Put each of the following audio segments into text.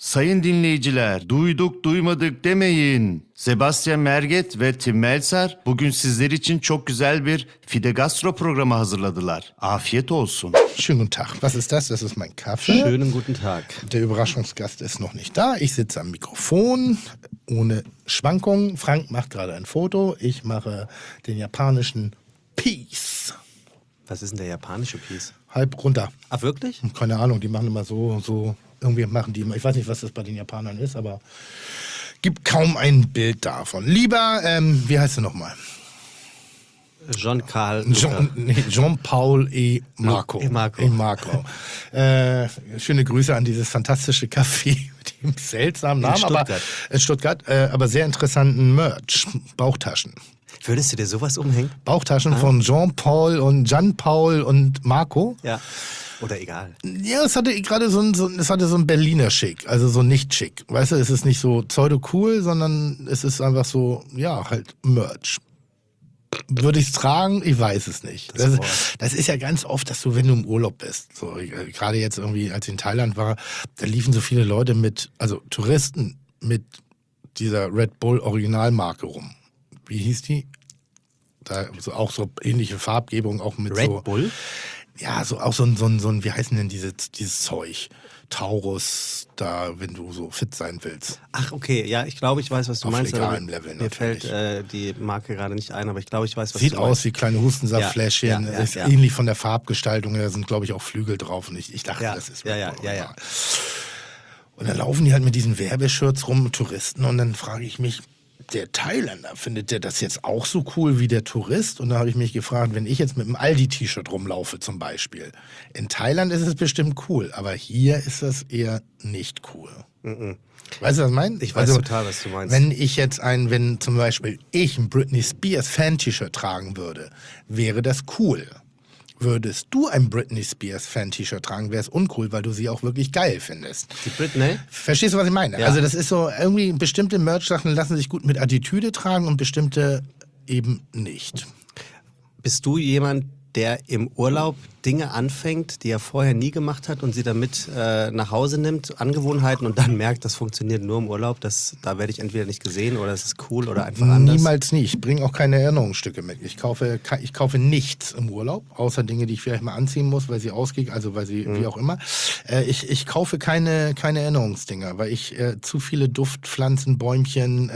Sayın dinleyiciler, duyduk duymadık demeyin. Sebastian Merget ve Tim Melzer bugün sizler için çok güzel bir Fide Gastro programı hazırladılar. Afiyet olsun. Schönen guten Tag. Was ist das? Das ist mein Kaffee. Schönen guten Tag. Der Überraschungsgast ist noch nicht da. Ich sitze am Mikrofon ohne Schwankungen. Frank macht gerade ein Foto. Ich mache den japanischen Peace. Was ist denn der japanische Peace? Halb runter. Ach, wirklich? Keine Ahnung, die machen immer so. Irgendwie machen die immer. Ich weiß nicht, was das bei den Japanern ist, aber gibt kaum ein Bild davon. Lieber, wie heißt du nochmal? Jean-Paul E. Marco. Marco. Schöne Grüße an dieses fantastische Café mit dem seltsamen Namen. In Stuttgart, aber sehr interessanten Merch. Bauchtaschen. Würdest du dir sowas umhängen? Bauchtaschen von Jean-Paul und Gian-Paul und Marco. Ja. Oder egal. Ja, es hatte gerade so ein Berliner Schick, also so nicht schick. Weißt du, es ist nicht so pseudo-cool, sondern es ist einfach so, ja, halt Merch. Würde ich es tragen? Ich weiß es nicht. Das ist ja ganz oft, dass du, wenn du im Urlaub bist, so gerade jetzt irgendwie, als ich in Thailand war, da liefen so viele Leute also Touristen mit dieser Red Bull Originalmarke rum. Wie hieß die? Da auch so ähnliche Farbgebung, auch mit Red Bull? Ja, so auch so ein, wie heißen denn dieses Zeug? Taurus, da, wenn du so fit sein willst. Ach, okay, ja, ich glaube, ich weiß, was du meinst. Auf legalem Level mir fällt die Marke gerade nicht ein, aber ich glaube, ich weiß, was Sieht du meinst. aus wie kleine Hustensaftfläschchen, ist ähnlich von der Farbgestaltung, da sind, glaube ich, auch Flügel drauf und ich dachte, das ist ja. Und dann laufen die halt mit diesen Werbeshirts rum, Touristen, und dann frage ich mich, der Thailänder, findet der das jetzt auch so cool wie der Tourist? Und da habe ich mich gefragt, wenn ich jetzt mit einem Aldi-T-Shirt rumlaufe zum Beispiel. In Thailand ist es bestimmt cool, aber hier ist das eher nicht cool. Weißt du, was ich meine? Ich weiß total, was du meinst. Wenn zum Beispiel ich ein Britney Spears Fan-T-Shirt tragen würde, wäre das cool. Würdest du ein Britney Spears Fan-T-Shirt tragen, wäre es uncool, weil du sie auch wirklich geil findest. Die Britney? Verstehst du, was ich meine? Ja. Also das ist so, irgendwie bestimmte Merch-Sachen lassen sich gut mit Attitüde tragen und bestimmte eben nicht. Bist du jemand, der im Urlaub Dinge anfängt, die er vorher nie gemacht hat und sie dann mit nach Hause nimmt, Angewohnheiten, und dann merkt, das funktioniert nur im Urlaub, da werde ich entweder nicht gesehen oder es ist cool oder einfach anders? Niemals nie. Ich bringe auch keine Erinnerungsstücke mit. Ich kaufe nichts im Urlaub, außer Dinge, die ich vielleicht mal anziehen muss, weil sie ausgeht, also weil sie, wie auch immer. Ich kaufe keine Erinnerungsdinger, weil ich zu viele Duftpflanzen, Bäumchen,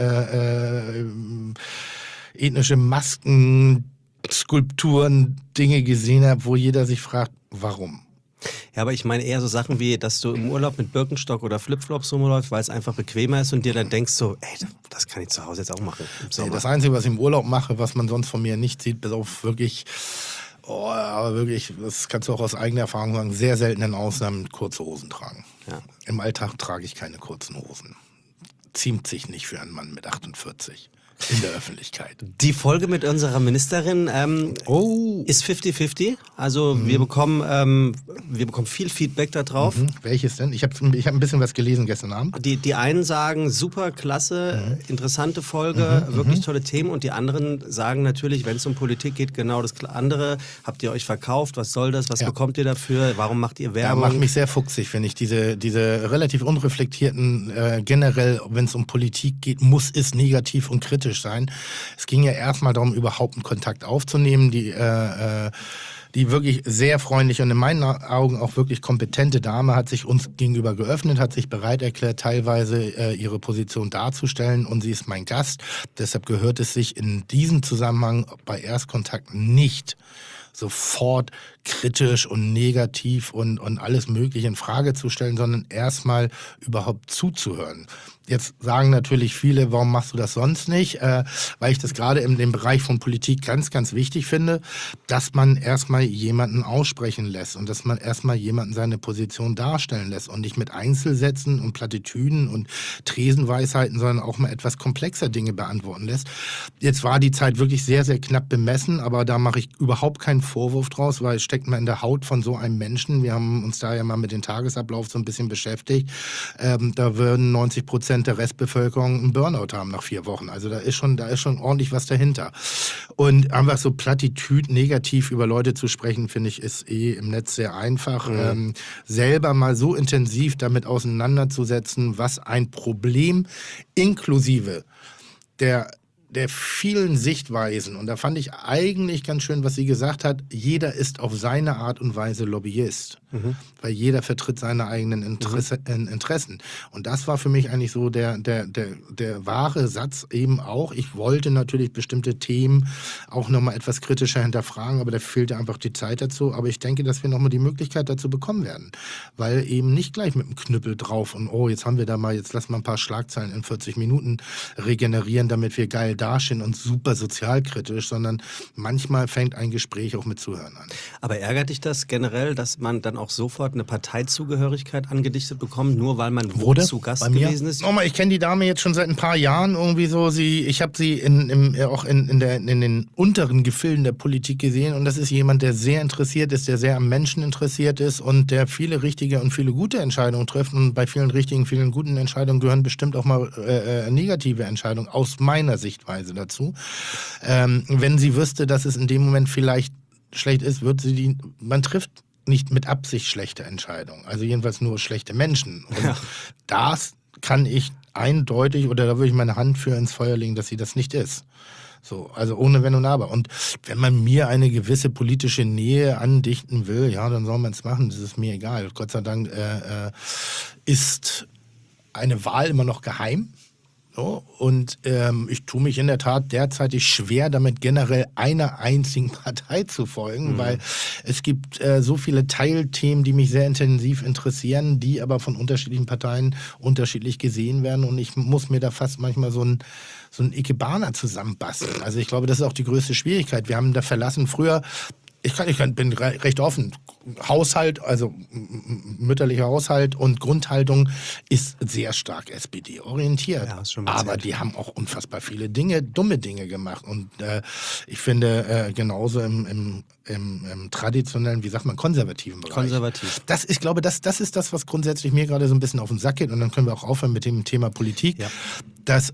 ethnische Masken, Skulpturen, Dinge gesehen habe, wo jeder sich fragt, warum? Ja, aber ich meine eher so Sachen wie, dass du im Urlaub mit Birkenstock oder Flipflops rumläufst, weil es einfach bequemer ist und dir dann denkst so, ey, das kann ich zu Hause jetzt auch machen. Das Einzige, was ich im Urlaub mache, was man sonst von mir nicht sieht, bis auf wirklich, aber wirklich, das kannst du auch aus eigener Erfahrung sagen, sehr seltenen Ausnahmen kurze Hosen tragen. Ja. Im Alltag trage ich keine kurzen Hosen. Ziemt sich nicht für einen Mann mit 48. In der Öffentlichkeit. Die Folge mit unserer Ministerin ist 50-50. Also wir bekommen viel Feedback da drauf. Welches denn? Ich hab ein bisschen was gelesen gestern Abend. Die einen sagen, super, klasse, interessante Folge, wirklich tolle Themen. Und die anderen sagen natürlich, wenn es um Politik geht, genau das andere. Habt ihr euch verkauft? Was soll das? Was bekommt ihr dafür? Warum macht ihr Werbung? Ja, macht mich sehr fuchsig, finde ich. Diese relativ unreflektierten, generell, wenn es um Politik geht, muss es negativ und kritisch sein. Es ging ja erstmal darum, überhaupt einen Kontakt aufzunehmen. Die wirklich sehr freundliche und in meinen Augen auch wirklich kompetente Dame hat sich uns gegenüber geöffnet, hat sich bereit erklärt, teilweise ihre Position darzustellen, und sie ist mein Gast. Deshalb gehört es sich in diesem Zusammenhang bei Erstkontakt nicht sofort kritisch und negativ und alles Mögliche in Frage zu stellen, sondern erstmal überhaupt zuzuhören. Jetzt sagen natürlich viele, warum machst du das sonst nicht? Weil ich das gerade in dem Bereich von Politik ganz, ganz wichtig finde, dass man erstmal jemanden aussprechen lässt und dass man erstmal jemanden seine Position darstellen lässt und nicht mit Einzelsätzen und Plattitüden und Tresenweisheiten, sondern auch mal etwas komplexer Dinge beantworten lässt. Jetzt war die Zeit wirklich sehr, sehr knapp bemessen, aber da mache ich überhaupt keinen großen Vorwurf draus, weil es steckt mal in der Haut von so einem Menschen. Wir haben uns da ja mal mit dem Tagesablauf so ein bisschen beschäftigt. Da würden 90% der Restbevölkerung einen Burnout haben nach 4 Wochen. Also da ist schon ordentlich was dahinter. Und einfach so Plattitüd negativ über Leute zu sprechen, finde ich, ist im Netz sehr einfach. Selber mal so intensiv damit auseinanderzusetzen, was ein Problem inklusive der vielen Sichtweisen, und da fand ich eigentlich ganz schön, was sie gesagt hat, jeder ist auf seine Art und Weise Lobbyist, weil jeder vertritt seine eigenen Interessen. Und das war für mich eigentlich so der wahre Satz eben auch. Ich wollte natürlich bestimmte Themen auch nochmal etwas kritischer hinterfragen, aber da fehlte einfach die Zeit dazu. Aber ich denke, dass wir nochmal die Möglichkeit dazu bekommen werden, weil eben nicht gleich mit dem Knüppel drauf und jetzt haben wir da mal, jetzt lassen wir ein paar Schlagzeilen in 40 Minuten regenerieren, damit wir geil dastehen und super sozialkritisch, sondern manchmal fängt ein Gespräch auch mit Zuhören an. Aber ärgert dich das generell, dass man dann auch sofort eine Parteizugehörigkeit angedichtet bekommt, nur weil man zu Gast gewesen ist? Nochmal, ich kenne die Dame jetzt schon seit ein paar Jahren irgendwie so. Ich habe sie auch in den unteren Gefilden der Politik gesehen, und das ist jemand, der sehr interessiert ist, der sehr am Menschen interessiert ist und der viele richtige und viele gute Entscheidungen trifft. Und bei vielen richtigen, vielen guten Entscheidungen gehören bestimmt auch mal negative Entscheidungen aus meiner Sichtweise dazu. Wenn sie wüsste, dass es in dem Moment vielleicht schlecht ist, man trifft nicht mit Absicht schlechte Entscheidungen. Also jedenfalls nur schlechte Menschen. Und das kann ich eindeutig, oder da würde ich meine Hand für ins Feuer legen, dass sie das nicht ist. So, also ohne Wenn und Aber. Und wenn man mir eine gewisse politische Nähe andichten will, ja, dann soll man es machen. Das ist mir egal. Gott sei Dank ist eine Wahl immer noch geheim. So, und ich tue mich in der Tat derzeitig schwer damit, generell einer einzigen Partei zu folgen, weil es gibt so viele Teilthemen, die mich sehr intensiv interessieren, die aber von unterschiedlichen Parteien unterschiedlich gesehen werden, und ich muss mir da fast manchmal so ein Ikebana zusammenbasteln. Also ich glaube, das ist auch die größte Schwierigkeit. Wir haben da verlassen früher. Ich bin recht offen. Haushalt, also mütterlicher Haushalt und Grundhaltung ist sehr stark SPD-orientiert. Ja, ist schon aber die haben auch unfassbar viele dumme Dinge gemacht. Und ich finde, genauso im traditionellen, wie sagt man, konservativen Bereich. Konservativ. Ich glaube, das ist das, was grundsätzlich mir gerade so ein bisschen auf den Sack geht. Und dann können wir auch aufhören mit dem Thema Politik. Ja. Dass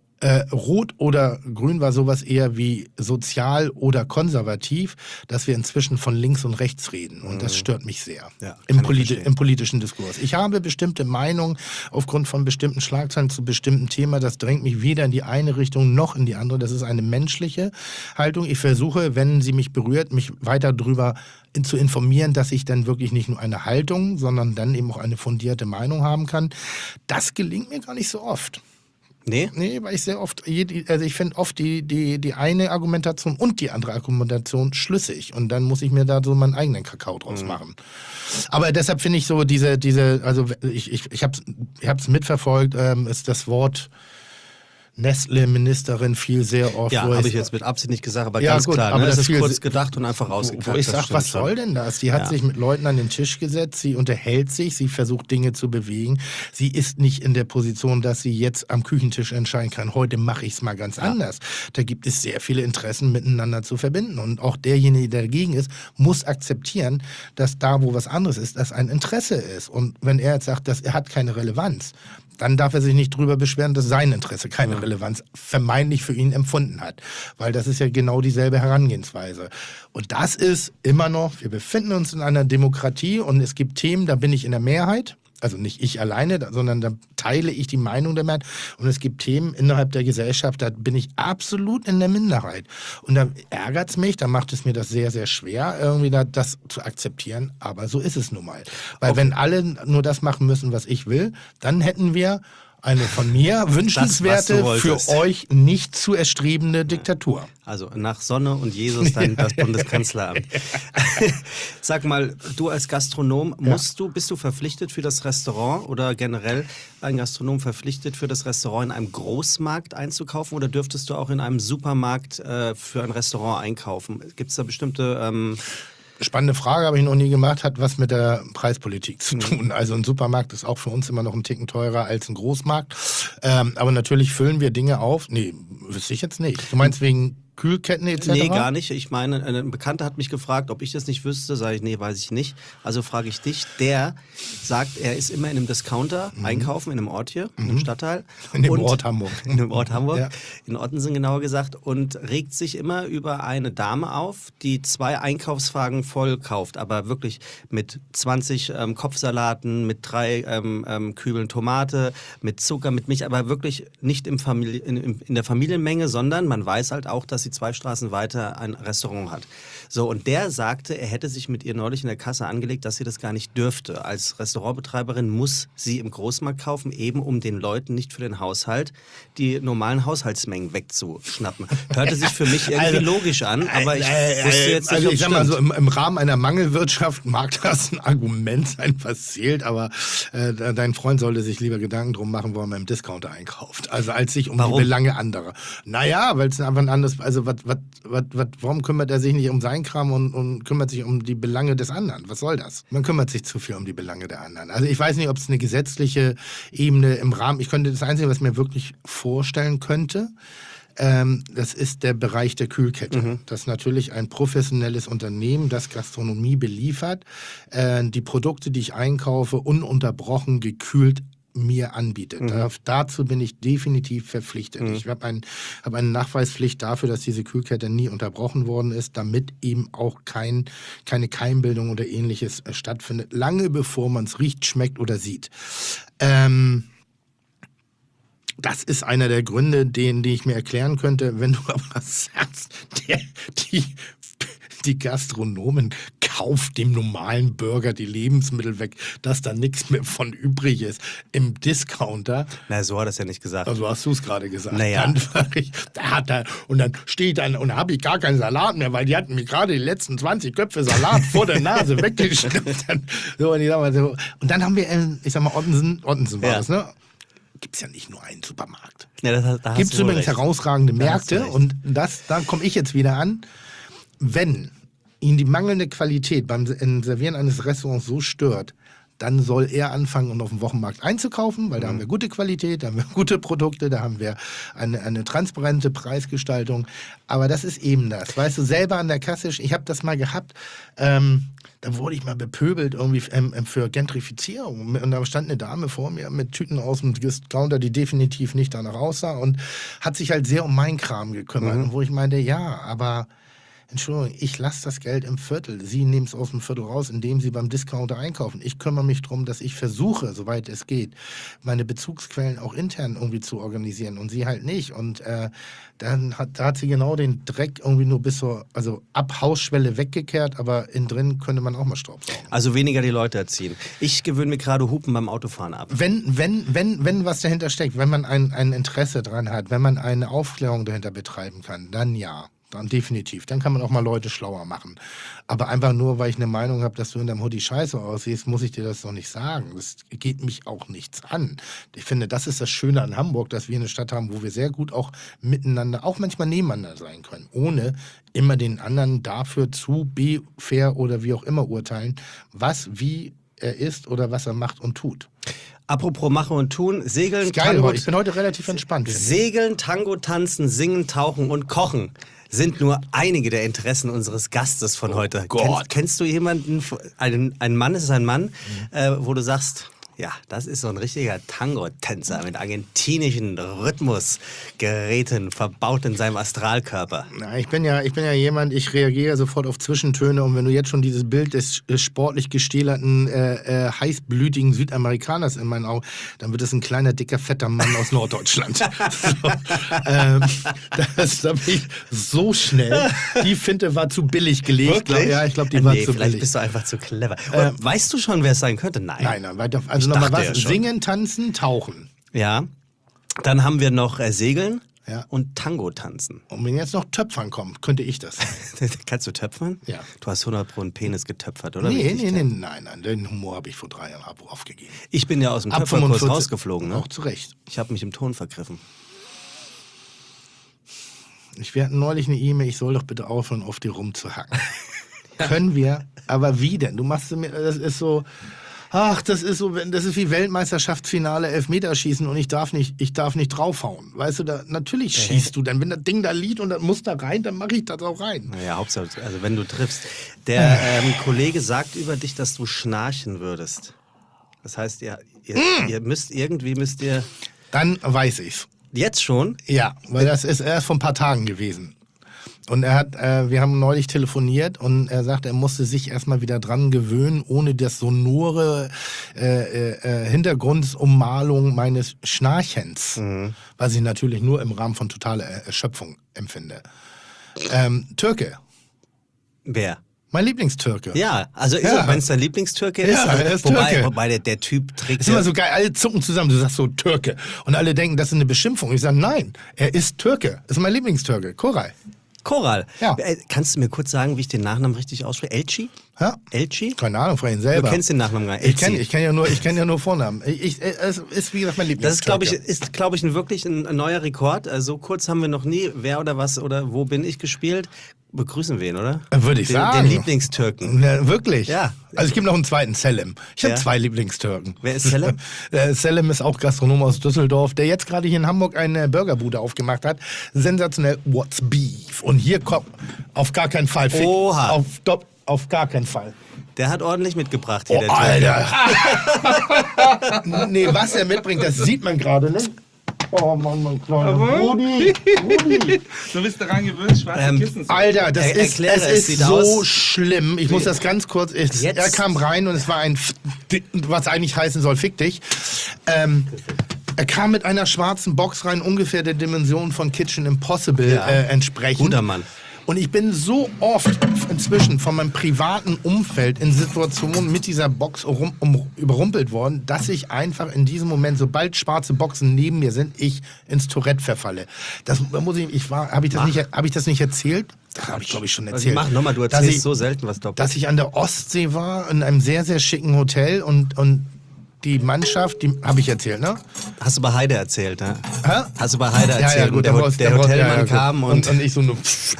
Rot oder Grün war sowas eher wie sozial oder konservativ, dass wir inzwischen von links und rechts reden. Und das stört mich sehr im politischen Diskurs. Ich habe bestimmte Meinungen aufgrund von bestimmten Schlagzeilen zu bestimmten Themen. Das drängt mich weder in die eine Richtung noch in die andere. Das ist eine menschliche Haltung. Ich versuche, wenn sie mich berührt, mich weiter darüber zu informieren, dass ich dann wirklich nicht nur eine Haltung, sondern dann eben auch eine fundierte Meinung haben kann. Das gelingt mir gar nicht so oft. Nee, weil ich sehr oft, ich finde oft die eine Argumentation und die andere Argumentation schlüssig, und dann muss ich mir da so meinen eigenen Kakao draus machen. Aber deshalb finde ich so also ich hab's mitverfolgt, ist das Wort Nestle-Ministerin fiel sehr oft. Ja, habe ich jetzt mit Absicht nicht gesagt, aber ganz klar. Aber das ist fiel kurz gedacht und einfach rausgekackt. Wo ich sage, was soll denn das? Sie hat sich mit Leuten an den Tisch gesetzt, sie unterhält sich, sie versucht Dinge zu bewegen. Sie ist nicht in der Position, dass sie jetzt am Küchentisch entscheiden kann, heute mache ich es mal ganz anders. Da gibt es sehr viele Interessen miteinander zu verbinden. Und auch derjenige, der dagegen ist, muss akzeptieren, dass da, wo was anderes ist, das ein Interesse ist. Und wenn er jetzt sagt, er hat keine Relevanz, dann darf er sich nicht drüber beschweren, dass sein Interesse keine Relevanz vermeintlich für ihn empfunden hat. Weil das ist ja genau dieselbe Herangehensweise. Und das ist immer noch, wir befinden uns in einer Demokratie und es gibt Themen, da bin ich in der Mehrheit. Also nicht ich alleine, sondern da teile ich die Meinung der Mehrheit. Und es gibt Themen innerhalb der Gesellschaft, da bin ich absolut in der Minderheit. Und da ärgert es mich, da macht es mir das sehr, sehr schwer, irgendwie das zu akzeptieren. Aber so ist es nun mal. Weil wenn alle nur das machen müssen, was ich will, dann hätten wir eine von mir wünschenswerte, für euch nicht zu erstrebende Diktatur. Also nach Sonne und Jesus dann das Bundeskanzleramt. Sag mal, du als Gastronom, bist du verpflichtet für das Restaurant oder generell ein Gastronom verpflichtet für das Restaurant in einem Großmarkt einzukaufen, oder dürftest du auch in einem Supermarkt für ein Restaurant einkaufen? Gibt es da bestimmte... Spannende Frage, habe ich noch nie gemacht, hat was mit der Preispolitik zu tun. Also ein Supermarkt ist auch für uns immer noch ein Ticken teurer als ein Großmarkt. Aber natürlich füllen wir Dinge auf. Nee, wüsste ich jetzt nicht. Du meinst wegen Kühlketten etc.? Nee, gar nicht. Ich meine, ein Bekannter hat mich gefragt, ob ich das nicht wüsste. Sage ich, nee, weiß ich nicht. Also frage ich dich. Der sagt, er ist immer in einem Discounter einkaufen, in einem Ort hier, in einem Stadtteil. In dem Und- Ort Hamburg. In dem Ort Hamburg, Ja. in Ottensen genauer gesagt. Und regt sich immer über eine Dame auf, die 2 Einkaufswagen voll kauft. Aber wirklich mit 20 Kopfsalaten, mit 3 Kübeln Tomate, mit Zucker, mit Milch. Aber wirklich nicht in der Familienmenge, sondern man weiß halt auch, dass sie 2 Straßen weiter ein Restaurant hat. So, und der sagte, er hätte sich mit ihr neulich in der Kasse angelegt, dass sie das gar nicht dürfte. Als Restaurantbetreiberin muss sie im Großmarkt kaufen, eben um den Leuten nicht für den Haushalt die normalen Haushaltsmengen wegzuschnappen. Hörte sich für mich irgendwie logisch an, aber ich wusste jetzt nicht, also ob ich es sag mal so, stimmt. im Rahmen einer Mangelwirtschaft mag das ein Argument sein, was zählt, aber dein Freund sollte sich lieber Gedanken drum machen, wo er mal im Discounter einkauft, also als sich um Warum? die Belange anderer. Naja, weil es einfach ein anderes, also warum kümmert er sich nicht um seinen Kram und kümmert sich um die Belange des anderen? Was soll das? Man kümmert sich zu viel um die Belange der anderen. Also ich weiß nicht, ob es eine gesetzliche Ebene im Rahmen, ich könnte das Einzige, was ich mir wirklich vorstellen könnte, das ist der Bereich der Kühlkette. Das ist natürlich ein professionelles Unternehmen, das Gastronomie beliefert, die Produkte, die ich einkaufe, ununterbrochen gekühlt mir anbietet. Dazu bin ich definitiv verpflichtet. Ich habe eine Nachweispflicht dafür, dass diese Kühlkette nie unterbrochen worden ist, damit eben auch keine Keimbildung oder ähnliches stattfindet, lange bevor man es riecht, schmeckt oder sieht. Das ist einer der Gründe, die ich mir erklären könnte, wenn du aber sagst, die Gastronomen kauft dem normalen Bürger die Lebensmittel weg, dass da nichts mehr von übrig ist. Im Discounter, Na, so hat er es ja nicht gesagt. also hast du es gerade gesagt, Naja. dann war ich, und dann steht dann, und da habe ich gar keinen Salat mehr, weil die hatten mir gerade die letzten 20 Köpfe Salat vor der Nase weggeschnappt. So, und ich sag mal so, und dann haben wir, ich sag mal, Ottensen war Ja. das, ne? Gibt es ja nicht nur einen Supermarkt. Ja, da hast Gibt es du wohl übrigens recht. herausragende Da hast du Märkte recht. und da komme ich jetzt wieder an, wenn ihn die mangelnde Qualität beim Servieren eines Restaurants so stört, dann soll er anfangen, um auf dem Wochenmarkt einzukaufen, weil da haben wir gute Qualität, da haben wir gute Produkte, da haben wir eine transparente Preisgestaltung. Aber das ist eben das. Weißt du, selber an der Kasse, ich habe das mal gehabt, da wurde ich mal bepöbelt irgendwie für Gentrifizierung. Und da stand eine Dame vor mir mit Tüten aus dem Discounter, die definitiv nicht danach aussah und hat sich halt sehr um meinen Kram gekümmert. Und wo ich meinte, ja, aber Entschuldigung, ich lasse das Geld im Viertel. Sie nehmen es aus dem Viertel raus, indem Sie beim Discounter einkaufen. Ich kümmere mich darum, dass ich versuche, soweit es geht, meine Bezugsquellen auch intern irgendwie zu organisieren und sie halt nicht. Und da hat sie genau den Dreck irgendwie nur bis zur, also ab Hausschwelle weggekehrt, aber innen drin könnte man auch mal Staubsaugen. Also weniger die Leute erziehen. Ich gewöhne mir gerade Hupen beim Autofahren ab. Wenn was dahinter steckt, wenn man ein Interesse dran hat, wenn man eine Aufklärung dahinter betreiben kann, dann ja. Dann definitiv. Dann kann man auch mal Leute schlauer machen. Aber einfach nur, weil ich eine Meinung habe, dass du in deinem Hoodie scheiße aussiehst, muss ich dir das doch nicht sagen. Das geht mich auch nichts an. Ich finde, das ist das Schöne an Hamburg, dass wir eine Stadt haben, wo wir sehr gut auch miteinander, auch manchmal nebeneinander sein können, ohne immer den anderen dafür zu fair oder wie auch immer urteilen, wie er ist oder was er macht und tut. Apropos Machen und Tun, Segeln, Ist geil, Tango, aber ich bin heute relativ entspannt. finde ich. Segeln, Tango tanzen, singen, tauchen und kochen sind nur einige der Interessen unseres Gastes von heute. Gott. Kennst du jemanden, ein Mann, es ist ein Mann, wo du sagst, ja, das ist so ein richtiger Tango-Tänzer mit argentinischen Rhythmusgeräten verbaut in seinem Astralkörper. Na, ich bin ja jemand, ich reagiere sofort auf Zwischentöne und wenn du jetzt schon dieses Bild des sportlich gestählerten, heißblütigen Südamerikaners in meinen Augen, dann wird es ein kleiner, dicker, fetter Mann aus Norddeutschland. So, da bin ich so schnell. Die Finte war zu billig gelegt. Ich glaube, die war zu vielleicht billig. bist du einfach zu clever. Oder weißt du schon, wer es sein könnte? Nein. Nein, weiter. Also nochmal dachte was? ja schon. Singen, tanzen, tauchen. Ja. Dann haben wir noch Segeln Ja. und Tango tanzen. Und wenn jetzt noch Töpfern kommt, könnte ich das sein. Kannst du töpfern? Ja. Du hast 100 Pro einen Penis getöpfert, oder? Nee, Wie ich dich kenn. nein, den Humor habe ich vor 3 Jahren aufgegeben. Ich bin ja aus dem Ab Töpferkurs 45 rausgeflogen, ne? Auch zu Recht. Ich habe mich im Ton vergriffen. Wir hatten neulich eine E-Mail, ich soll doch bitte aufhören, auf dir rumzuhacken. Können wir, aber wie denn? Du machst mir, das ist so, Ach, das ist so, das ist wie Weltmeisterschaftsfinale Elfmeterschießen und ich darf nicht draufhauen. Weißt du, natürlich schießt du dann. Wenn das Ding da liegt und das muss da rein, dann mache ich das auch rein. Naja, Hauptsache, also wenn du triffst. Der Kollege sagt über dich, dass du schnarchen würdest. Das heißt, ihr müsst ihr... Dann weiß ich's. Jetzt schon? Ja, weil das ist erst vor ein paar Tagen gewesen. Und wir haben neulich telefoniert und er sagt, er musste sich erstmal wieder dran gewöhnen, ohne das sonore Hintergrundummalung meines Schnarchens, was ich natürlich nur im Rahmen von totaler Erschöpfung empfinde. Türke. Wer? Mein Lieblingstürke. Ja, also Ja. wenn es dein Lieblingstürke ist, Ja, also, er ist Türke. wobei der Typ trägt Das ist immer so geil, alle zucken zusammen, du sagst so Türke. Und alle denken, das ist eine Beschimpfung. Ich sage, nein, er ist Türke. Das ist mein Lieblingstürke, Koray. Koral. Ja. Kannst du mir kurz sagen, wie ich den Nachnamen richtig ausspreche? Elchi? Ja? Elchi? Keine Ahnung, frag ihn selber. Du kennst den Nachnamen gar nicht. Ich Elchi. kenn ja nur Vornamen. Es ist, wie gesagt, mein Das Lieblingstürke. ist, glaube ich, wirklich ein neuer Rekord. Also so kurz haben wir noch nie Wer oder was oder Wo bin ich gespielt. Begrüßen wir ihn, oder? Würde ich sagen. Den Lieblingstürken. Ja, wirklich? Ja. Also es gibt noch einen zweiten, Selim. Ich habe Ja. 2 Lieblingstürken. Wer ist Selim? Selim ist auch Gastronom aus Düsseldorf, der jetzt gerade hier in Hamburg eine Burgerbude aufgemacht hat. Sensationell, What's Beef? Und hier kommt auf gar keinen Fall. Oha. Auf gar keinen Fall. Der hat ordentlich mitgebracht hier, Oh, der Türke. Alter. Nee, was er mitbringt, das sieht man gerade, ne? Oh Mann, mein kleiner Rudi. Du bist daran gewöhnt, schwarze Kissen zu. Alter, Erkläre es, es sieht ist so aus- schlimm. Ich muss das ganz kurz. Jetzt- Er kam rein und es war was eigentlich heißen soll, fick dich. Er kam mit einer schwarzen Box rein, ungefähr der Dimension von Kitchen Impossible Ja. entsprechend. Guter Mann. Und ich bin so oft inzwischen von meinem privaten Umfeld in Situationen mit dieser Box überrumpelt worden, dass ich einfach in diesem Moment, sobald schwarze Boxen neben mir sind, ich ins Tourette verfalle. Das muss habe ich das nicht erzählt? Das habe ich, glaube ich, schon Also erzählt. mach nochmal, du Dass erzählst ich- so selten was doppelt. Dass ich an der Ostsee war, in einem sehr, sehr schicken Hotel und die Mannschaft, die habe ich erzählt, ne? Hast du bei Heide erzählt, ne? Hä? Hast du bei Heide Ja, erzählt? gut, und der Hotelmann gut. kam und ich so nur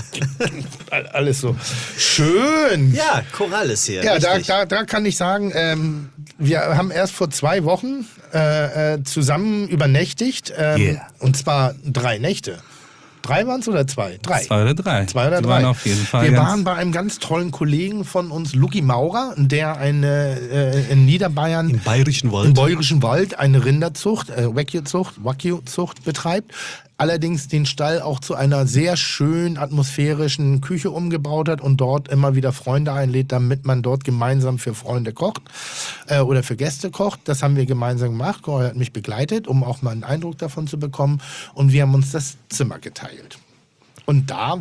alles so schön. ja, Korall ist hier. Ja, richtig. da kann ich sagen, wir haben erst vor 2 Wochen zusammen übernächtigt. Und zwar 3 Nächte. 3 waren es oder 2? 3. 2 oder 3. 2 oder Die 3. waren auf jeden Fall Wir ganz- waren bei einem ganz tollen Kollegen von uns, Luki Maurer, der in Niederbayern Im Bayerischen Wald. im Bayerischen Wald eine Rinderzucht, Wagyu-Zucht betreibt. Allerdings den Stall auch zu einer sehr schön atmosphärischen Küche umgebaut hat und dort immer wieder Freunde einlädt, damit man dort gemeinsam für Freunde kocht oder für Gäste kocht. Das haben wir gemeinsam gemacht. Cora hat mich begleitet, um auch mal einen Eindruck davon zu bekommen. Und wir haben uns das Zimmer geteilt. Und da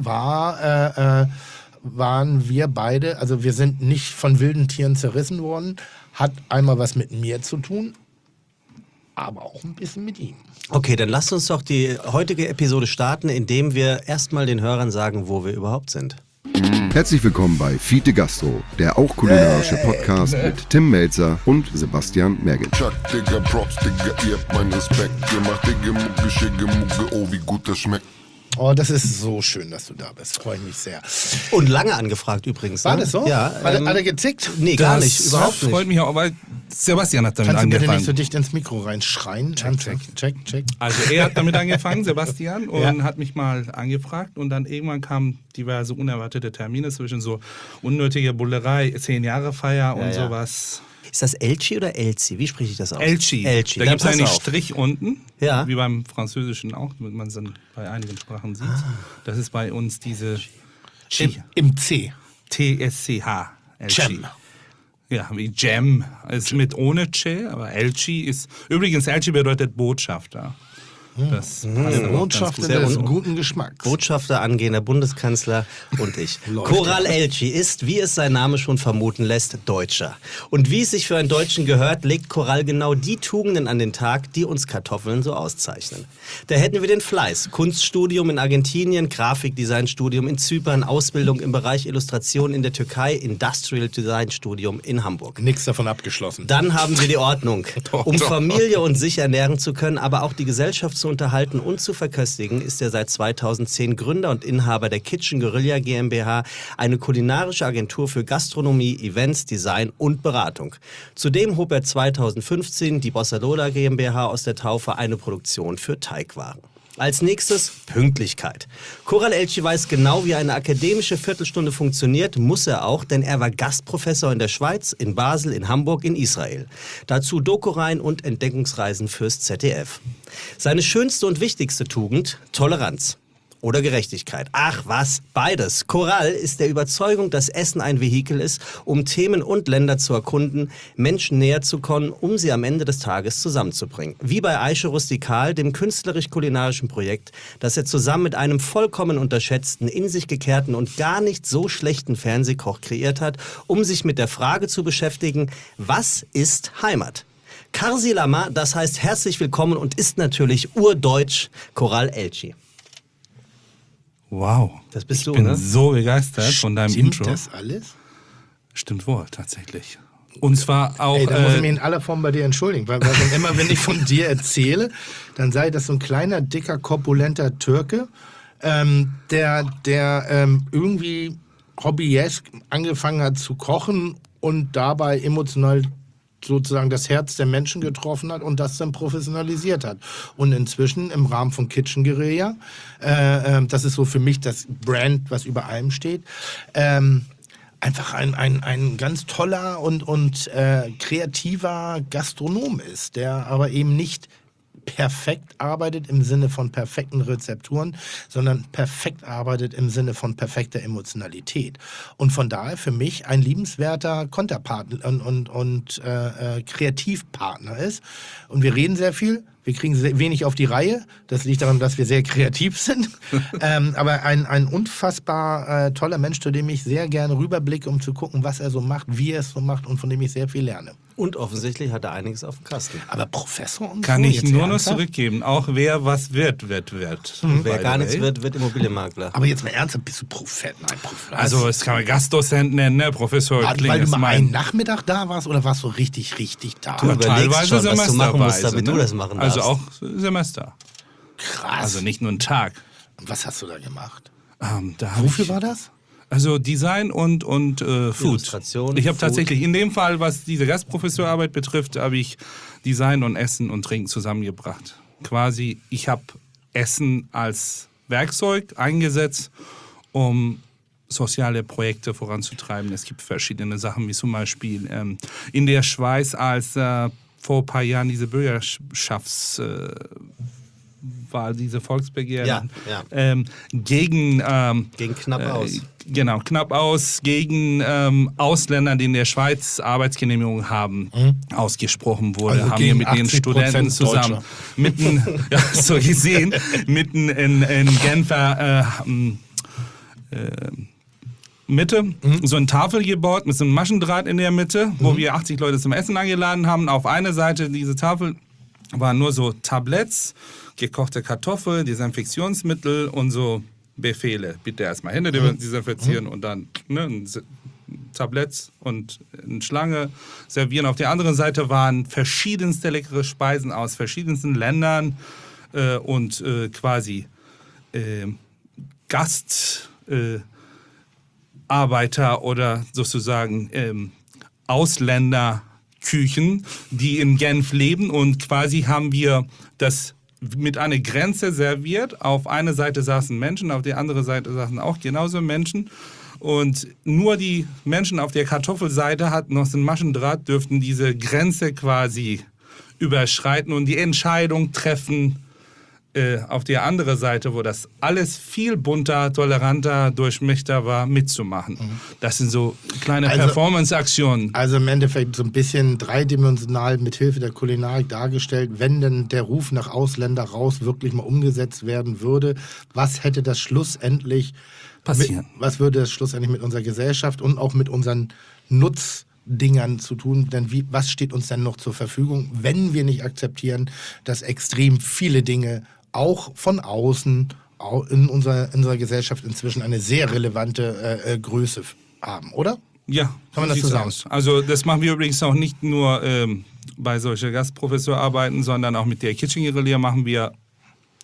waren wir beide, also wir sind nicht von wilden Tieren zerrissen worden, hat einmal was mit mir zu tun, aber auch ein bisschen mit ihm. Okay, dann lasst uns doch die heutige Episode starten, indem wir erstmal den Hörern sagen, wo wir überhaupt sind. Herzlich willkommen bei Fiete Gastro, der auch kulinarische Podcast mit Tim Melzer und Sebastian Merget. Chuck, Digga, Props, Digga, ihr habt meinen Respekt. Ihr macht Digga, Mucke, Schicke, Mucke, oh, wie gut das schmeckt. Oh, das ist so schön, dass du da bist. Freue ich mich sehr. Und lange angefragt übrigens. War ne? das so? Ja. Hat er gezickt? Nee, gar Das nicht, überhaupt freut nicht. mich auch, weil Sebastian hat damit Kannst du bitte nicht so angefangen. dicht ins Mikro reinschreien? Check. Also er hat damit angefangen, Sebastian, und Ja. hat mich mal angefragt und dann irgendwann kamen diverse unerwartete Termine zwischen so unnötiger Bullerei, 10-Jahre-Feier und ja. sowas. Ist das Elchi oder Elzi? Wie spreche ich das aus? Elchi. Elchi. Da Dann gibt es pass einen auf. Strich unten, Ja. wie beim Französischen auch, damit man es dann bei einigen Sprachen sieht. Das ist bei uns diese Im C. TSCH. Elchi. Cem. Ja, wie Jam. Ist mit ohne Che, aber Elchi ist. Übrigens, Elchi bedeutet Botschafter. Das passt auch ganz Botschafter gut. des un- guten Geschmacks. Botschafter, angehender Bundeskanzler und ich. Koral Elchi ist, wie es sein Name schon vermuten lässt, Deutscher. Und wie es sich für einen Deutschen gehört, legt Koral genau die Tugenden an den Tag, die uns Kartoffeln so auszeichnen. Da hätten wir den Fleiß, Kunststudium in Argentinien, Grafikdesignstudium in Zypern, Ausbildung im Bereich Illustration in der Türkei, Industrial Design Studium in Hamburg. Nichts davon abgeschlossen. Dann haben wir die Ordnung, um Familie und sich ernähren zu können, aber auch die Gesellschaftsführung zu unterhalten und zu verköstigen, ist er seit 2010 Gründer und Inhaber der Kitchen Guerilla GmbH, eine kulinarische Agentur für Gastronomie, Events, Design und Beratung. Zudem hob er 2015 die Bossa Lola GmbH aus der Taufe, eine Produktion für Teigwaren. Als nächstes Pünktlichkeit. Coral Elchi weiß genau, wie eine akademische Viertelstunde funktioniert, muss er auch, denn er war Gastprofessor in der Schweiz, in Basel, in Hamburg, in Israel. Dazu Doku-Reihen und Entdeckungsreisen fürs ZDF. Seine schönste und wichtigste Tugend, Toleranz. Oder Gerechtigkeit. Ach was, beides. Coral ist der Überzeugung, dass Essen ein Vehikel ist, um Themen und Länder zu erkunden, Menschen näher zu kommen, um sie am Ende des Tages zusammenzubringen. Wie bei Aische Rustikal, dem künstlerisch-kulinarischen Projekt, das er zusammen mit einem vollkommen unterschätzten, in sich gekehrten und gar nicht so schlechten Fernsehkoch kreiert hat, um sich mit der Frage zu beschäftigen, was ist Heimat? Karsi Lama, das heißt herzlich willkommen und ist natürlich urdeutsch, Coral Elchi. Wow. Das bist du, Ich bin ne? so begeistert von deinem Stimmt Intro. das alles? Stimmt wohl, tatsächlich. Und zwar auch... Ey, da muss ich mich in aller Form bei dir entschuldigen, weil immer, wenn ich von dir erzähle, dann sei das so ein kleiner, dicker, korpulenter Türke, der irgendwie hobbyesk angefangen hat zu kochen und dabei emotional sozusagen das Herz der Menschen getroffen hat und das dann professionalisiert hat. Und inzwischen im Rahmen von Kitchen Guerilla, das ist so für mich das Brand, was über allem steht, einfach ein ganz toller und kreativer Gastronom ist, der aber eben nicht perfekt arbeitet im Sinne von perfekten Rezepturen, sondern perfekt arbeitet im Sinne von perfekter Emotionalität. Und von daher für mich ein liebenswerter Konterpartner und Kreativpartner ist. Und wir reden sehr viel. Wir kriegen wenig auf die Reihe. Das liegt daran, dass wir sehr kreativ sind. Aber ein unfassbar toller Mensch, zu dem ich sehr gerne rüberblicke, um zu gucken, was er so macht, wie er es so macht und von dem ich sehr viel lerne. Und offensichtlich hat er einiges auf dem Kasten. Aber Professor und Kann so, ich jetzt nur noch ernsthaft? zurückgeben. Auch wer was wird. Wer gar nichts wird Immobilienmakler. Aber jetzt mal ernsthaft, bist du Prophet? Nein, Prophet. Also es kann man Gastdozent nennen, ne? Professor weil klingt du ist mal mein... einen Nachmittag da warst oder warst du richtig da? Du überlegst Teilweise schon, was du machen musst, semesterweise, damit du das machen Also darfst. auch Semester. Krass. Also nicht nur einen Tag. Und was hast du da gemacht? Da hab Wofür ich- war das? Also Design und Food. Illustration, Ich habe Food. tatsächlich in dem Fall, was diese Gastprofessorarbeit betrifft, habe ich Design und Essen und Trinken zusammengebracht. Quasi, ich habe Essen als Werkzeug eingesetzt, um soziale Projekte voranzutreiben. Es gibt verschiedene Sachen, wie zum Beispiel in der Schweiz, als vor ein paar Jahren diese war diese Volksbegehren Ja. gegen Knapp aus. Genau, knapp aus gegen Ausländer, die in der Schweiz Arbeitsgenehmigung haben, ausgesprochen wurde. Also haben wir gegen mit den 80% Studenten zusammen Deutscher. mitten, ja, so gesehen, mitten in Genfer Mitte so eine Tafel gebaut mit so einem Maschendraht in der Mitte, wo wir 80 Leute zum Essen eingeladen haben. Auf einer Seite diese Tafel waren nur so Tabletts, gekochte Kartoffeln, Desinfektionsmittel und so Befehle. Bitte erstmal Hände desinfizieren und dann Tabletts und eine Schlange servieren. Auf der anderen Seite waren verschiedenste leckere Speisen aus verschiedensten Ländern und quasi Gastarbeiter oder sozusagen Ausländerküchen, die in Genf leben, und quasi haben wir das mit einer Grenze serviert. Auf einer Seite saßen Menschen, auf der anderen Seite saßen auch genauso Menschen. Und nur die Menschen auf der Kartoffelseite hatten noch so ein Maschendraht, dürften diese Grenze quasi überschreiten und die Entscheidung treffen, auf der anderen Seite, wo das alles viel bunter, toleranter, durchmischter war, mitzumachen. Das sind so kleine Also- Performance-Aktionen. Also im Endeffekt so ein bisschen dreidimensional mit Hilfe der Kulinarik dargestellt, wenn denn der Ruf nach Ausländer raus wirklich mal umgesetzt werden würde, was hätte das schlussendlich Passieren. Was würde das schlussendlich mit unserer Gesellschaft und auch mit unseren Nutzdingern zu tun? Denn was steht uns denn noch zur Verfügung, wenn wir nicht akzeptieren, dass extrem viele Dinge auch von außen in unserer Gesellschaft inzwischen eine sehr relevante Größe haben, oder? Ja, Kann man das sieht's so sagen? aus. Also das machen wir übrigens auch nicht nur bei solchen Gastprofessorarbeiten, sondern auch mit der Kitchen Guerilla machen wir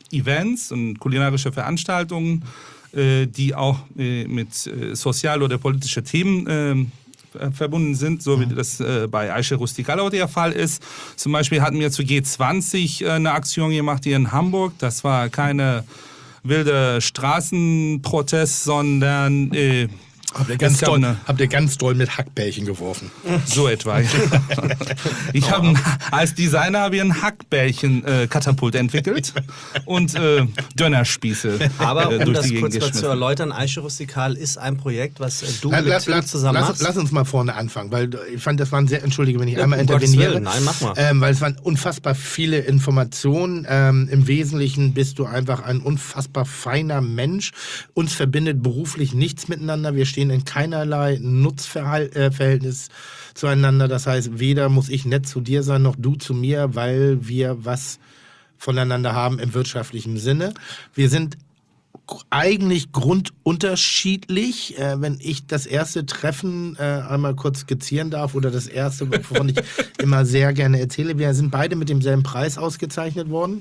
Events und kulinarische Veranstaltungen, die auch mit sozial- oder politischen Themen verbunden sind, so wie das bei Aische Rustikal auch der Fall ist. Zum Beispiel hatten wir zu G20 eine Aktion gemacht hier in Hamburg. Das war keine wilde Straßenprotest, sondern Habt ihr ganz doll mit Hackbällchen geworfen? so etwa. Ich habe als Designer habe ich ein Hackbällchen-Katapult entwickelt und Dönerspieße Aber um durch das die Gegend kurz mal zu geschmissen. erläutern, Aische Rustikal ist ein Projekt, was du Lass, mit lass, Tim lass, zusammen lass, machst. lass uns mal vorne anfangen, weil ich fand, das waren sehr, entschuldige, wenn ich einmal um Gottes interveniere. Willen, nein, mach mal. Weil es waren unfassbar viele Informationen. Im Wesentlichen bist du einfach ein unfassbar feiner Mensch. Uns verbindet beruflich nichts miteinander. Wir stehen in keinerlei Nutzverhältnis zueinander. Das heißt, weder muss ich nett zu dir sein, noch du zu mir, weil wir was voneinander haben im wirtschaftlichen Sinne. Wir sind eigentlich grundunterschiedlich. Wenn ich das erste Treffen einmal kurz skizzieren darf oder das erste, wovon ich immer sehr gerne erzähle, wir sind beide mit demselben Preis ausgezeichnet worden.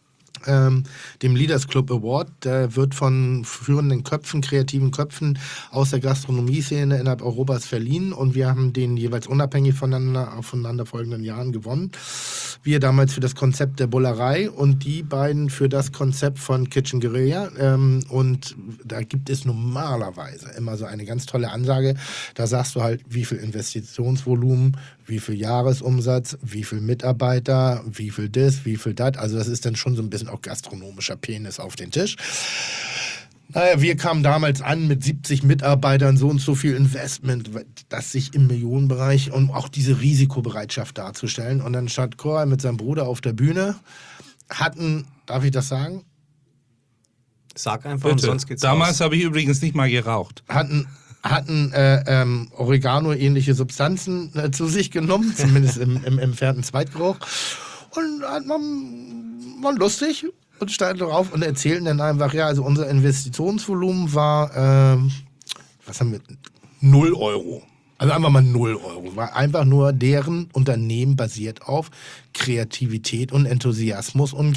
Dem Leaders Club Award, der wird von führenden Köpfen, kreativen Köpfen aus der Gastronomie-Szene innerhalb Europas verliehen und wir haben den jeweils unabhängig voneinander folgenden Jahren gewonnen. Wir damals für das Konzept der Bullerei und die beiden für das Konzept von Kitchen Guerilla. Und da gibt es normalerweise immer so eine ganz tolle Ansage. Da sagst du halt, wie viel Investitionsvolumen, wie viel Jahresumsatz, wie viel Mitarbeiter, wie viel das, wie viel das. Also das ist dann schon so ein bisschen auch gastronomischer Penis auf den Tisch. Naja, wir kamen damals an mit 70 Mitarbeitern, so und so viel Investment, das sich im Millionenbereich, um auch diese Risikobereitschaft darzustellen. Und dann stand Koray mit seinem Bruder auf der Bühne, hatten, darf ich das sagen? Sag einfach, und Bitte. sonst geht's Damals raus. habe ich übrigens nicht mal geraucht. Hatten Oregano-ähnliche Substanzen zu sich genommen, zumindest im entfernten Zweitgeruch. Und war lustig und standen drauf und erzählten dann einfach, ja, also unser Investitionsvolumen war, was haben wir, 0 Euro. Also einfach mal 0 Euro. War einfach nur deren Unternehmen basiert auf Kreativität und Enthusiasmus und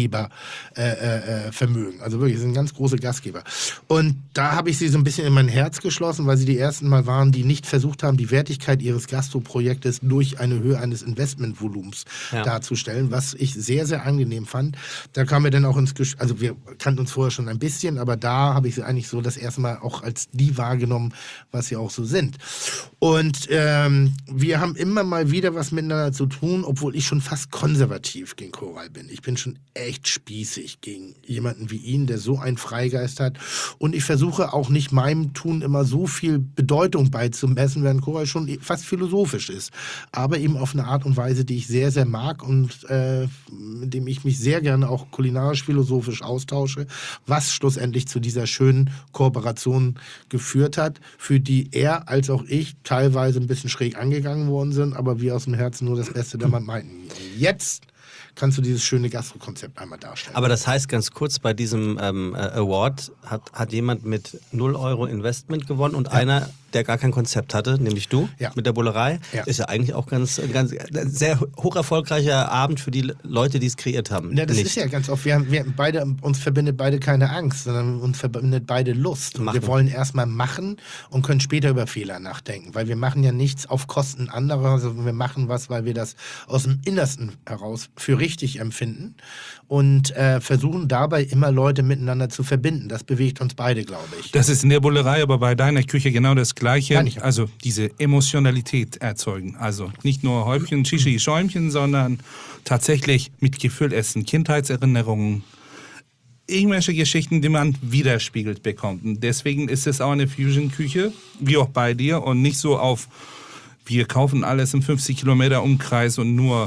Gastgebervermögen. Also wirklich, sie sind ganz große Gastgeber. Und da habe ich sie so ein bisschen in mein Herz geschlossen, weil sie die ersten Mal waren, die nicht versucht haben, die Wertigkeit ihres Gastroprojektes durch eine Höhe eines Investmentvolumens darzustellen, was ich sehr, sehr angenehm fand. Da kamen wir dann auch ins Gespräch, also wir kannten uns vorher schon ein bisschen, aber da habe ich sie eigentlich so das erste Mal auch als die wahrgenommen, was sie auch so sind. Und wir haben immer mal wieder was miteinander zu tun, obwohl ich schon fast konservativ gegen Koray bin. Ich bin schon echt spießig gegen jemanden wie ihn, der so einen Freigeist hat. Und ich versuche auch nicht meinem Tun immer so viel Bedeutung beizumessen, während Koray schon fast philosophisch ist. Aber eben auf eine Art und Weise, die ich sehr, sehr mag und mit dem ich mich sehr gerne auch kulinarisch-philosophisch austausche, was schlussendlich zu dieser schönen Kooperation geführt hat, für die er als auch ich teilweise ein bisschen schräg angegangen worden sind, aber wir aus dem Herzen nur das Beste damit meinten. Jetzt kannst du dieses schöne Gastro-Konzept einmal darstellen. Aber das heißt ganz kurz, bei diesem Award hat jemand mit 0 Euro Investment gewonnen und einer, der gar kein Konzept hatte, nämlich du mit der Bullerei. Ja. Ist ja eigentlich auch ganz sehr hoch erfolgreicher Abend für die Leute, die es kreiert haben. Ja, das ist ja ganz oft, uns verbindet beide keine Angst, sondern uns verbindet beide Lust. Und wir wollen erstmal machen und können später über Fehler nachdenken, weil wir machen ja nichts auf Kosten anderer, sondern wir machen was, weil wir das aus dem Innersten heraus für richtig empfinden und versuchen dabei immer Leute miteinander zu verbinden. Das bewegt uns beide, glaube ich. Das ist in der Bullerei, aber bei deiner Küche genau das Gleiche. Kann ich auch. Also diese Emotionalität erzeugen. Also nicht nur Häubchen, Shishi, Schäumchen, sondern tatsächlich mit Gefühl essen, Kindheitserinnerungen, irgendwelche Geschichten, die man widerspiegelt bekommt. Und deswegen ist es auch eine Fusion-Küche, wie auch bei dir, und nicht so auf, wir kaufen alles im 50 Kilometer Umkreis und nur,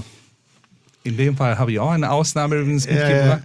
in dem Fall habe ich auch eine Ausnahme übrigens mitgebracht.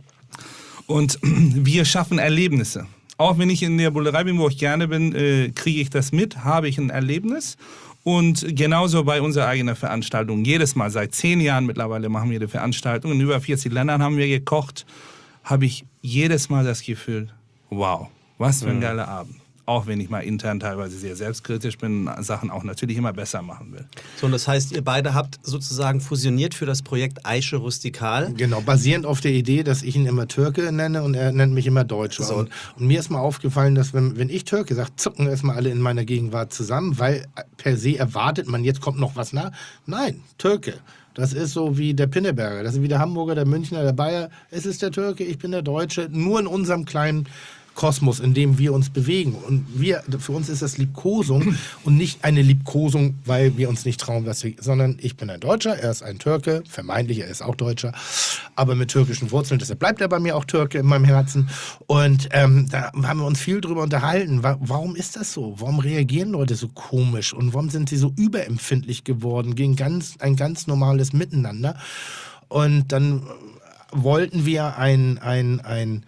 Und wir schaffen Erlebnisse. Auch wenn ich in der Bullerei bin, wo ich gerne bin, kriege ich das mit, habe ich ein Erlebnis. Und genauso bei unserer eigenen Veranstaltung. Jedes Mal, seit 10 Jahren mittlerweile machen wir die Veranstaltung. In über 40 Ländern haben wir gekocht. Habe ich jedes Mal das Gefühl, wow, was für ein geiler Abend. auch wenn ich mal intern teilweise sehr selbstkritisch bin, Sachen auch natürlich immer besser machen will. So, und das heißt, ihr beide habt sozusagen fusioniert für das Projekt Aische Rustikal. Genau, basierend auf der Idee, dass ich ihn immer Türke nenne und er nennt mich immer Deutscher. So. Und mir ist mal aufgefallen, dass wenn ich Türke sage, zucken erstmal alle in meiner Gegenwart zusammen, weil per se erwartet man, jetzt kommt noch was nach. Nein, Türke. Das ist so wie der Pinneberger, das ist wie der Hamburger, der Münchner, der Bayer. Es ist der Türke, ich bin der Deutsche, nur in unserem kleinen Kosmos, in dem wir uns bewegen. Und für uns ist das Liebkosung und nicht eine Liebkosung, weil wir uns nicht trauen, sondern ich bin ein Deutscher, er ist ein Türke, vermeintlich, er ist auch Deutscher, aber mit türkischen Wurzeln, deshalb bleibt er bei mir auch Türke in meinem Herzen. Und da haben wir uns viel drüber unterhalten. Warum ist das so? Warum reagieren Leute so komisch? Und warum sind sie so überempfindlich geworden gegen ein ganz normales Miteinander? Und dann wollten wir ein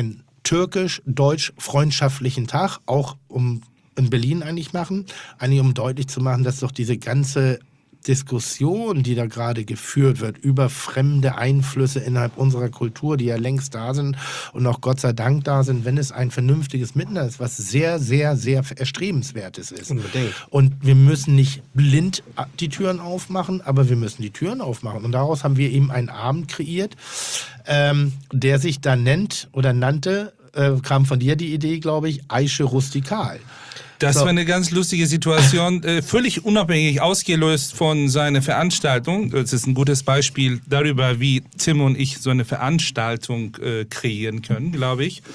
türkisch-deutsch-freundschaftlichen Tag, auch in Berlin eigentlich machen, eigentlich um deutlich zu machen, dass doch diese ganze Diskussion, die da gerade geführt wird über fremde Einflüsse innerhalb unserer Kultur, die ja längst da sind und auch Gott sei Dank da sind, wenn es ein vernünftiges Miteinander ist, was sehr, sehr, sehr erstrebenswertes ist. Unbedingt. Und wir müssen nicht blind die Türen aufmachen, aber wir müssen die Türen aufmachen. Und daraus haben wir eben einen Abend kreiert, der sich da nannte, kam von dir die Idee, glaube ich, Aische Rustikal. Das war eine ganz lustige Situation, völlig unabhängig ausgelöst von seiner Veranstaltung. Das ist ein gutes Beispiel darüber, wie Tim und ich so eine Veranstaltung kreieren können, glaube ich.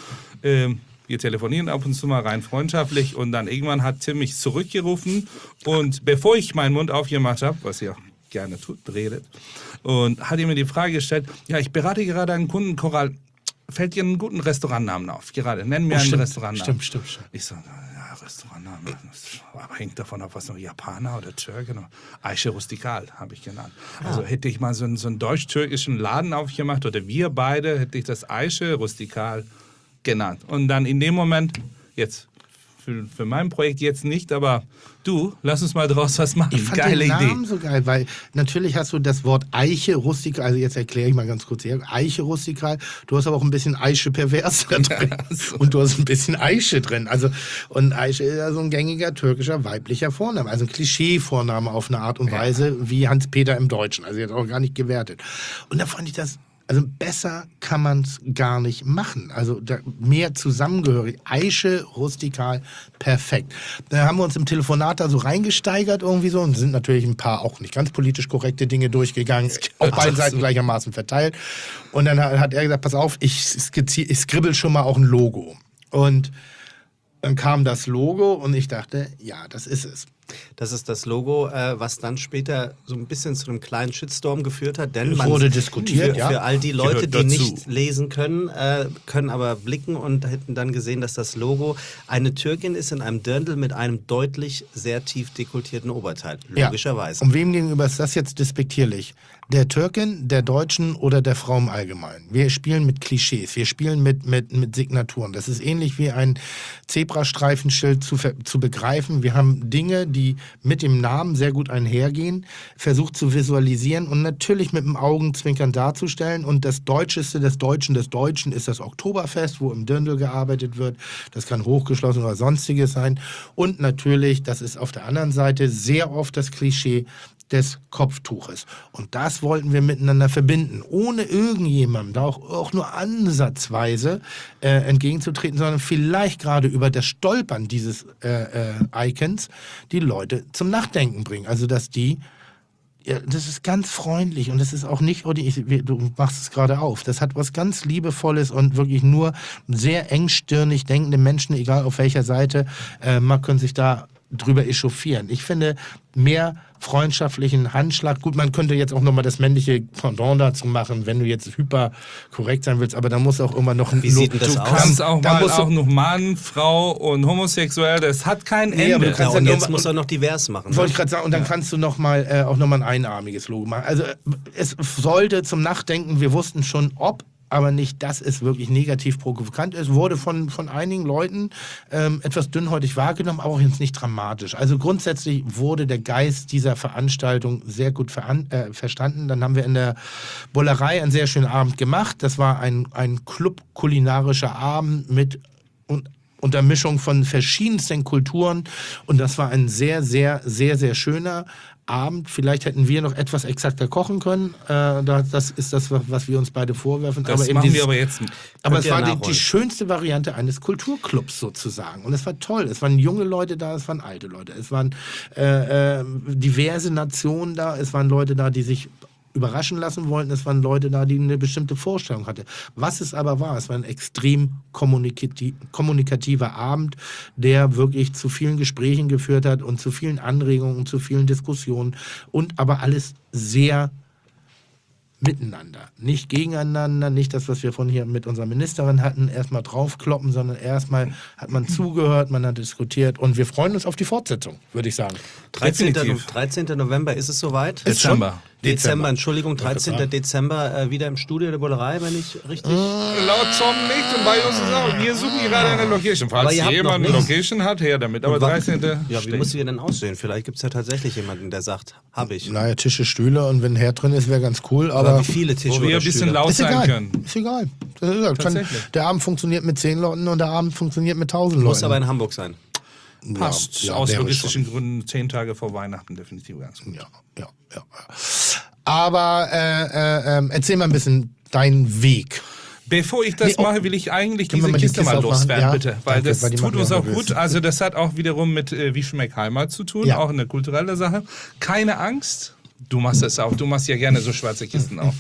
Wir telefonieren ab und zu mal rein freundschaftlich und dann irgendwann hat Tim mich zurückgerufen und bevor ich meinen Mund aufgemacht habe, was ihr auch gerne tut, redet, und hat mir die Frage gestellt, ja, ich berate gerade einen Kunden, Coral, fällt dir einen guten Restaurantnamen auf? Gerade, nenn mir einen Restaurantnamen. Stimmt. Ich so, ja, Restaurantnamen, aber hängt davon ab, was noch Japaner oder Türke noch. Aische Rustikal habe ich genannt. Also hätte ich mal so einen deutsch-türkischen Laden aufgemacht oder wir beide, hätte ich das Aische Rustikal genannt. Und dann in dem Moment, jetzt für mein Projekt jetzt nicht, aber du, lass uns mal draus was machen. Ich fand Geile den Namen Idee. so geil, weil natürlich hast du das Wort Eiche rustikal, also jetzt erkläre ich mal ganz kurz her, Eiche rustikal, du hast aber auch ein bisschen Eiche pervers da drin so. und du hast ein bisschen Eiche drin. Also, und Eiche ist ja so ein gängiger türkischer weiblicher Vorname, also ein Klischee-Vorname auf eine Art und Weise wie Hans-Peter im Deutschen, also jetzt auch gar nicht gewertet. Und da fand ich das, also besser kann man es gar nicht machen. Also mehr zusammengehörig. Aische, rustikal, perfekt. Da haben wir uns im Telefonat da so reingesteigert irgendwie so und sind natürlich ein paar auch nicht ganz politisch korrekte Dinge durchgegangen, auf beiden Seiten gleichermaßen verteilt. Und dann hat er gesagt, pass auf, ich skribbel schon mal auch ein Logo. Und dann kam das Logo und ich dachte, ja, das ist es. Das ist das Logo, was dann später so ein bisschen zu einem kleinen Shitstorm geführt hat. Denn Wurde diskutiert, ja. Für all die Leute, die Gehört dazu. nicht lesen können, können aber blicken und hätten dann gesehen, dass das Logo eine Türkin ist in einem Dirndl mit einem deutlich sehr tief dekolletierten Oberteil. Logischerweise. Ja. Und wem gegenüber ist das jetzt despektierlich? Der Türkin, der Deutschen oder der Frau im Allgemeinen? Wir spielen mit Klischees, wir spielen mit Signaturen. Das ist ähnlich wie ein Zebrastreifenschild zu begreifen. Wir haben Dinge, die mit dem Namen sehr gut einhergehen, versucht zu visualisieren und natürlich mit dem Augenzwinkern darzustellen. Und das Deutscheste des Deutschen ist das Oktoberfest, wo im Dirndl gearbeitet wird. Das kann hochgeschlossen oder sonstiges sein. Und natürlich, das ist auf der anderen Seite sehr oft das Klischee des Kopftuches. Und das wollten wir miteinander verbinden, ohne irgendjemandem da auch nur ansatzweise entgegenzutreten, sondern vielleicht gerade über das Stolpern dieses Icons die Leute zum Nachdenken bringen. Also dass das ist ganz freundlich und das ist auch nicht, du machst es gerade auf, das hat was ganz Liebevolles und wirklich nur sehr engstirnig denkende Menschen, egal auf welcher Seite, man können sich da drüber echauffieren. Ich finde, mehr freundschaftlichen Handschlag, gut, man könnte jetzt auch nochmal das männliche Pendant dazu machen, wenn du jetzt hyper korrekt sein willst, aber da muss auch immer noch ein... Wie sieht denn das Du aus? kannst auch Da mal musst du- auch noch Mann, Frau und homosexuell, das hat kein Nee, aber Ende. du kannst Ja, und ja jetzt nur- muss er noch divers machen. Wollte ich gerade sagen, und dann kannst du auch noch mal ein einarmiges Logo machen. Also es sollte zum Nachdenken, wir wussten schon, ob, aber nicht, dass es wirklich negativ provokant ist, wurde von einigen Leuten etwas dünnhäutig wahrgenommen, aber auch jetzt nicht dramatisch. Also grundsätzlich wurde der Geist dieser Veranstaltung sehr gut verstanden. Dann haben wir in der Bullerei einen sehr schönen Abend gemacht. Das war ein Club-kulinarischer Abend mit unter Mischung von verschiedensten Kulturen. Und das war ein sehr, sehr, sehr, sehr schöner Abend. Vielleicht hätten wir noch etwas exakter kochen können. Das ist das, was wir uns beide vorwerfen. Das eben machen wir aber jetzt. aber Könnt es ihr war die nachholen. schönste Variante eines Kulturclubs sozusagen. Und es war toll. Es waren junge Leute da, es waren alte Leute. Es waren diverse Nationen da. Es waren Leute da, die sich überraschen lassen wollten. Es waren Leute da, die eine bestimmte Vorstellung hatten. Was es aber war, es war ein extrem kommunikativer Abend, der wirklich zu vielen Gesprächen geführt hat und zu vielen Anregungen, zu vielen Diskussionen und aber alles sehr miteinander, nicht gegeneinander, nicht das, was wir von hier mit unserer Ministerin hatten, erstmal draufkloppen, sondern erstmal hat man zugehört, man hat diskutiert und wir freuen uns auf die Fortsetzung, würde ich sagen. 13. Definitiv. 13. November ist es soweit. Dezember. Dezember, Entschuldigung, 13. sagen. Dezember wieder im Studio der Bullerei, wenn ich richtig... Laut Tom nicht und bei uns ist auch. Wir suchen gerade eine Location. Aber Falls ihr habt jemand noch eine nichts. Location hat, her damit. Aber 13. Ja, wie steht. muss sie denn aussehen? Vielleicht gibt es ja tatsächlich jemanden, der sagt, habe ich. Naja, Tische, Stühle und wenn ein Herd drin ist, wäre ganz cool, Aber aber wie viele Tische Wo wir oder ein bisschen Stühle? laut ist sein egal. können. Ist egal. Das ist egal. Tatsächlich. Der Abend funktioniert mit 10 Leuten und der Abend funktioniert mit 1000 Leuten. Muss aber in Hamburg sein. Passt Ja, aus wäre logistischen Gründen 10 Tage vor Weihnachten definitiv ganz gut. Ja. Aber erzähl mal ein bisschen deinen Weg. Bevor ich das Nee, oh. mache, will ich eigentlich Können wir diese mal die Kiste Kiste mal aufmachen? loswerden, Ja, bitte. Weil danke, das weil die tut machen uns wir auch nervös. gut. Also das hat auch wiederum mit Wie schmeckt Heimat zu tun, Ja. auch eine kulturelle Sache. Keine Angst, du machst es auch. Du machst ja gerne so schwarze Kisten auf.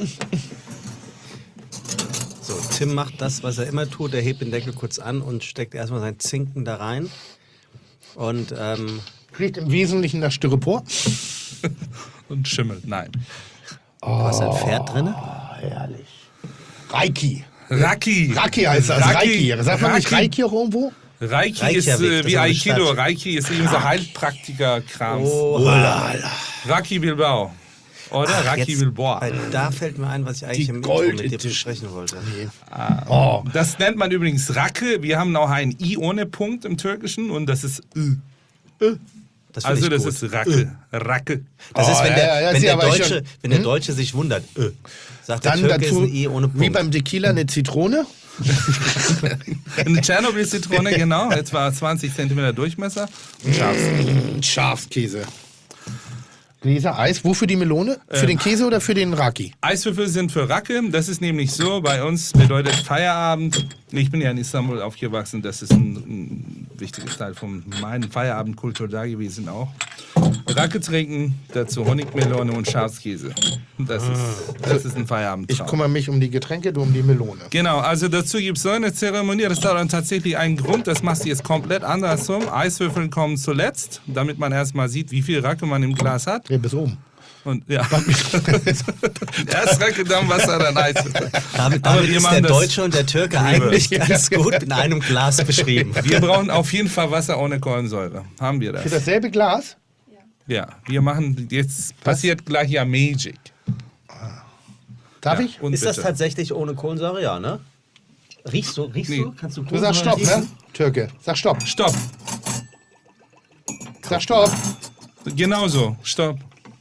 So, Tim macht das, was er immer tut. Er hebt den Deckel kurz an und steckt erstmal sein Zinken da rein. Und Riecht im Wesentlichen nach Styropor. Und schimmelt, nein. du hast ein Pferd drin. Herrlich. Reiki. Raki. Raki heißt das. Reiki. Sagt man nicht Reiki auch irgendwo? Reiki ist Reykjavik, das wie ist eine Aikido. Stadt. Reiki ist eben so Heilpraktiker-Krams. Oh, Raki Bilbao. Oder? Raki jetzt, Bilbao. da fällt mir ein, was ich eigentlich Die im Intro mit dir Gold-Edition. besprechen wollte. Oh. Das nennt man übrigens Rake. Wir haben auch ein I ohne Punkt im Türkischen und das ist Ü. Das Also finde ich das gut. ist Rake. Rake. Das ist, wenn der, wenn sie der, aber Deutsche, schon- wenn der Deutsche sich wundert, sagt der Dann Türke dazu, ist ein I ohne wie Punkt. beim Tequila, eine Zitrone. Eine Tschernobyl-Zitrone, genau. Etwa 20 cm Durchmesser. Und Schafs. Schafskäse. Gläser Eis. Wofür die Melone? Für den Käse oder für den Raki? Eiswürfel sind für Racke. Das ist nämlich so, bei uns bedeutet Feierabend. Ich bin ja in Istanbul aufgewachsen. Das ist ein wichtiger Teil von meinem Feierabendkultur da gewesen auch. Racke trinken, dazu Honigmelone und Schafskäse. Das ist ein Ich Feierabendtraum. kümmere mich um die Getränke, du um die Melone. Genau, also dazu gibt es so eine Zeremonie, das hat dann tatsächlich einen Grund, das machst du jetzt komplett andersrum. Eiswürfel kommen zuletzt, damit man erstmal sieht, wie viel Racke man im Glas hat. Dreh bis oben. Und ja, erst Racke, dann Wasser, dann Eiswürfel. Damit Aber wir ist machen der das- Deutsche und der Türke eigentlich ganz gut in einem Glas beschrieben. Wir brauchen auf jeden Fall Wasser ohne Kohlensäure. Haben wir Für das? dasselbe Glas? Ja, wir machen, jetzt passiert gleich ja Magic. Darf Ja, ich? und Ist das bitte. tatsächlich ohne Kohlensäure? Ja, ne? Riechst du? Nee. Kannst du Du sagst Stopp, ne? Türke. Sag Stopp. Stopp, Sag Stopp. genauso, stopp.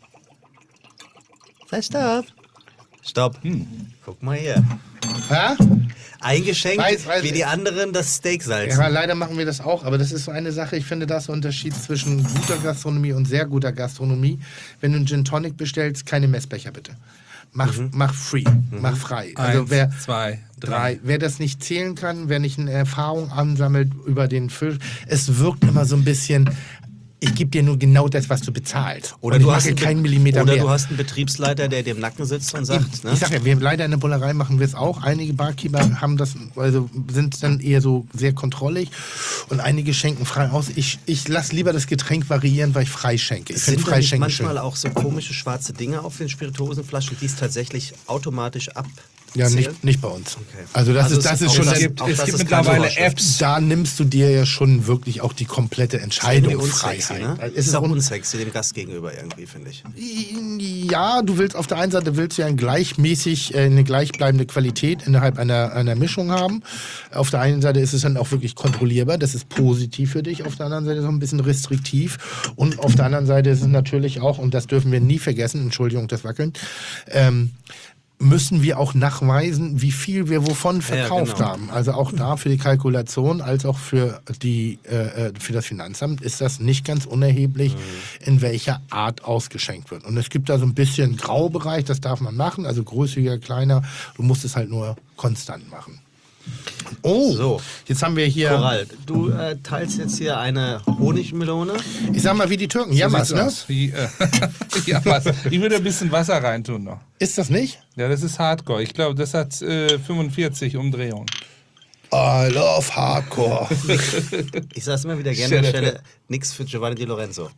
Sag Stopp. Stopp. Guck mal hier. Ja? Eingeschenkt Weiß. wie die anderen das Steaksalz. Ja, leider machen wir das auch, aber das ist so eine Sache, ich finde, das ist der Unterschied zwischen guter Gastronomie und sehr guter Gastronomie. Wenn du einen Gin Tonic bestellst, keine Messbecher bitte. Mach free, mach frei. Also 1, wer 2, 3. drei, wer das nicht zählen kann, wer nicht eine Erfahrung ansammelt über den Fisch, es wirkt immer so ein bisschen, ich gebe dir nur genau das, was du bezahlst. Oder und ich du mache hast einen keinen Millimeter oder mehr. du hast einen Betriebsleiter, der dir im Nacken sitzt und sagt, ne? Ich sag ja, wir leider in der Bullerei machen wir es auch. Einige Barkeeper haben das, also sind dann eher so sehr kontrollig und einige schenken frei aus. Ich lasse lieber das Getränk variieren, weil ich frei schenke. Ich finde Sind da nicht Freischenken manchmal schön. auch so komische schwarze Dinge auf den Spirituosenflaschen, die es tatsächlich automatisch abzählen? Ja, nicht bei uns. Okay. Also das Also ist es- schon auch das, das- auch Es das gibt ist keine mittlerweile Vorschrift. Apps. da nimmst du dir ja schon wirklich auch die komplette Irgendwie Entscheidungsfreiheit. unsexy, ne? Es Ist auch un- unsexy dem Gast gegenüber irgendwie, finde ich. Ja, du willst auf der einen Seite willst du ja eine gleichbleibende Qualität innerhalb einer Mischung haben. Auf der einen Seite ist es dann auch wirklich kontrollierbar, das ist positiv für dich. Auf der anderen Seite ist es auch ein bisschen restriktiv. Und auf der anderen Seite ist es natürlich auch, und das dürfen wir nie vergessen, Entschuldigung, das Wackeln, müssen wir auch nachweisen, wie viel wir wovon verkauft genau. haben. Also auch da für die Kalkulation als auch für das Finanzamt ist das nicht ganz unerheblich, in welcher Art ausgeschenkt wird. Und es gibt da so ein bisschen Graubereich, das darf man machen, also größiger, kleiner. Du musst es halt nur konstant machen. Oh, So. jetzt haben wir hier, Coral, du teilst jetzt hier eine Honigmelone. ich sag mal wie die Türken, Jammers, ne? Jammers. Ich würde ein bisschen Wasser reintun noch. Ist das nicht? Ja, das ist Hardcore. Ich glaube, das hat 45 Umdrehungen. I love Hardcore. Ich sag's immer wieder gerne an der Stelle, nix für Giovanni Di Lorenzo.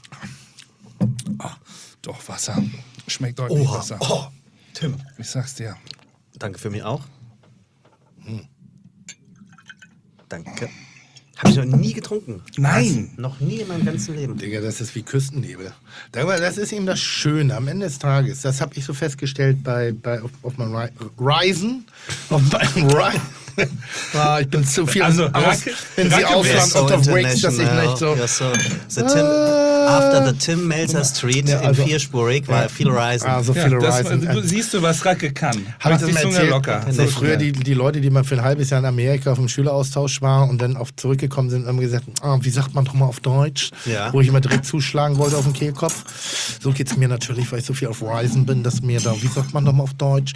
Doch, Wasser. Schmeckt deutlich besser. Oh, Tim. Ich sag's dir. Danke für mich auch. Danke. Habe ich noch nie getrunken. Nein. Was? Noch nie in meinem ganzen Leben. Digga, das ist wie Küstennebel. Das ist eben das Schöne am Ende des Tages. Das habe ich so festgestellt auf meinem Ryzen. Auf meinem Ryzen. Ich bin zu viel Also, wenn Sie Ausland unterwegs, dass ich nicht so... After the Tim Melzer Street Ja, also- in vierspurig war viel Reisen. Also Ja, viele das, Ryzen. siehst du, was Racke kann. Habe Macht ich das die mal Zunge erzählt? locker. So früher die Leute, die mal für ein halbes Jahr in Amerika auf dem Schüleraustausch waren und dann zurückgekommen sind und haben gesagt, wie sagt man doch mal auf Deutsch? Ja. Wo ich immer direkt zuschlagen wollte auf den Kehlkopf. So geht es mir natürlich, weil ich so viel auf Ryzen bin, dass mir da, wie sagt man doch mal auf Deutsch?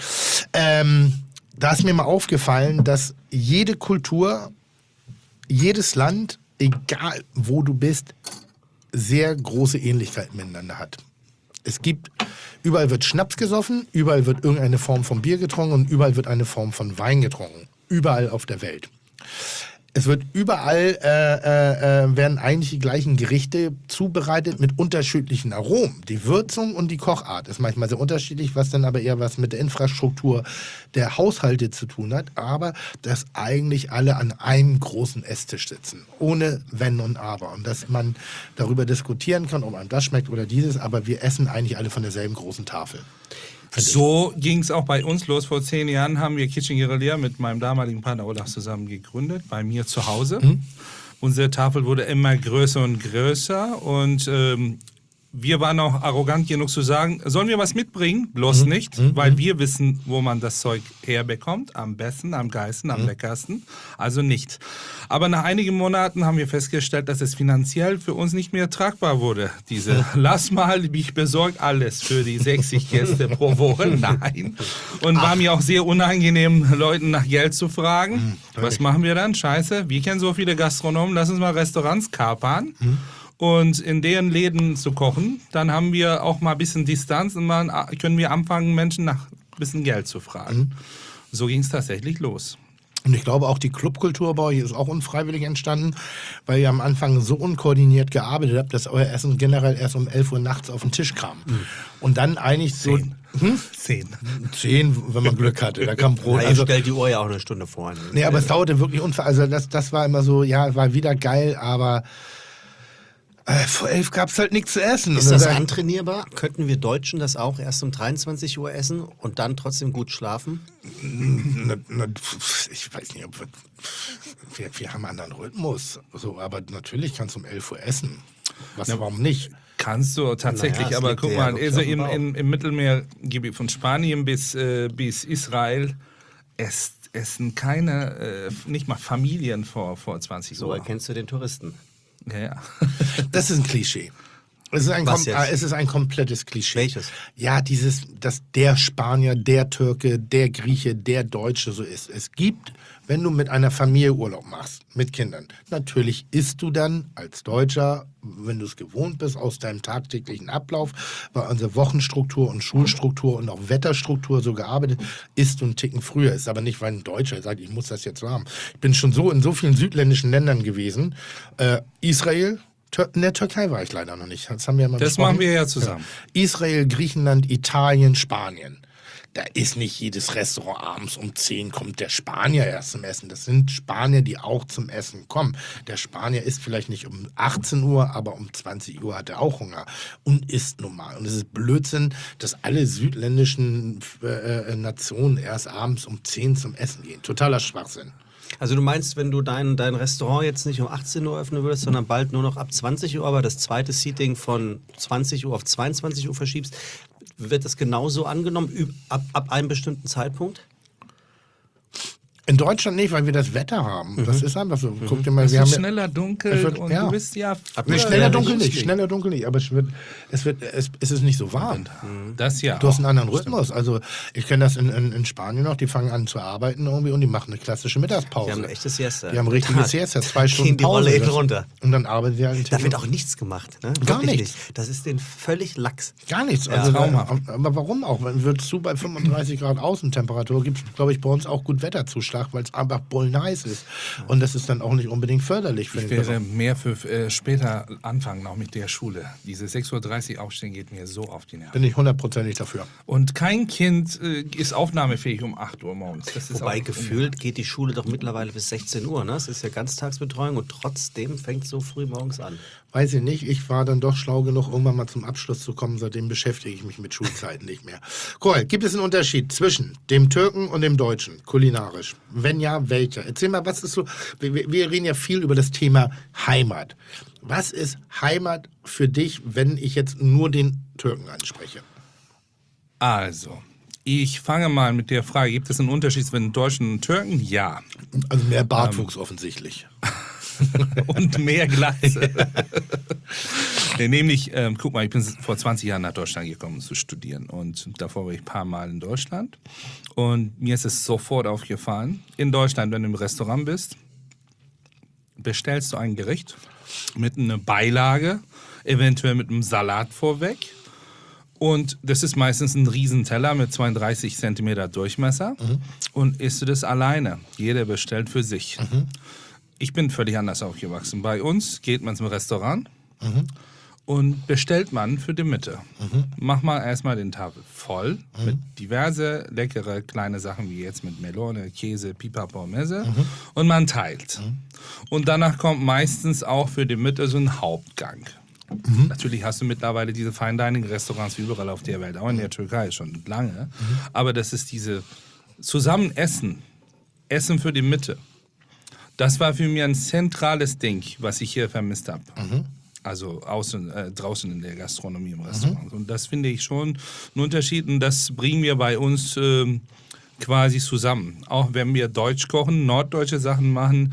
Da ist mir mal aufgefallen, dass jede Kultur, jedes Land, egal wo du bist, sehr große Ähnlichkeiten miteinander hat. Es gibt, überall wird Schnaps gesoffen, überall wird irgendeine Form von Bier getrunken und überall wird eine Form von Wein getrunken. Überall auf der Welt. Es wird überall, werden eigentlich die gleichen Gerichte zubereitet mit unterschiedlichen Aromen. Die Würzung und die Kochart ist manchmal sehr unterschiedlich, was dann aber eher was mit der Infrastruktur der Haushalte zu tun hat. Aber dass eigentlich alle an einem großen Esstisch sitzen, ohne Wenn und Aber. Und dass man darüber diskutieren kann, ob einem das schmeckt oder dieses, aber wir essen eigentlich alle von derselben großen Tafel. So ging es auch bei uns los. Vor 10 Jahren haben wir Kitchen Guerilla mit meinem damaligen Partner Olaf zusammen gegründet, bei mir zu Hause. Unsere Tafel wurde immer größer und größer und wir waren auch arrogant genug zu sagen, sollen wir was mitbringen? Bloß nicht, weil wir wissen, wo man das Zeug herbekommt. Am besten, am geilsten, am leckersten. Also nicht. Aber nach einigen Monaten haben wir festgestellt, dass es finanziell für uns nicht mehr tragbar wurde. Lass mal, ich besorge alles für die 60 Gäste pro Woche. Nein. Und war mir auch sehr unangenehm, Leuten nach Geld zu fragen. Was machen wir dann? Scheiße, wir kennen so viele Gastronomen, lass uns mal Restaurants kapern. Und in deren Läden zu kochen, dann haben wir auch mal ein bisschen Distanz und können wir anfangen, Menschen nach ein bisschen Geld zu fragen. So ging es tatsächlich los. Und ich glaube, auch die Clubkultur bei euch ist auch unfreiwillig entstanden, weil ihr am Anfang so unkoordiniert gearbeitet habt, dass euer Essen generell erst um 11 Uhr nachts auf den Tisch kam. Und dann eigentlich so... 10. 10, wenn man Glück hatte. Da kam Brot. Ja, ihr stellt die Uhr ja auch eine Stunde vor. Nee, aber es dauerte wirklich also das war immer so, ja, war wieder geil, aber vor 11 gab es halt nichts zu essen. Ist Und das dann- antrainierbar? Könnten wir Deutschen das auch erst um 23 Uhr essen und dann trotzdem gut schlafen? Ich weiß nicht, ob wir haben einen anderen Rhythmus. So, aber natürlich kannst du um 11 Uhr essen. Warum nicht? Kannst du tatsächlich, Naja, es aber liegt guck ja mal, wirklich also auf dem Bauch. im Mittelmeergebiet von Spanien bis Israel essen keine, nicht mal Familien vor 20 So Uhr. erkennst du den Touristen. Ja. Das ist ein Klischee. Es ist ein komplettes Klischee. Welches? Ja, dass der Spanier, der Türke, der Grieche, der Deutsche so ist. Es gibt, wenn du mit einer Familie Urlaub machst, mit Kindern, natürlich isst du dann als Deutscher, wenn du es gewohnt bist, aus deinem tagtäglichen Ablauf, weil unsere Wochenstruktur und Schulstruktur und auch Wetterstruktur so gearbeitet, isst du einen Ticken früher. Ist aber nicht, weil ein Deutscher sagt, ich muss das jetzt so haben. Ich bin schon so in so vielen südländischen Ländern gewesen. Israel, in der Türkei war ich leider noch nicht. Das haben wir ja mal Das besprochen. machen wir ja zusammen. Israel, Griechenland, Italien, Spanien. Da ist nicht jedes Restaurant abends um 10 kommt der Spanier erst zum Essen. Das sind Spanier, die auch zum Essen kommen. Der Spanier isst vielleicht nicht um 18 Uhr, aber um 20 Uhr hat er auch Hunger und isst normal. Und es ist Blödsinn, dass alle südländischen Nationen erst abends um 10 zum Essen gehen. Totaler Schwachsinn. Also du meinst, wenn du dein Restaurant jetzt nicht um 18 Uhr öffnen würdest, sondern bald nur noch ab 20 Uhr, aber das zweite Seating von 20 Uhr auf 22 Uhr verschiebst, wird das genauso angenommen ab einem bestimmten Zeitpunkt? In Deutschland nicht, weil wir das Wetter haben. Das ist einfach so. Guck dir mal, Es wir wird haben schneller dunkel und du bist ja... Nee, schneller dunkel nicht, aber es ist nicht so warm. Das ja. Du hast einen anderen Rhythmus. Also ich kenne das in Spanien noch, die fangen an zu arbeiten irgendwie und die machen eine klassische Mittagspause. Die haben eine echte Siesta. Die haben richtige Siesta, 2 Stunden Gehen die Pause. Rolle hinten runter. Und dann arbeiten sie halt Da wird auch nichts gemacht. Ne? Gar Wirklich nichts. nicht. Das ist denen völlig lax. Gar nichts. Ja, Also, traumhaft. aber warum auch? Wenn würdest du bei 35 Grad Außentemperatur, gibt es, glaube ich, bei uns auch gut Wetterzuschlag, weil es einfach nice ist. Und das ist dann auch nicht unbedingt förderlich für Ich den werde Körper. mehr für später anfangen, auch mit der Schule. Diese 6:30 Uhr aufstehen geht mir so auf die Nerven. Bin ich 100%ig dafür. Und kein Kind ist aufnahmefähig um 8 Uhr morgens. Das ist Wobei auch gefühlt geht die Schule doch mittlerweile bis 16 Uhr. Ne? Es ist ja Ganztagsbetreuung und trotzdem fängt es so früh morgens an. Weiß ich nicht, ich war dann doch schlau genug, irgendwann mal zum Abschluss zu kommen. Seitdem beschäftige ich mich mit Schulzeiten nicht mehr. Cool, gibt es einen Unterschied zwischen dem Türken und dem Deutschen, kulinarisch? Wenn ja, welcher? Erzähl mal, was ist so, wir reden ja viel über das Thema Heimat. Was ist Heimat für dich, wenn ich jetzt nur den Türken anspreche? Also, ich fange mal mit der Frage, gibt es einen Unterschied zwischen Deutschen und Türken? Ja. Also mehr Bartwuchs offensichtlich. Und mehr Gleise. Nämlich, guck mal, ich bin vor 20 Jahren nach Deutschland gekommen, um zu studieren. Und davor war ich ein paar Mal in Deutschland. Und mir ist es sofort aufgefallen, in Deutschland, wenn du im Restaurant bist, bestellst du ein Gericht mit einer Beilage, eventuell mit einem Salat vorweg. Und das ist meistens ein Riesenteller mit 32 Zentimeter Durchmesser. Und isst du das alleine. Jeder bestellt für sich. Ich bin völlig anders aufgewachsen. Bei uns geht man zum Restaurant und bestellt man für die Mitte. Mach mal erstmal den Tafel voll mit diverse leckere kleine Sachen wie jetzt mit Melone, Käse, Pipapo, Messe und man teilt. Und danach kommt meistens auch für die Mitte so ein Hauptgang. Natürlich hast du mittlerweile diese Fine-Dining-Restaurants überall auf der Welt, auch in der Türkei schon lange. Aber das ist diese Zusammenessen, Essen für die Mitte. Das war für mich ein zentrales Ding, was ich hier vermisst habe. Also draußen in der Gastronomie im Restaurant. Und das finde ich schon einen Unterschied und das bringen wir bei uns quasi zusammen. Auch wenn wir Deutsch kochen, norddeutsche Sachen machen,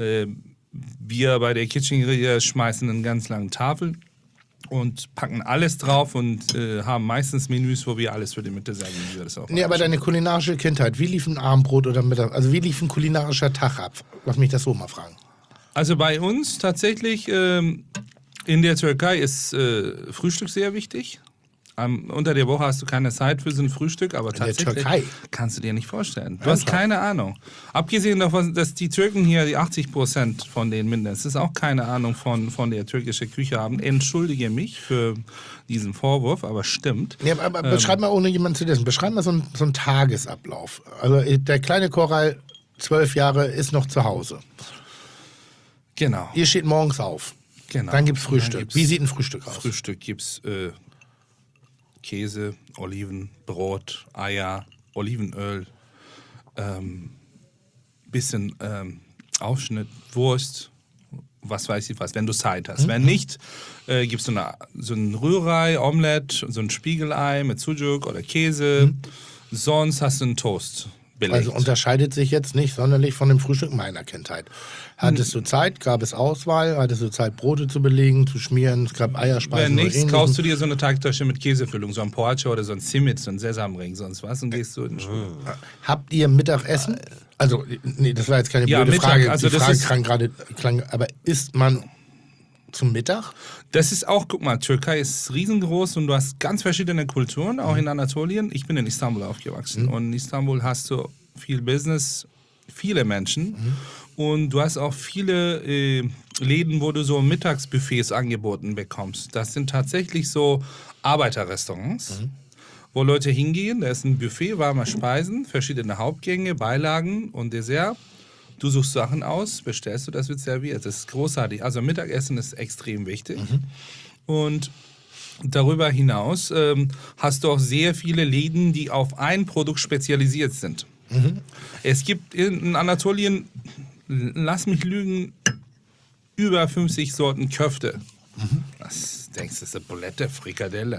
wir bei der Kitchen Guerilla schmeißen einen ganz langen Tafel und packen alles drauf und haben meistens Menüs, wo wir alles für die Mitte sagen, wie wir das auch Nee, aber deine kulinarische Kindheit, wie lief ein Abendbrot oder Mittag, also wie lief ein kulinarischer Tag ab? Lass mich das so mal fragen. Also bei uns tatsächlich in der Türkei ist Frühstück sehr wichtig. Unter der Woche hast du keine Zeit für so ein Frühstück, aber tatsächlich Türkei? kannst du dir nicht vorstellen. Du hast keine Ahnung. Abgesehen davon, dass die Türken hier die 80% von denen mindestens auch keine Ahnung von der türkischen Küche haben. Entschuldige mich für diesen Vorwurf, aber stimmt. Nee, aber beschreib mal, ohne jemanden zu dessen, beschreib mal so einen Tagesablauf. Also der kleine Koral, 12 Jahre, ist noch zu Hause. Genau. Ihr steht morgens auf. Genau. Dann gibt's Frühstück. Dann gibt's Wie sieht ein Frühstück aus? Frühstück gibt's Käse, Oliven, Brot, Eier, Olivenöl, bisschen Aufschnitt, Wurst, was weiß ich was, wenn du Zeit hast. Wenn nicht, gibst du so ein Rührei, Omelette, so ein Spiegelei mit Sucuk oder Käse. Sonst hast du einen Toast belegt. Also unterscheidet sich jetzt nicht sonderlich von dem Frühstück meiner Kindheit. Hattest du Zeit, gab es Auswahl, hattest du Zeit, Brote zu belegen, zu schmieren, es gab Eierspeisen. Wenn oder nichts, ähnliches? kaufst du dir so eine Teigtasche mit Käsefüllung, so ein Poacca oder so ein Zimit, so ein Sesamring, sonst was und gehst du in den Schule. Habt ihr Mittagessen? Also, nee, das war jetzt keine Ja, blöde Mittag, Frage. also Die das Frage ist- klang, aber isst man zum Mittag? Das ist auch, guck mal, Türkei ist riesengroß und du hast ganz verschiedene Kulturen, auch in Anatolien. Ich bin in Istanbul aufgewachsen und in Istanbul hast du viel Business, viele Menschen und du hast auch viele Läden, wo du so Mittagsbuffets angeboten bekommst. Das sind tatsächlich so Arbeiterrestaurants, wo Leute hingehen, da ist ein Buffet, warme Speisen, verschiedene Hauptgänge, Beilagen und Dessert. Du suchst Sachen aus, bestellst du, das wird serviert. Das ist großartig. Also Mittagessen ist extrem wichtig. Und darüber hinaus hast du auch sehr viele Läden, die auf ein Produkt spezialisiert sind. Es gibt in Anatolien, lass mich lügen, über 50 Sorten Köfte. Was denkst du, das ist eine Bulette, Frikadelle,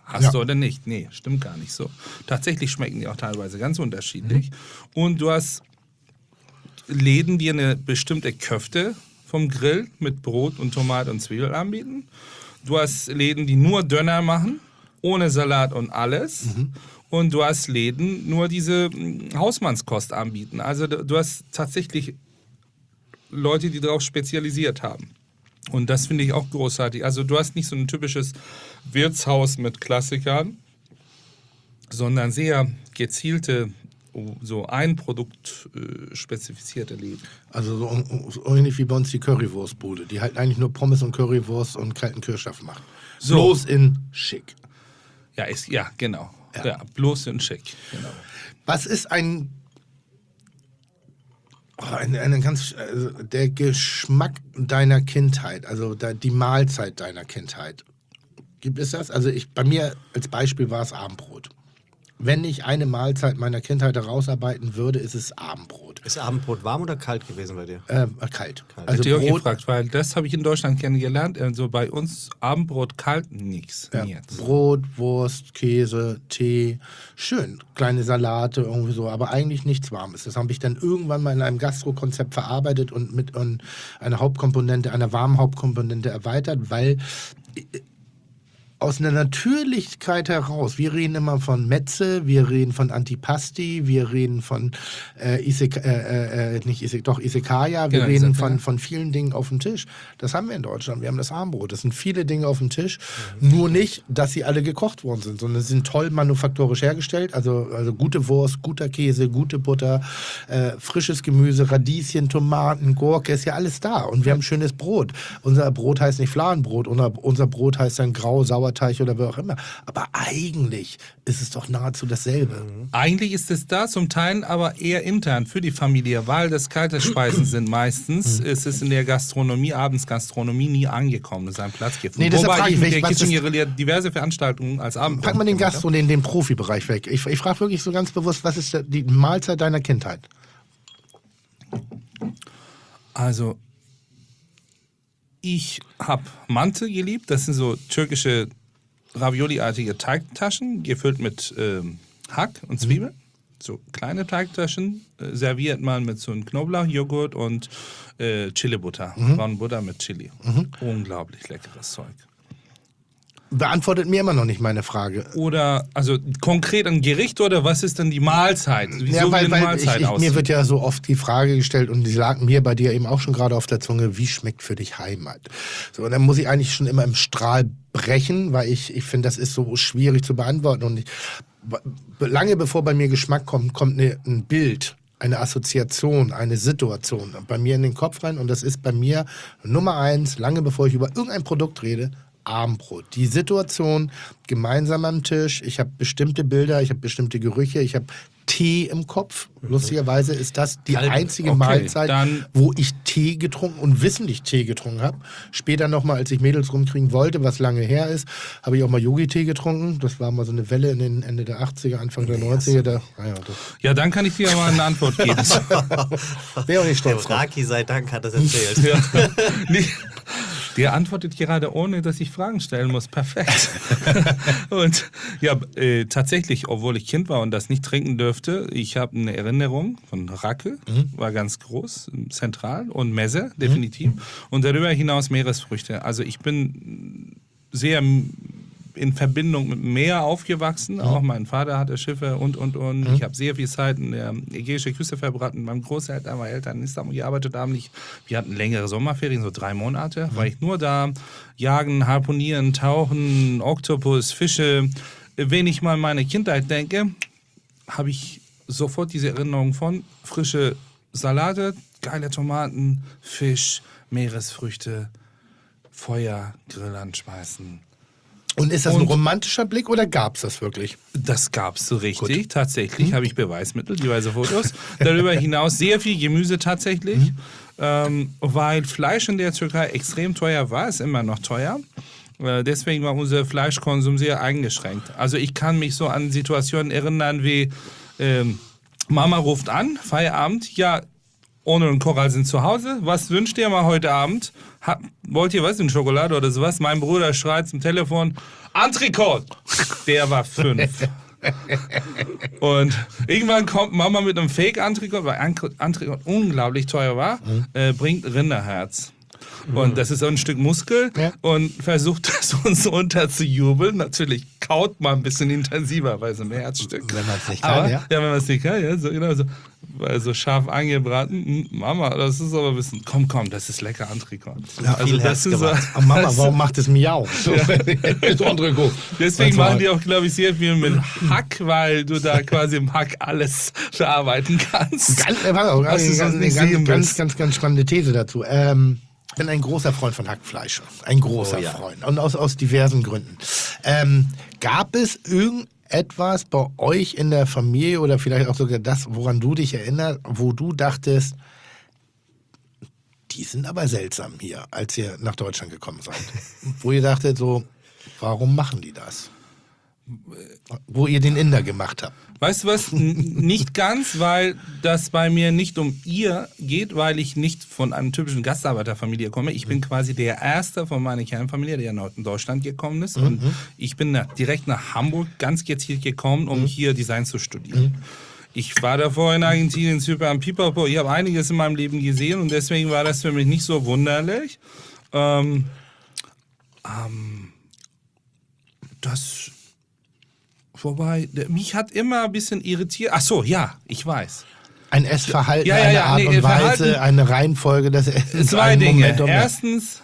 Hast du oder nicht? Nee, stimmt gar nicht so. Tatsächlich schmecken die auch teilweise ganz unterschiedlich. Und du hast Läden, die eine bestimmte Köfte vom Grill mit Brot und Tomate und Zwiebel anbieten. Du hast Läden, die nur Döner machen, ohne Salat und alles. Und du hast Läden, nur diese Hausmannskost anbieten. Also du hast tatsächlich Leute, die darauf spezialisiert haben. Und das finde ich auch großartig. Also du hast nicht so ein typisches Wirtshaus mit Klassikern, sondern sehr gezielte, so ein Produkt spezifizierte Läden. Also so ähnlich wie bei uns die Currywurstbude, die halt eigentlich nur Pommes und Currywurst und kalten Kirschsaft macht. So. Bloß in schick. Ja, genau. Ja, bloß in schick. Genau. Was ist der Geschmack deiner Kindheit, also die Mahlzeit deiner Kindheit? Gibt es das? Also bei mir als Beispiel war es Abendbrot. Wenn ich eine Mahlzeit meiner Kindheit herausarbeiten würde, ist es Abendbrot. Ist Abendbrot warm oder kalt gewesen bei dir? Kalt. Also Also hätte ich auch Brot, gefragt, weil das habe ich in Deutschland kennengelernt. Also bei uns Abendbrot kalt, nichts. Brot, Wurst, Käse, Tee, schön, kleine Salate, irgendwie so, aber eigentlich nichts Warmes. Das habe ich dann irgendwann mal in einem Gastrokonzept verarbeitet und mit einer Hauptkomponente, einer warmen Hauptkomponente erweitert, weil aus einer Natürlichkeit heraus, wir reden immer von Metze, wir reden von Antipasti, wir reden von Isekaya, wir Genau, reden Isekaya. von vielen Dingen auf dem Tisch. Das haben wir in Deutschland, wir haben das Abendbrot. Das sind viele Dinge auf dem Tisch, nur nicht, dass sie alle gekocht worden sind, sondern sie sind toll manufaktorisch hergestellt, also gute Wurst, guter Käse, gute Butter, frisches Gemüse, Radieschen, Tomaten, Gurke, ist ja alles da. Und wir haben schönes Brot. Unser Brot heißt nicht Fladenbrot, unser Brot heißt dann grau, Sauerteig oder wie auch immer. Aber eigentlich ist es doch nahezu dasselbe. Eigentlich ist es da zum Teil aber eher intern für die Familie, weil das kalte Speisen sind meistens. Es ist in der Gastronomie, Abendsgastronomie nie angekommen, es ist ein Platz gefunden. Nee, deshalb Wobei frage ich ich mit mich, der was Kitchen diverse Veranstaltungen als Abend. Pack mal den Gastro, den Profibereich weg. Ich frage wirklich so ganz bewusst, was ist die Mahlzeit deiner Kindheit? Also, ich habe Mante geliebt. Das sind so türkische Ravioli-artige Teigtaschen, gefüllt mit Hack und Zwiebeln. So kleine Teigtaschen, serviert man mit so einem Knoblauchjoghurt und Chili-Butter. Braune Butter mit Chili. Unglaublich leckeres Zeug. Beantwortet mir immer noch nicht meine Frage. Oder, also konkret ein Gericht oder was ist denn die Mahlzeit? Wieso weil will eine Mahlzeit aussehen? mir wird ja so oft die Frage gestellt und die lag mir bei dir eben auch schon gerade auf der Zunge, wie schmeckt für dich Heimat? So, und dann muss ich eigentlich schon immer im Strahl brechen, weil ich finde, das ist so schwierig zu beantworten. Und lange bevor bei mir Geschmack kommt ein Bild, eine Assoziation, eine Situation bei mir in den Kopf rein. Und das ist bei mir Nummer 1, lange bevor ich über irgendein Produkt rede, Abendbrot. Die Situation, gemeinsam am Tisch, ich habe bestimmte Bilder, ich habe bestimmte Gerüche, ich habe Tee im Kopf. Lustigerweise ist das die einzige Mahlzeit, wo ich Tee getrunken und wissentlich Tee getrunken habe. Später nochmal, als ich Mädels rumkriegen wollte, was lange her ist, habe ich auch mal Yogi-Tee getrunken. Das war mal so eine Welle in den Ende der 80er, Anfang der 90er. Ja, dann kann ich dir mal eine Antwort geben. Wäre auch nicht stolz drauf. Raki sei Dank hat das erzählt. Ja. Nee. Der antwortet gerade, ohne dass ich Fragen stellen muss. Perfekt. Und ja, tatsächlich, obwohl ich Kind war und das nicht trinken dürfte, ich habe eine Erinnerung von Rake, war ganz groß, zentral, und Meze, definitiv. Und darüber hinaus Meeresfrüchte. Also ich bin sehr in Verbindung mit Meer aufgewachsen. Auch mein Vater hatte Schiffe und. Ich habe sehr viel Zeit in der ägäischen Küste verbracht. Meine Großeltern, meine Eltern in Istanbul gearbeitet haben. Wir hatten längere Sommerferien, so 3 Monate. War ich nur da, jagen, harponieren, tauchen, Oktopus, Fische. Wenn ich mal an meine Kindheit denke, habe ich sofort diese Erinnerung von frische Salate, geile Tomaten, Fisch, Meeresfrüchte, Feuer, Grill anschmeißen. Und ist das ein romantischer Blick oder gab es das wirklich? Das gab es so richtig. Gut. Tatsächlich habe ich Beweismittel, diverse Fotos. Darüber hinaus sehr viel Gemüse tatsächlich, weil Fleisch in der Türkei extrem teuer war, ist immer noch teuer. Deswegen war unser Fleischkonsum sehr eingeschränkt. Also ich kann mich so an Situationen erinnern wie Mama ruft an, Feierabend, ja, Honor und Coral sind zu Hause. Was wünscht ihr mal heute Abend? Wollt ihr was in Schokolade oder sowas? Mein Bruder schreit zum Telefon, Entrecote. Der war 5. Und irgendwann kommt Mama mit einem Fake-Entrecote, weil Entrecote unglaublich teuer war, bringt Rinderherz. Und das ist so ein Stück Muskel und versucht das uns unterzujubeln. Natürlich kaut man ein bisschen intensiver bei so einem Herzstück. Wenn man es nicht kann, ja. Ja, wenn man es nicht kann, ja. So, genau so. Weil so scharf angebraten. Mama, das ist aber ein bisschen, komm, das ist lecker Entrecote. Ja, also viel das ist so, Oh Mama, warum macht es Miau? So, ist Entrecote. deswegen machen die auch, glaube ich, sehr viel mit Hack, weil du da quasi im Hack alles verarbeiten kannst. Ganz spannende These dazu. Ich bin ein großer Freund von Hackfleisch. Ein großer Freund. Und aus diversen Gründen. Gab es irgendetwas bei euch in der Familie oder vielleicht auch sogar das, woran du dich erinnerst, wo du dachtest, die sind aber seltsam hier, als ihr nach Deutschland gekommen seid? Wo ihr dachtet so, warum machen die das? Wo ihr den Inder gemacht habt. Weißt du was? Nicht ganz, weil das bei mir nicht um ihr geht, weil ich nicht von einer typischen Gastarbeiterfamilie komme. Ich bin quasi der Erste von meiner Kernfamilie, der nach Deutschland gekommen ist. Und ich bin direkt nach Hamburg ganz gezielt gekommen, um hier Design zu studieren. Ich war davor in Argentinien, Zypern, Pipapo. Ich habe einiges in meinem Leben gesehen und deswegen war das für mich nicht so wunderlich. Wobei, mich hat immer ein bisschen irritiert. Ach so, ja, ich weiß. Ein Essverhalten, Ja, eine Art und Weise, Verhalten. eine Reihenfolge des Essens. Zwei ein Dinge. Momentum. Erstens,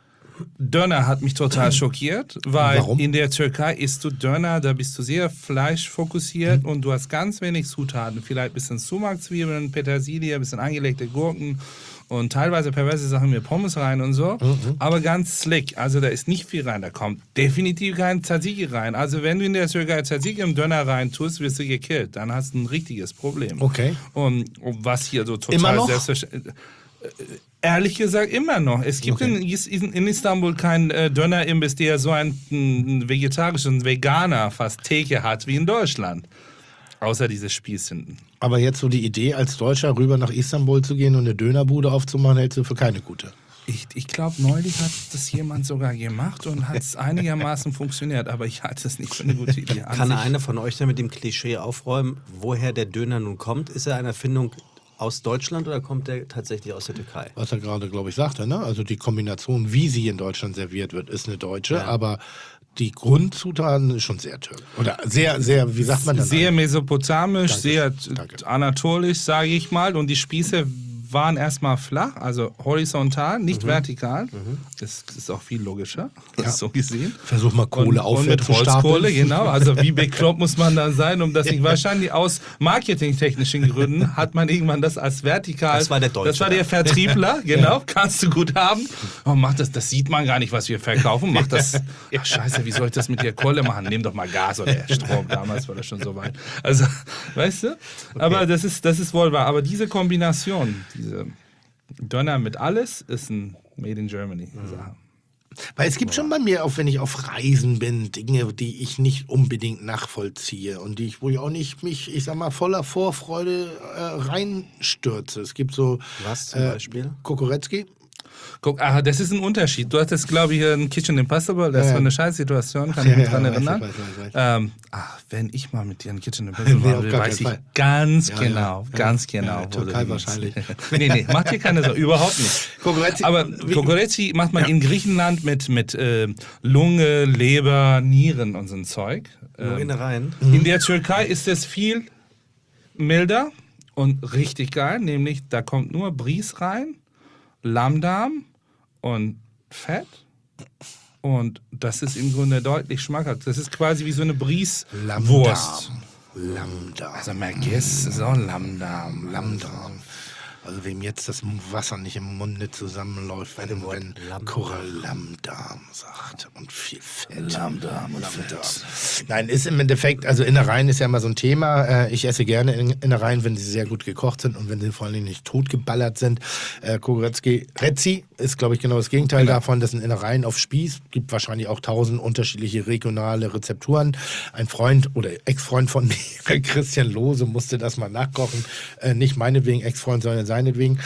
Döner hat mich total schockiert, weil Warum? in der Türkei isst du Döner, da bist du sehr fleischfokussiert und du hast ganz wenig Zutaten. Vielleicht ein bisschen Sumak-Zwiebeln, Petersilie, ein bisschen angelegte Gurken und teilweise perverse Sachen mit Pommes rein und so. Aber ganz slick. Also da ist nicht viel rein. Da kommt definitiv kein Tzatziki rein. Also wenn du in der Türkei Tzatziki im Döner rein tust, wirst du gekillt. Dann hast du ein richtiges Problem. Okay. Und was hier so Immer total noch? selbstverständlich. Ehrlich gesagt immer noch. Es gibt in Istanbul keinen Dönerimbiss, der so einen vegetarischen Veganer fast Theke hat wie in Deutschland. Außer diese Spießchen. Aber jetzt so die Idee, als Deutscher rüber nach Istanbul zu gehen und eine Dönerbude aufzumachen, hältst du für keine gute. Ich glaube, neulich hat das jemand sogar gemacht und hat es einigermaßen funktioniert, aber ich halte es nicht für eine gute Idee. Kann einer von euch da mit dem Klischee aufräumen, woher der Döner nun kommt? Ist er eine Erfindung aus Deutschland oder kommt der tatsächlich aus der Türkei? Was er gerade, glaube ich, sagte, ne? Also die Kombination, wie sie in Deutschland serviert wird, ist eine deutsche, aber die Grundzutaten ist schon sehr türkisch. Oder sehr, wie sagt man das? Sehr mesopotamisch, Danke. sehr Danke. anatolisch, sage ich mal. Und die Spieße waren erstmal flach, also horizontal, nicht vertikal. Das ist auch viel logischer, so gesehen. Versuch mal Kohle und mit aufwärts zu stapeln. Holzkohle, genau. Also wie bekloppt muss man dann sein, um das nicht... Wahrscheinlich aus marketingtechnischen Gründen hat man irgendwann das als vertikal... Das war der Deutsche, Das war der Vertriebler, genau. Kannst du gut haben. Oh, mach das sieht man gar nicht, was wir verkaufen. Mach das... Ach, scheiße, wie soll ich das mit der Kohle machen? Nimm doch mal Gas oder Strom. Damals war das schon so weit. Also, weißt du? Aber das ist wohl wahr. Aber diese Kombination, diese Döner mit alles, ist ein Made in Germany Sache. Weil es gibt schon bei mir, auch wenn ich auf Reisen bin, Dinge, die ich nicht unbedingt nachvollziehe und wo ich auch nicht mich, ich sag mal, voller Vorfreude reinstürze. Es gibt so Was zum Beispiel? Kokoretzki. Guck, das ist ein Unterschied. Du hattest, glaube ich, ein Kitchen Impossible. Das war eine Scheißsituation, kann ich mich dran erinnern. weiß. Wenn ich mal mit dir ein Kitchen Impossible Nee, auf mache, gar weiß keinen ich Fall. ganz Ja, genau, ja. ganz genau. Ja, wo Türkei du liegst. wahrscheinlich. Nee, mach dir keine Sorge, überhaupt nicht. Kokoretzki. Aber Kokoretzki macht man in Griechenland mit Lunge, Leber, Nieren und so ein Zeug. Nur Innereien? In der Türkei ist es viel milder und richtig geil, nämlich da kommt nur Bries rein, Lammdarm und Fett. Und das ist im Grunde deutlich schmackhaft. Das ist quasi wie so eine Bries-Wurst. Lammdarm. Also Merguez ist auch ein Lammdarm. Lammdarm. Also wem jetzt das Wasser nicht im Munde zusammenläuft, wenn Cora Lammdarm sagt und viel Fett. Lammdarm und Fett. Nein, ist im Endeffekt, also Innereien ist ja immer so ein Thema. Ich esse gerne Innereien, wenn sie sehr gut gekocht sind und wenn sie vor allem nicht totgeballert sind. Rezzi ist, glaube ich, genau das Gegenteil davon. Das sind Innereien auf Spieß. Gibt wahrscheinlich auch 1000 unterschiedliche regionale Rezepturen. Ein Freund oder Ex-Freund von mir, Christian Lohse, musste das mal nachkochen. Nicht meinetwegen Ex-Freund, sondern deinetwegen.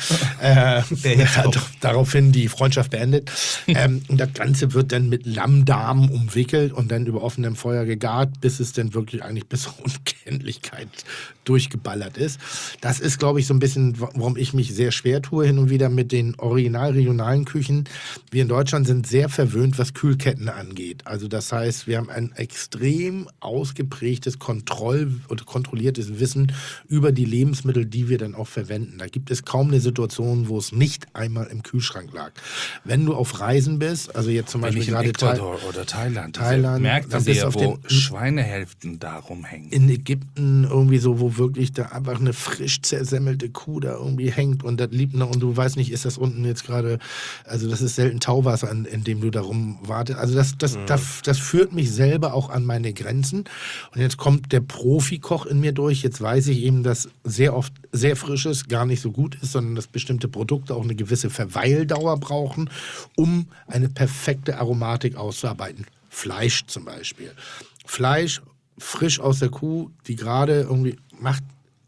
Daraufhin die Freundschaft beendet. Und das Ganze wird dann mit Lammdarm umwickelt und dann über offenem Feuer gegart, bis es dann wirklich eigentlich bis zur Unkenntlichkeit durchgeballert ist. Das ist, glaube ich, so ein bisschen, warum ich mich sehr schwer tue hin und wieder mit den original regionalen Küchen. Wir in Deutschland sind sehr verwöhnt, was Kühlketten angeht. Also das heißt, wir haben ein extrem ausgeprägtes kontrolliertes Wissen über die Lebensmittel, die wir dann auch verwenden. Da gibt es kaum eine Situation, wo es nicht einmal im Kühlschrank lag. Wenn du auf Reisen bist, also jetzt zum Beispiel Wenn ich gerade in Ecuador oder Thailand merkt dann das bist ja, auf wo den Schweinehälften da rumhängen. in Ägypten irgendwie so, wo wirklich da einfach eine frisch zersemmelte Kuh da irgendwie hängt und das liegt noch und du weißt nicht, ist das unten jetzt gerade, also das ist selten Tauwasser, in dem du da rumwartest. Also das führt mich selber auch an meine Grenzen. Und jetzt kommt der Profikoch in mir durch. Jetzt weiß ich eben, dass sehr oft sehr Frisches gar nicht so gut ist, sondern dass bestimmte Produkte auch eine gewisse Verweildauer brauchen, um eine perfekte Aromatik auszuarbeiten. Fleisch zum Beispiel. Fleisch frisch aus der Kuh, die gerade irgendwie macht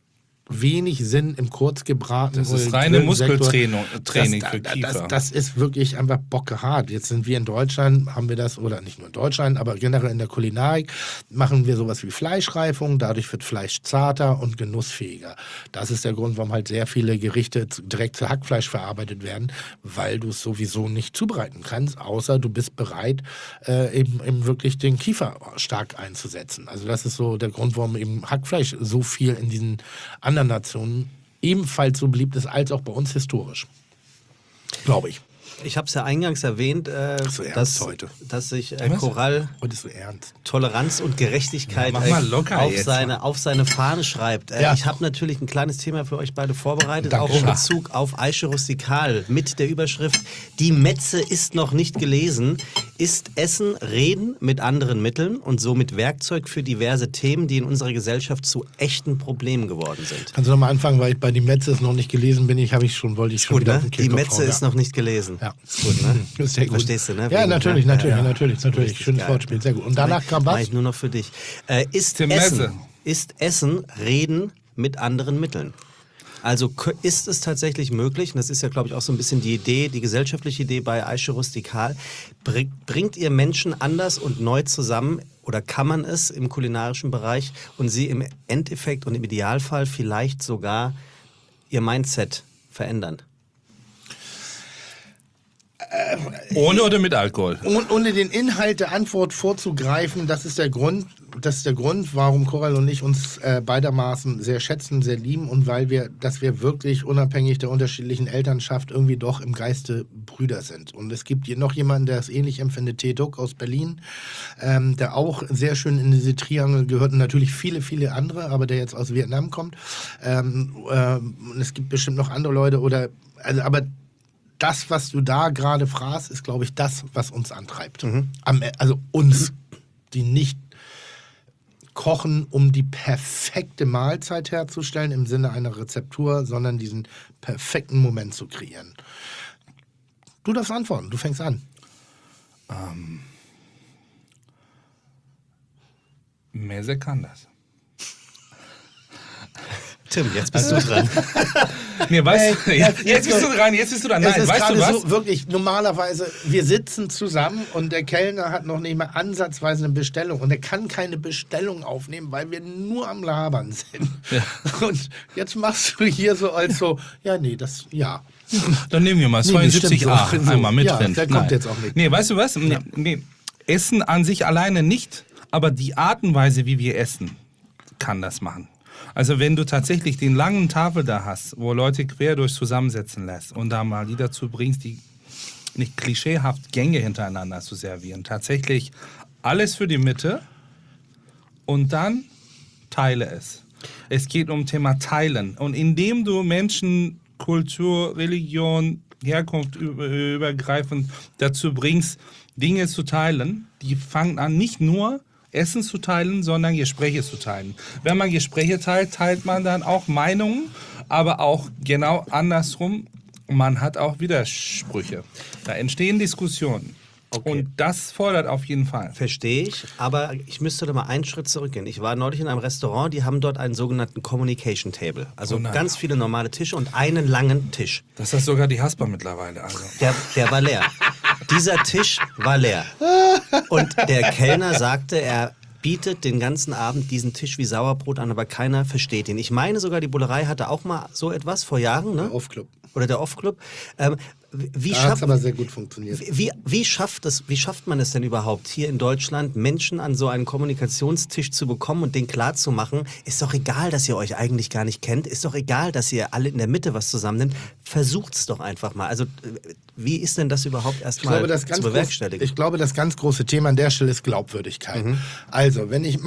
wenig Sinn im Kurzgebratenen. Das ist reine Muskeltraining für Kiefer. Das ist wirklich einfach bockehart. Jetzt sind wir in Deutschland, haben wir das, oder nicht nur in Deutschland, aber generell in der Kulinarik, machen wir sowas wie Fleischreifung. Dadurch wird Fleisch zarter und genussfähiger. Das ist der Grund, warum halt sehr viele Gerichte direkt zu Hackfleisch verarbeitet werden, weil du es sowieso nicht zubereiten kannst, außer du bist bereit, eben wirklich den Kiefer stark einzusetzen. Also das ist so der Grund, warum eben Hackfleisch so viel in diesen anderen Nationen ebenfalls so beliebt ist, als auch bei uns historisch. Glaube ich. Ich habe es ja eingangs erwähnt, so ernst heute. dass sich Korall Heute ist so ernst. Toleranz und Gerechtigkeit Ja, mach mal locker auf jetzt. auf seine Fahne schreibt. Ja. Ich habe natürlich ein kleines Thema für euch beide vorbereitet, Danke. auch in Bezug auf Eiche Rustikal mit der Überschrift Die Metze ist noch nicht gelesen. Ist Essen Reden mit anderen Mitteln und somit Werkzeug für diverse Themen, die in unserer Gesellschaft zu echten Problemen geworden sind? Kannst du nochmal anfangen, weil ich bei Die Metze ist noch nicht gelesen bin. Wollte ich schon Gut, wieder ne? auf den Die Kehlkopf Metze hauen, ist ja. noch nicht gelesen. Ja. Gut, ne? Das ist sehr gut. Verstehst du, ne? Ja, Wegen- natürlich. Richtig Schönes geil. Wortspiel, sehr gut. Und danach kam Mach was? ich nur noch für dich. Ist Tim Messe. Essen Reden mit anderen Mitteln? Also ist es tatsächlich möglich, und das ist ja, glaube ich, auch so ein bisschen die Idee, die gesellschaftliche Idee bei Eiche Rustikal, bringt ihr Menschen anders und neu zusammen oder kann man es im kulinarischen Bereich und sie im Endeffekt und im Idealfall vielleicht sogar ihr Mindset verändern? Ohne oder mit Alkohol? Und ohne den Inhalt der Antwort vorzugreifen, das ist der Grund, warum Korall und ich uns beidermaßen sehr schätzen, sehr lieben und dass wir wirklich unabhängig der unterschiedlichen Elternschaft irgendwie doch im Geiste Brüder sind. Und es gibt hier noch jemanden, der es ähnlich empfindet, T-Duck aus Berlin, der auch sehr schön in diese Triangel gehört und natürlich viele, viele andere, aber der jetzt aus Vietnam kommt. Und es gibt bestimmt noch andere Leute aber das, was du da gerade fragst, ist, glaube ich, das, was uns antreibt. Also uns, die nicht kochen, um die perfekte Mahlzeit herzustellen im Sinne einer Rezeptur, sondern diesen perfekten Moment zu kreieren. Du darfst antworten, du fängst an. Mese kann das. Tim, jetzt bist du dran. Nee, weißt du, jetzt bist du dran, jetzt bist du dran. Es Nein, ist weißt du gerade was? so, wirklich, normalerweise, wir sitzen zusammen und der Kellner hat noch nicht mal ansatzweise eine Bestellung und er kann keine Bestellung aufnehmen, weil wir nur am Labern sind. Ja. Und jetzt machst du hier so als so, ja. Dann nehmen wir mal Nee, stimmt 72a so. einmal mit Ja, drin. der kommt jetzt auch mit. Nee, weißt du was? Nee, Essen an sich alleine nicht, aber die Art und Weise, wie wir essen, kann das machen. Also wenn du tatsächlich den langen Tafel da hast, wo Leute quer durch zusammensetzen lässt und da mal die dazu bringst, die nicht klischeehaft Gänge hintereinander zu servieren, tatsächlich alles für die Mitte und dann teile es. Es geht um Thema Teilen. Und indem du Menschen, Kultur, Religion, Herkunft übergreifend dazu bringst, Dinge zu teilen, die fangen an, nicht nur Essen zu teilen, sondern Gespräche zu teilen. Wenn man Gespräche teilt, teilt man dann auch Meinungen, aber auch genau andersrum, man hat auch Widersprüche. Da entstehen Diskussionen. Okay. Und das fordert auf jeden Fall. Verstehe ich, aber ich müsste da mal einen Schritt zurückgehen. Ich war neulich in einem Restaurant, die haben dort einen sogenannten Communication Table. Also Oh nein. ganz viele normale Tische und einen langen Tisch. Das ist sogar die Haspa mittlerweile. Also. Der war leer. Dieser Tisch war leer. Und der Kellner sagte, er bietet den ganzen Abend diesen Tisch wie Sauerbrot an, aber keiner versteht ihn. Ich meine sogar, die Bullerei hatte auch mal so etwas vor Jahren, ne? Der Off-Club. Oder der Off-Club. Wie Da hat schafft es aber sehr gut funktioniert. wie schafft man es denn überhaupt, hier in Deutschland Menschen an so einen Kommunikationstisch zu bekommen und den klar zu machen, ist doch egal, dass ihr euch eigentlich gar nicht kennt, ist doch egal, dass ihr alle in der Mitte was zusammennimmt, versucht's doch einfach mal. Also wie ist denn das überhaupt erstmal zu bewerkstelligen? Ich glaube, das ganz große Thema an der Stelle ist Glaubwürdigkeit. Also, wenn ich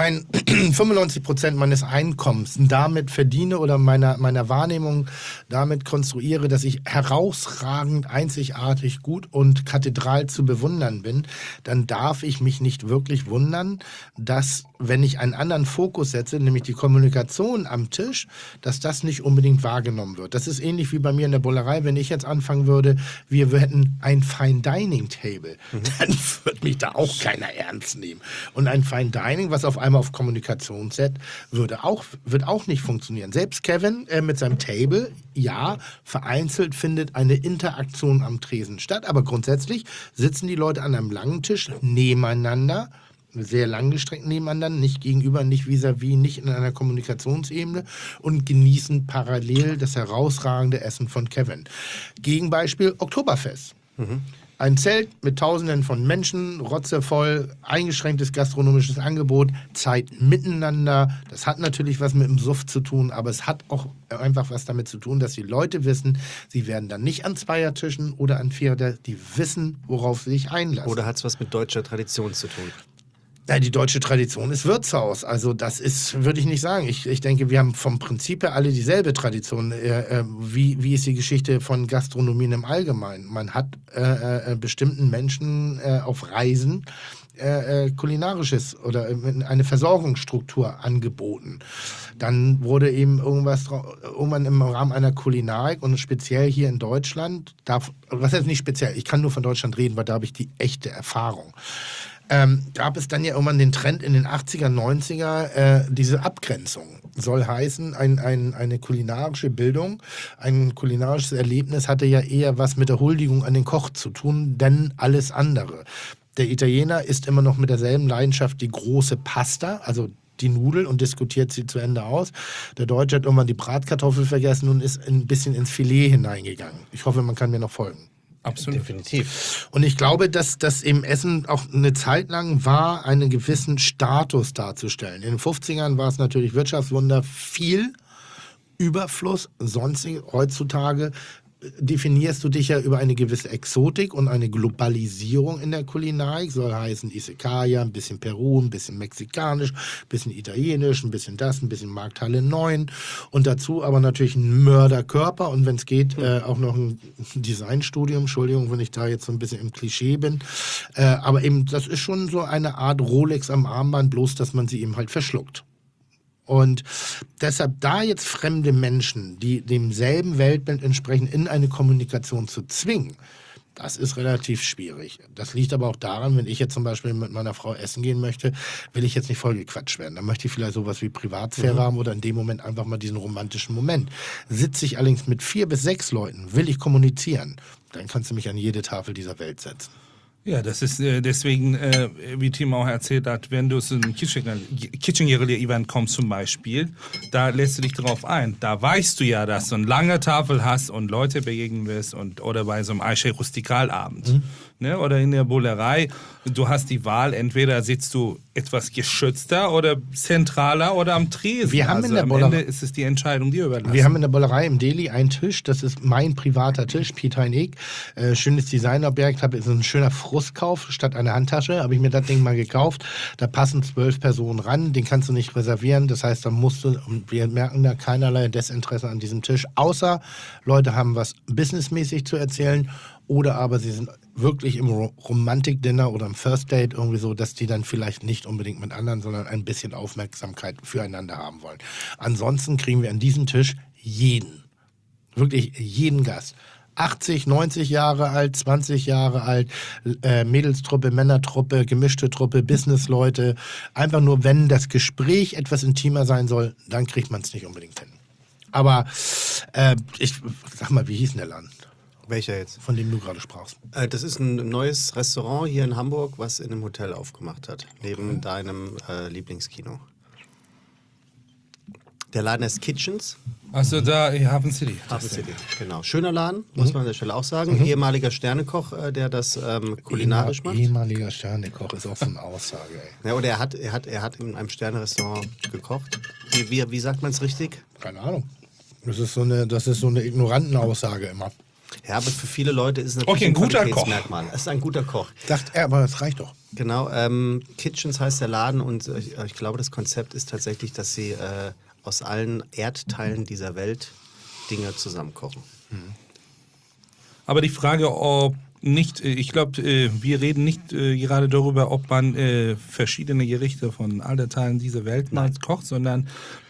95% meines Einkommens damit verdiene oder meiner Wahrnehmung damit konstruiere, dass ich herausragend, einzigartig, gut und kathedral zu bewundern bin, dann darf ich mich nicht wirklich wundern, dass, wenn ich einen anderen Fokus setze, nämlich die Kommunikation am Tisch, dass das nicht unbedingt wahrgenommen wird. Das ist ähnlich wie bei mir in der Bullerei, wenn ich jetzt anfangen würde, wir hätten ein Fine Dining Table, dann wird mich da auch keiner ernst nehmen. Und ein Fine Dining, was auf einmal auf Kommunikation setzt, wird auch nicht funktionieren. Selbst Kevin mit seinem Table, ja, vereinzelt findet eine Interaktion am Tresen statt, aber grundsätzlich sitzen die Leute an einem langen Tisch nebeneinander, sehr langgestreckt nebeneinander, nicht gegenüber, nicht vis-à-vis, nicht in einer Kommunikationsebene und genießen parallel das herausragende Essen von Kevin. Gegenbeispiel Oktoberfest. Ein Zelt mit Tausenden von Menschen, rotzevoll, eingeschränktes gastronomisches Angebot, Zeit miteinander. Das hat natürlich was mit dem Suff zu tun, aber es hat auch einfach was damit zu tun, dass die Leute wissen, sie werden dann nicht an Zweiertischen oder an Vierer, die wissen, worauf sie sich einlassen. Oder hat es was mit deutscher Tradition zu tun? Ja, die deutsche Tradition ist Wirtshaus. Also das ist, würde ich nicht sagen. Ich denke, wir haben vom Prinzip her alle dieselbe Tradition. Wie ist die Geschichte von Gastronomien im Allgemeinen? Man hat bestimmten Menschen auf Reisen kulinarisches oder eine Versorgungsstruktur angeboten. Dann wurde eben irgendwann im Rahmen einer Kulinarik und speziell hier in Deutschland, was heißt nicht speziell, ich kann nur von Deutschland reden, weil da habe ich die echte Erfahrung. Gab es dann ja irgendwann den Trend in den 80er, 90er, diese Abgrenzung. Soll heißen, eine kulinarische Bildung, ein kulinarisches Erlebnis hatte ja eher was mit der Huldigung an den Koch zu tun, denn alles andere. Der Italiener isst immer noch mit derselben Leidenschaft die große Pasta, also die Nudel, und diskutiert sie zu Ende aus. Der Deutsche hat irgendwann die Bratkartoffel vergessen und ist ein bisschen ins Filet hineingegangen. Ich hoffe, man kann mir noch folgen. Absolut. Definitiv. Und ich glaube, dass das im Essen auch eine Zeit lang war, einen gewissen Status darzustellen. In den 50ern war es natürlich Wirtschaftswunder, viel Überfluss, sonstig. Heutzutage definierst du dich ja über eine gewisse Exotik und eine Globalisierung in der Kulinarik. Soll heißen Izakaya, ein bisschen Peru, ein bisschen mexikanisch, ein bisschen italienisch, ein bisschen das, ein bisschen Markthalle 9 und dazu aber natürlich ein Mörderkörper und wenn es geht, auch noch ein Designstudium. Entschuldigung, wenn ich da jetzt so ein bisschen im Klischee bin. Aber eben, das ist schon so eine Art Rolex am Armband, bloß dass man sie eben halt verschluckt. Und deshalb da jetzt fremde Menschen, die demselben Weltbild entsprechen, in eine Kommunikation zu zwingen, das ist relativ schwierig. Das liegt aber auch daran, wenn ich jetzt zum Beispiel mit meiner Frau essen gehen möchte, will ich jetzt nicht vollgequatscht werden. Dann möchte ich vielleicht sowas wie Privatsphäre haben oder in dem Moment einfach mal diesen romantischen Moment. Sitze ich allerdings mit 4 bis 6 Leuten, will ich kommunizieren, dann kannst du mich an jede Tafel dieser Welt setzen. Ja, das ist deswegen, wie Tim auch erzählt hat, wenn du zu einem Kitchen-Guerilla-Event kommst zum Beispiel, da lässt du dich drauf ein. Da weißt du ja, dass du eine lange Tafel hast und Leute begegnen wirst oder bei so einem Eiche-Rustikalabend. Ne? Oder in der Bullerei, du hast die Wahl, entweder sitzt du etwas geschützter oder zentraler oder am Tresen. Wir haben also in der am Ende ist es die Entscheidung dir überlassen. Wir haben in der Bullerei im Deli einen Tisch, das ist mein privater Tisch, Peter Egg. Schönes Designobjekt, habe so ein schöner Frustkauf statt einer Handtasche, habe ich mir das Ding mal gekauft. Da passen 12 Personen ran, den kannst du nicht reservieren, das heißt, da musst du, und wir merken da keinerlei Desinteresse an diesem Tisch, außer Leute haben was businessmäßig zu erzählen oder aber sie sind wirklich im Romantik-Dinner oder im First Date irgendwie so, dass die dann vielleicht nicht unbedingt mit anderen, sondern ein bisschen Aufmerksamkeit füreinander haben wollen. Ansonsten kriegen wir an diesem Tisch jeden, wirklich jeden Gast. 80, 90 Jahre alt, 20 Jahre alt, Mädelstruppe, Männertruppe, gemischte Truppe, Businessleute. Einfach nur, wenn das Gespräch etwas intimer sein soll, dann kriegt man es nicht unbedingt hin. Aber ich sag mal, wie hieß denn der Laden, Welcher jetzt? von dem du gerade sprachst? Das ist ein neues Restaurant hier in Hamburg, was in einem Hotel aufgemacht hat, neben deinem Lieblingskino. Der Laden heißt Kitchens. Also da in Hafen City. Hafen City, genau. Schöner Laden, muss man an der Stelle auch sagen. Ehemaliger Sternekoch, der das kulinarisch macht. Ehemaliger Sternekoch ist auch so eine Aussage, ey. Ja, oder er hat in einem Sternerestaurant gekocht. Wie sagt man es richtig? Keine Ahnung. Das ist so eine Ignorantenaussage immer. Ja, aber für viele Leute ist es natürlich Okay, ein guter Qualitätsmerkmal. Es ist ein guter Koch. Sagt er, aber das reicht doch. Genau, Kitchens heißt der Laden und ich glaube, das Konzept ist tatsächlich, dass sie aus allen Erdteilen dieser Welt Dinge zusammenkochen. Aber die Frage, ob nicht, ich glaube, wir reden nicht gerade darüber, ob man verschiedene Gerichte von allen Teilen dieser Welt mal kocht, sondern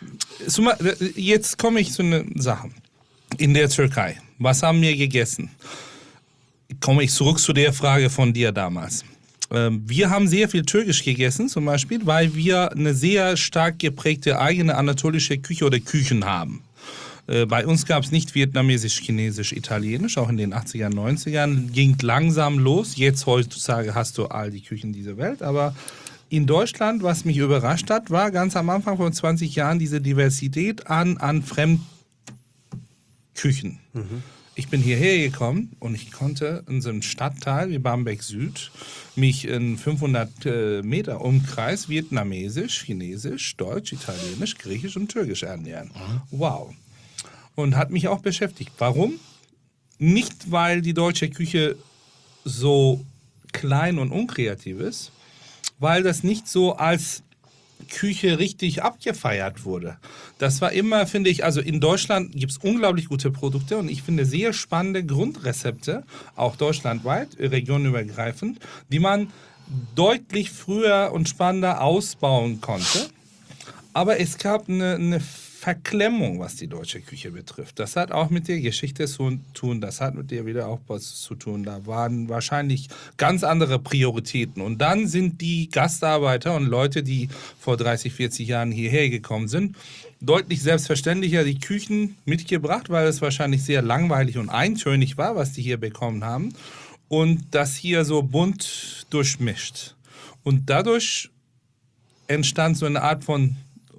jetzt komme ich zu einer Sache. In der Türkei, was haben wir gegessen? Komme ich zurück zu der Frage von dir damals. Wir haben sehr viel Türkisch gegessen, zum Beispiel, weil wir eine sehr stark geprägte eigene anatolische Küche oder Küchen haben. Bei uns gab es nicht Vietnamesisch, Chinesisch, Italienisch, auch in den 80ern, 90ern. Ging langsam los. Jetzt heutzutage hast du all die Küchen dieser Welt. Aber in Deutschland, was mich überrascht hat, war ganz am Anfang von 20 Jahren diese Diversität an Fremdküchen. Ich bin hierher gekommen und ich konnte in so einem Stadtteil wie Barmbek Süd mich in 500 Meter Umkreis vietnamesisch, chinesisch, deutsch, italienisch, griechisch und türkisch ernähren. Wow. Und hat mich auch beschäftigt. Warum? Nicht, weil die deutsche Küche so klein und unkreativ ist, weil das nicht so als Küche richtig abgefeiert wurde. Das war immer, finde ich, also in Deutschland gibt es unglaublich gute Produkte und ich finde sehr spannende Grundrezepte, auch deutschlandweit, regionenübergreifend, die man deutlich früher und spannender ausbauen konnte. Aber es gab eine Verklemmung, was die deutsche Küche betrifft. Das hat auch mit der Geschichte zu tun, das hat mit der Wiederaufbau zu tun. Da waren wahrscheinlich ganz andere Prioritäten. Und dann sind die Gastarbeiter und Leute, die vor 30, 40 Jahren hierher gekommen sind, deutlich selbstverständlicher die Küchen mitgebracht, weil es wahrscheinlich sehr langweilig und eintönig war, was die hier bekommen haben. Und das hier so bunt durchmischt. Und dadurch entstand so eine Art von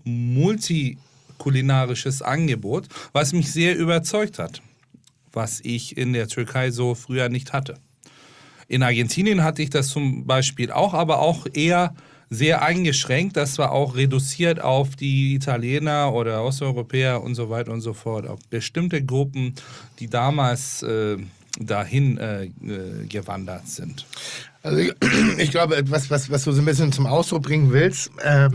multikulinarisches Angebot, was mich sehr überzeugt hat, was ich in der Türkei so früher nicht hatte. In Argentinien hatte ich das zum Beispiel auch, aber auch eher sehr eingeschränkt. Das war auch reduziert auf die Italiener oder Osteuropäer und so weiter und so fort, auf bestimmte Gruppen, die damals dahin gewandert sind. Also ich glaube, etwas, was du so ein bisschen zum Ausdruck bringen willst,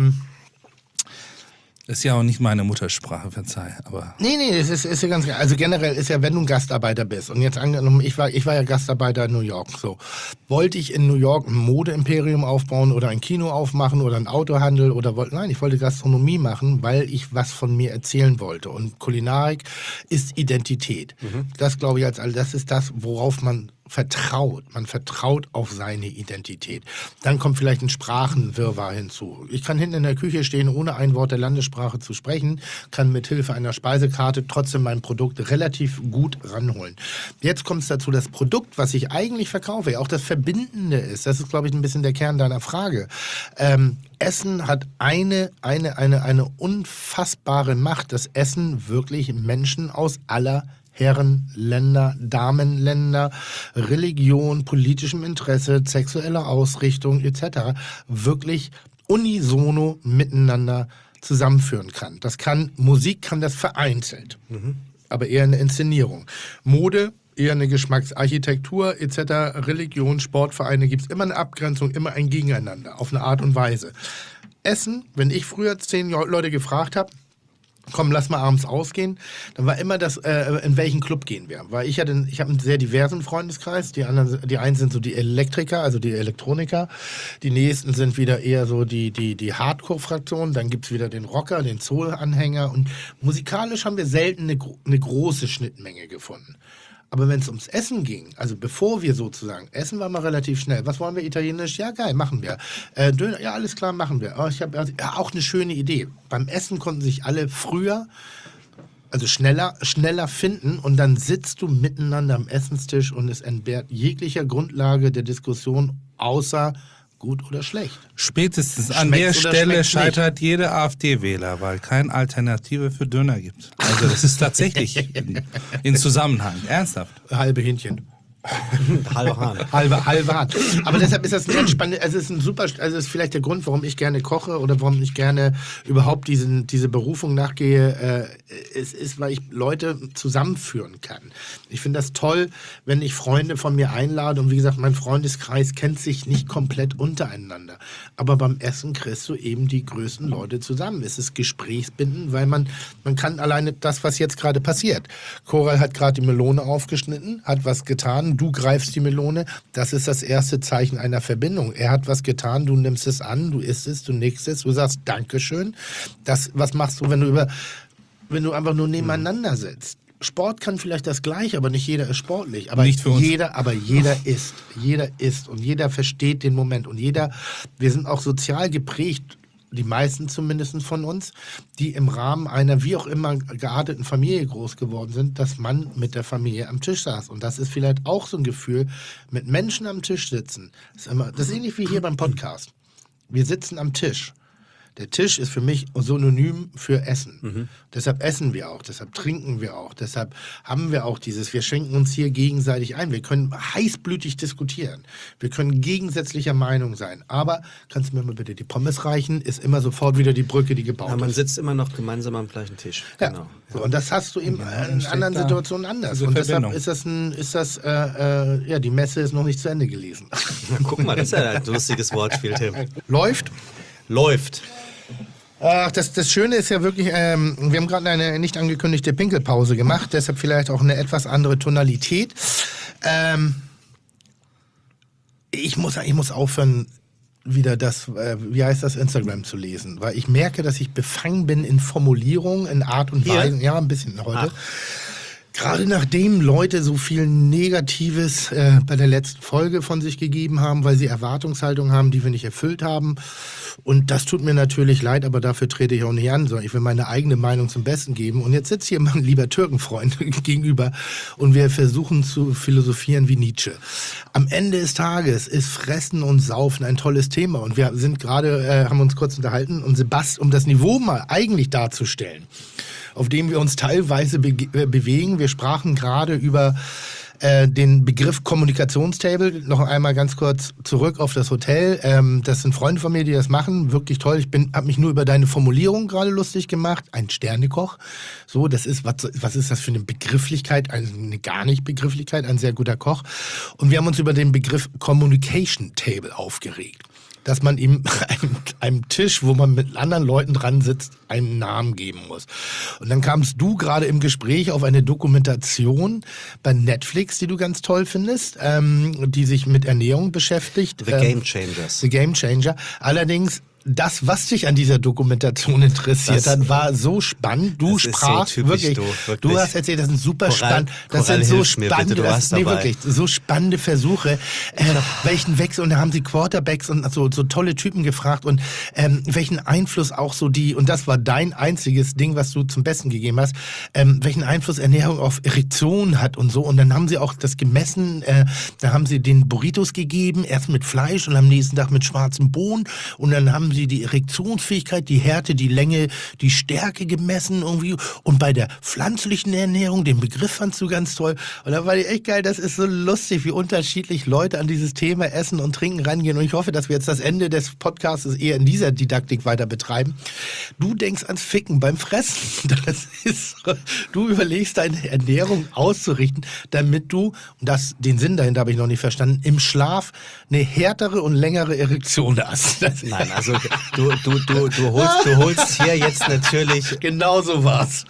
Ist ja auch nicht meine Muttersprache, verzeih, aber... Nee, das ist ja ganz klar. Also generell ist ja, wenn du ein Gastarbeiter bist, und jetzt angenommen, ich war ja Gastarbeiter in New York, so. Wollte ich in New York ein Modeimperium aufbauen oder ein Kino aufmachen oder ein Autohandel oder nein, ich wollte Gastronomie machen, weil ich was von mir erzählen wollte. Und Kulinarik ist Identität. Das glaube ich das ist das, worauf man vertraut. Man vertraut auf seine Identität. Dann kommt vielleicht ein Sprachenwirrwarr hinzu. Ich kann hinten in der Küche stehen, ohne ein Wort der Landessprache zu sprechen, kann mit Hilfe einer Speisekarte trotzdem mein Produkt relativ gut ranholen. Jetzt kommt es dazu, das Produkt, was ich eigentlich verkaufe, auch das Verbindende ist, das ist, glaube ich, ein bisschen der Kern deiner Frage. Essen hat eine unfassbare Macht, dass Essen wirklich Menschen aus aller Herrenländer, Damenländer, Religion, politischem Interesse, sexueller Ausrichtung etc. wirklich unisono miteinander zusammenführen kann. Musik kann das vereinzelt, aber eher eine Inszenierung. Mode, eher eine Geschmacksarchitektur etc. Religion, Sportvereine, gibt es immer eine Abgrenzung, immer ein Gegeneinander, auf eine Art und Weise. Essen, wenn ich früher 10 Leute gefragt habe, komm, lass mal abends ausgehen, dann war immer das, in welchen Club gehen wir. Weil ich habe einen sehr diversen Freundeskreis. Die einen sind so die Elektriker, also die Elektroniker. Die nächsten sind wieder eher so die Hardcore-Fraktion. Dann gibt es wieder den Rocker, den Soul-Anhänger. Und musikalisch haben wir selten eine große Schnittmenge gefunden. Aber wenn es ums Essen ging, also bevor wir sozusagen, Essen war mal relativ schnell. Was wollen wir, italienisch? Ja, geil, machen wir. Döner, ja, alles klar, machen wir. Ich habe ja, auch eine schöne Idee. Beim Essen konnten sich alle früher, also schneller finden und dann sitzt du miteinander am Essenstisch und es entbehrt jeglicher Grundlage der Diskussion, außer gut oder schlecht. Spätestens an Schmeckt's der oder Stelle schmeckt's scheitert jeder AfD-Wähler, weil keine Alternative für Döner gibt. Also das ist tatsächlich in Zusammenhang. Ernsthaft. Halbe Hähnchen. Halber Hahn. Halbe Hahn. Aber deshalb ist das ein entspannend, also es ist ein super, also es ist vielleicht der Grund, warum ich gerne koche oder warum ich gerne überhaupt diese Berufung nachgehe. Es ist, weil ich Leute zusammenführen kann. Ich finde das toll, wenn ich Freunde von mir einlade und wie gesagt, mein Freundeskreis kennt sich nicht komplett untereinander. Aber beim Essen kriegst du eben die größten Leute zusammen. Es ist gesprächsbindend, weil man kann alleine das, was jetzt gerade passiert. Koral hat gerade die Melone aufgeschnitten, hat was getan. Du greifst die Melone, das ist das erste Zeichen einer Verbindung. Er hat was getan, du nimmst es an, du isst es, du nickst es, du sagst Dankeschön. Was machst du, wenn du einfach nur nebeneinander sitzt? Sport kann vielleicht das Gleiche, aber nicht jeder ist sportlich. Aber nicht für uns. jeder isst. Jeder isst und jeder versteht den Moment. Und wir sind auch sozial geprägt, die meisten zumindest von uns, die im Rahmen einer wie auch immer gearteten Familie groß geworden sind, dass man mit der Familie am Tisch saß. Und das ist vielleicht auch so ein Gefühl, mit Menschen am Tisch sitzen. Das ist ähnlich wie hier beim Podcast. Wir sitzen am Tisch. Der Tisch ist für mich synonym für Essen. Deshalb essen wir auch, deshalb trinken wir auch, deshalb haben wir auch wir schenken uns hier gegenseitig ein. Wir können heißblütig diskutieren. Wir können gegensätzlicher Meinung sein. Aber, kannst du mir mal bitte die Pommes reichen, ist immer sofort wieder die Brücke, die gebaut Ja, man ist. sitzt immer noch gemeinsam am gleichen Tisch. Ja. Genau. So, und das hast du eben in anderen Situationen anders. diese Und deshalb Verbindung. die Messe ist noch nicht zu Ende gelesen. Na, guck mal, das ist ja ein lustiges Wortspiel, Tim. Läuft. Ach, das Schöne ist ja wirklich, wir haben gerade eine nicht angekündigte Pinkelpause gemacht, deshalb vielleicht auch eine etwas andere Tonalität. Ich muss aufhören, wieder wie heißt das, Instagram zu lesen, weil ich merke, dass ich befangen bin in Formulierungen, in Art und Weise. Ja, ein bisschen heute. Gerade nachdem Leute so viel Negatives bei der letzten Folge von sich gegeben haben, weil sie Erwartungshaltungen haben, die wir nicht erfüllt haben. Und das tut mir natürlich leid, aber dafür trete ich auch nicht an, sondern ich will meine eigene Meinung zum Besten geben. Und jetzt sitzt hier mein lieber Türkenfreund gegenüber und wir versuchen zu philosophieren wie Nietzsche. Am Ende des Tages ist Fressen und Saufen ein tolles Thema. Und wir sind gerade, haben uns kurz unterhalten und Sebastian, um das Niveau mal eigentlich darzustellen, auf dem wir uns teilweise bewegen. Wir sprachen gerade über den Begriff Kommunikationstable. Noch einmal ganz kurz zurück auf das Hotel. Das sind Freunde von mir, die das machen. Wirklich toll. Ich habe mich nur über deine Formulierung gerade lustig gemacht. Ein Sternekoch. So, das ist, was ist das für eine Begrifflichkeit? Eine gar nicht Begrifflichkeit. Ein sehr guter Koch. Und wir haben uns über den Begriff Communication Table aufgeregt. Dass man ihm einem Tisch, wo man mit anderen Leuten dran sitzt, einen Namen geben muss. Und dann kamst du gerade im Gespräch auf eine Dokumentation bei Netflix, die du ganz toll findest, die sich mit Ernährung beschäftigt. The Game Changers. The Game Changer. Allerdings, das, was dich an dieser Dokumentation interessiert hat, war so spannend. Du das ist sprachst so typisch wirklich, du hast erzählt, das sind super spannend. Das Koral, sind so hilf mir bitte, spannende, du warst dabei. wirklich, so spannende Versuche. Welchen Wechsel, und da haben sie Quarterbacks und so tolle Typen gefragt und welchen Einfluss auch so und das war dein einziges Ding, was du zum Besten gegeben hast, welchen Einfluss Ernährung auf Erektion hat und so. Und dann haben sie auch das gemessen, da haben sie den Burritos gegeben, erst mit Fleisch und am nächsten Tag mit schwarzen Bohnen und dann haben sie die Erektionsfähigkeit, die Härte, die Länge, die Stärke gemessen irgendwie. Und bei der pflanzlichen Ernährung, den Begriff fandst du ganz toll. Und da war die echt geil, das ist so lustig, wie unterschiedlich Leute an dieses Thema Essen und Trinken rangehen. Und ich hoffe, dass wir jetzt das Ende des Podcasts eher in dieser Didaktik weiter betreiben. Du denkst ans Ficken beim Fressen. Du überlegst, deine Ernährung auszurichten, damit du, den Sinn dahinter habe ich noch nicht verstanden, im Schlaf eine härtere und längere Erektion hast. Nein, also Du holst hier jetzt natürlich. Genau so war's.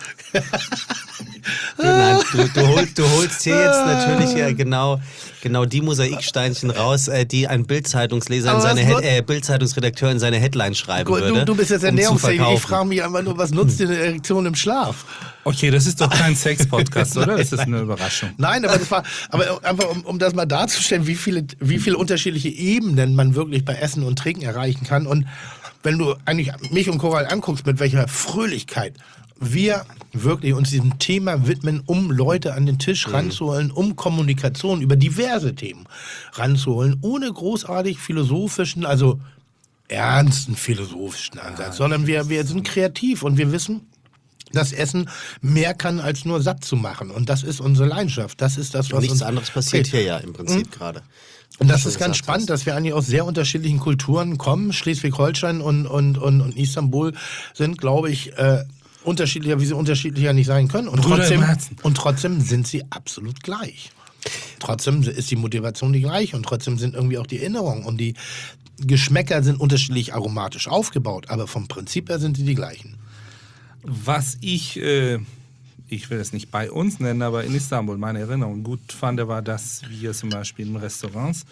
Nein, du holst hier jetzt natürlich genau die Mosaiksteinchen raus, die ein Bild-Zeitungsleser Bild-Zeitungsredakteur in seine Headline schreiben würde. Du bist jetzt um zu Ernährungstechniker. Ich verkaufen. frage mich einfach nur, was nutzt dir eine Erektion im Schlaf? Okay, das ist doch kein Sex-Podcast, oder? Das ist eine Überraschung. Nein, aber das war, aber einfach um das mal darzustellen, wie viele unterschiedliche Ebenen man wirklich bei Essen und Trinken erreichen kann. Und wenn du eigentlich mich und Coral anguckst, mit welcher Fröhlichkeit wir wirklich uns diesem Thema widmen, um Leute an den Tisch ranzuholen, um Kommunikation über diverse Themen ranzuholen, ohne großartig philosophischen, also ernsten philosophischen Ansatz, sondern wir sind kreativ und wir wissen, dass Essen mehr kann, als nur satt zu machen. Und das ist unsere Leidenschaft. Das ist das, was Nichts uns anderes passiert hier ja im Prinzip gerade. Und das ist Schön ganz gesagt spannend, hast. dass wir eigentlich aus sehr unterschiedlichen Kulturen kommen. Schleswig-Holstein und Istanbul sind, glaube ich, unterschiedlicher, wie sie unterschiedlicher nicht sein können. Und Brüder im Herzen. trotzdem sind sie absolut gleich. Trotzdem ist die Motivation die gleiche und trotzdem sind irgendwie auch die Erinnerungen und die Geschmäcker sind unterschiedlich aromatisch aufgebaut, aber vom Prinzip her sind sie die gleichen. Was ich will es nicht bei uns nennen, aber in Istanbul meine Erinnerung gut fand, war, dass wir zum Beispiel in Restaurants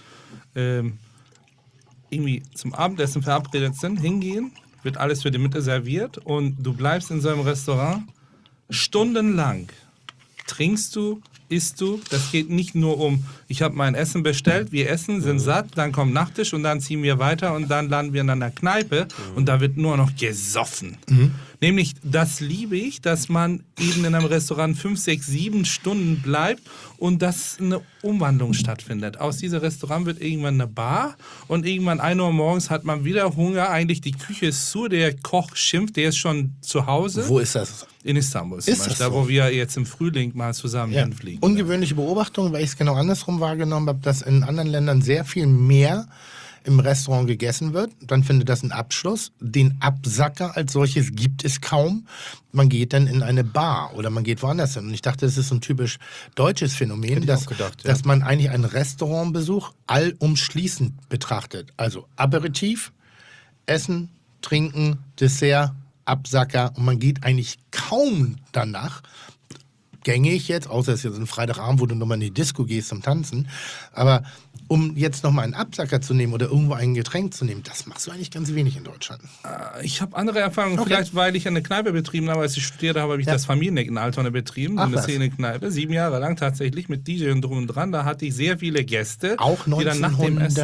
irgendwie zum Abendessen verabredet sind, hingehen, wird alles für die Mitte serviert und du bleibst in so einem Restaurant stundenlang. Trinkst du, isst du, das geht nicht nur um, ich habe mein Essen bestellt, wir essen, sind satt, dann kommt Nachtisch und dann ziehen wir weiter und dann landen wir in einer Kneipe und da wird nur noch gesoffen. Nämlich, das liebe ich, dass man eben in einem Restaurant 5, 6, 7 Stunden bleibt und dass eine Umwandlung stattfindet. Aus diesem Restaurant wird irgendwann eine Bar und irgendwann 1 Uhr morgens hat man wieder Hunger, eigentlich die Küche ist zu, der Koch schimpft, der ist schon zu Hause. Wo ist das? In Istanbul zum Ist das Beispiel, da so? wo wir jetzt im Frühling mal zusammen hinfliegen. Ungewöhnliche Beobachtung, weil ich es genau andersrum wahrgenommen habe, dass in anderen Ländern sehr viel mehr im Restaurant gegessen wird. Dann findet das einen Abschluss. Den Absacker als solches gibt es kaum. Man geht dann in eine Bar oder man geht woanders hin. Und ich dachte, das ist so ein typisch deutsches Phänomen, ich auch gedacht, ja. dass man eigentlich einen Restaurantbesuch allumschließend betrachtet. Also Aperitif, Essen, Trinken, Dessert, Absacker und man geht eigentlich kaum danach, gängig jetzt, außer es ist jetzt ein Freitagabend, wo du nochmal in die Disco gehst zum Tanzen, aber um jetzt nochmal einen Absacker zu nehmen oder irgendwo ein Getränk zu nehmen, das machst du eigentlich ganz wenig in Deutschland. Ich habe andere Erfahrungen, Okay. vielleicht weil ich eine Kneipe betrieben habe, als ich studiert habe, habe ich das Familieneck in Altona betrieben, Ach, eine was. Szene-Kneipe, 7 Jahre lang tatsächlich mit DJ und drum und dran, da hatte ich sehr viele Gäste, Auch die dann nach dem Essen...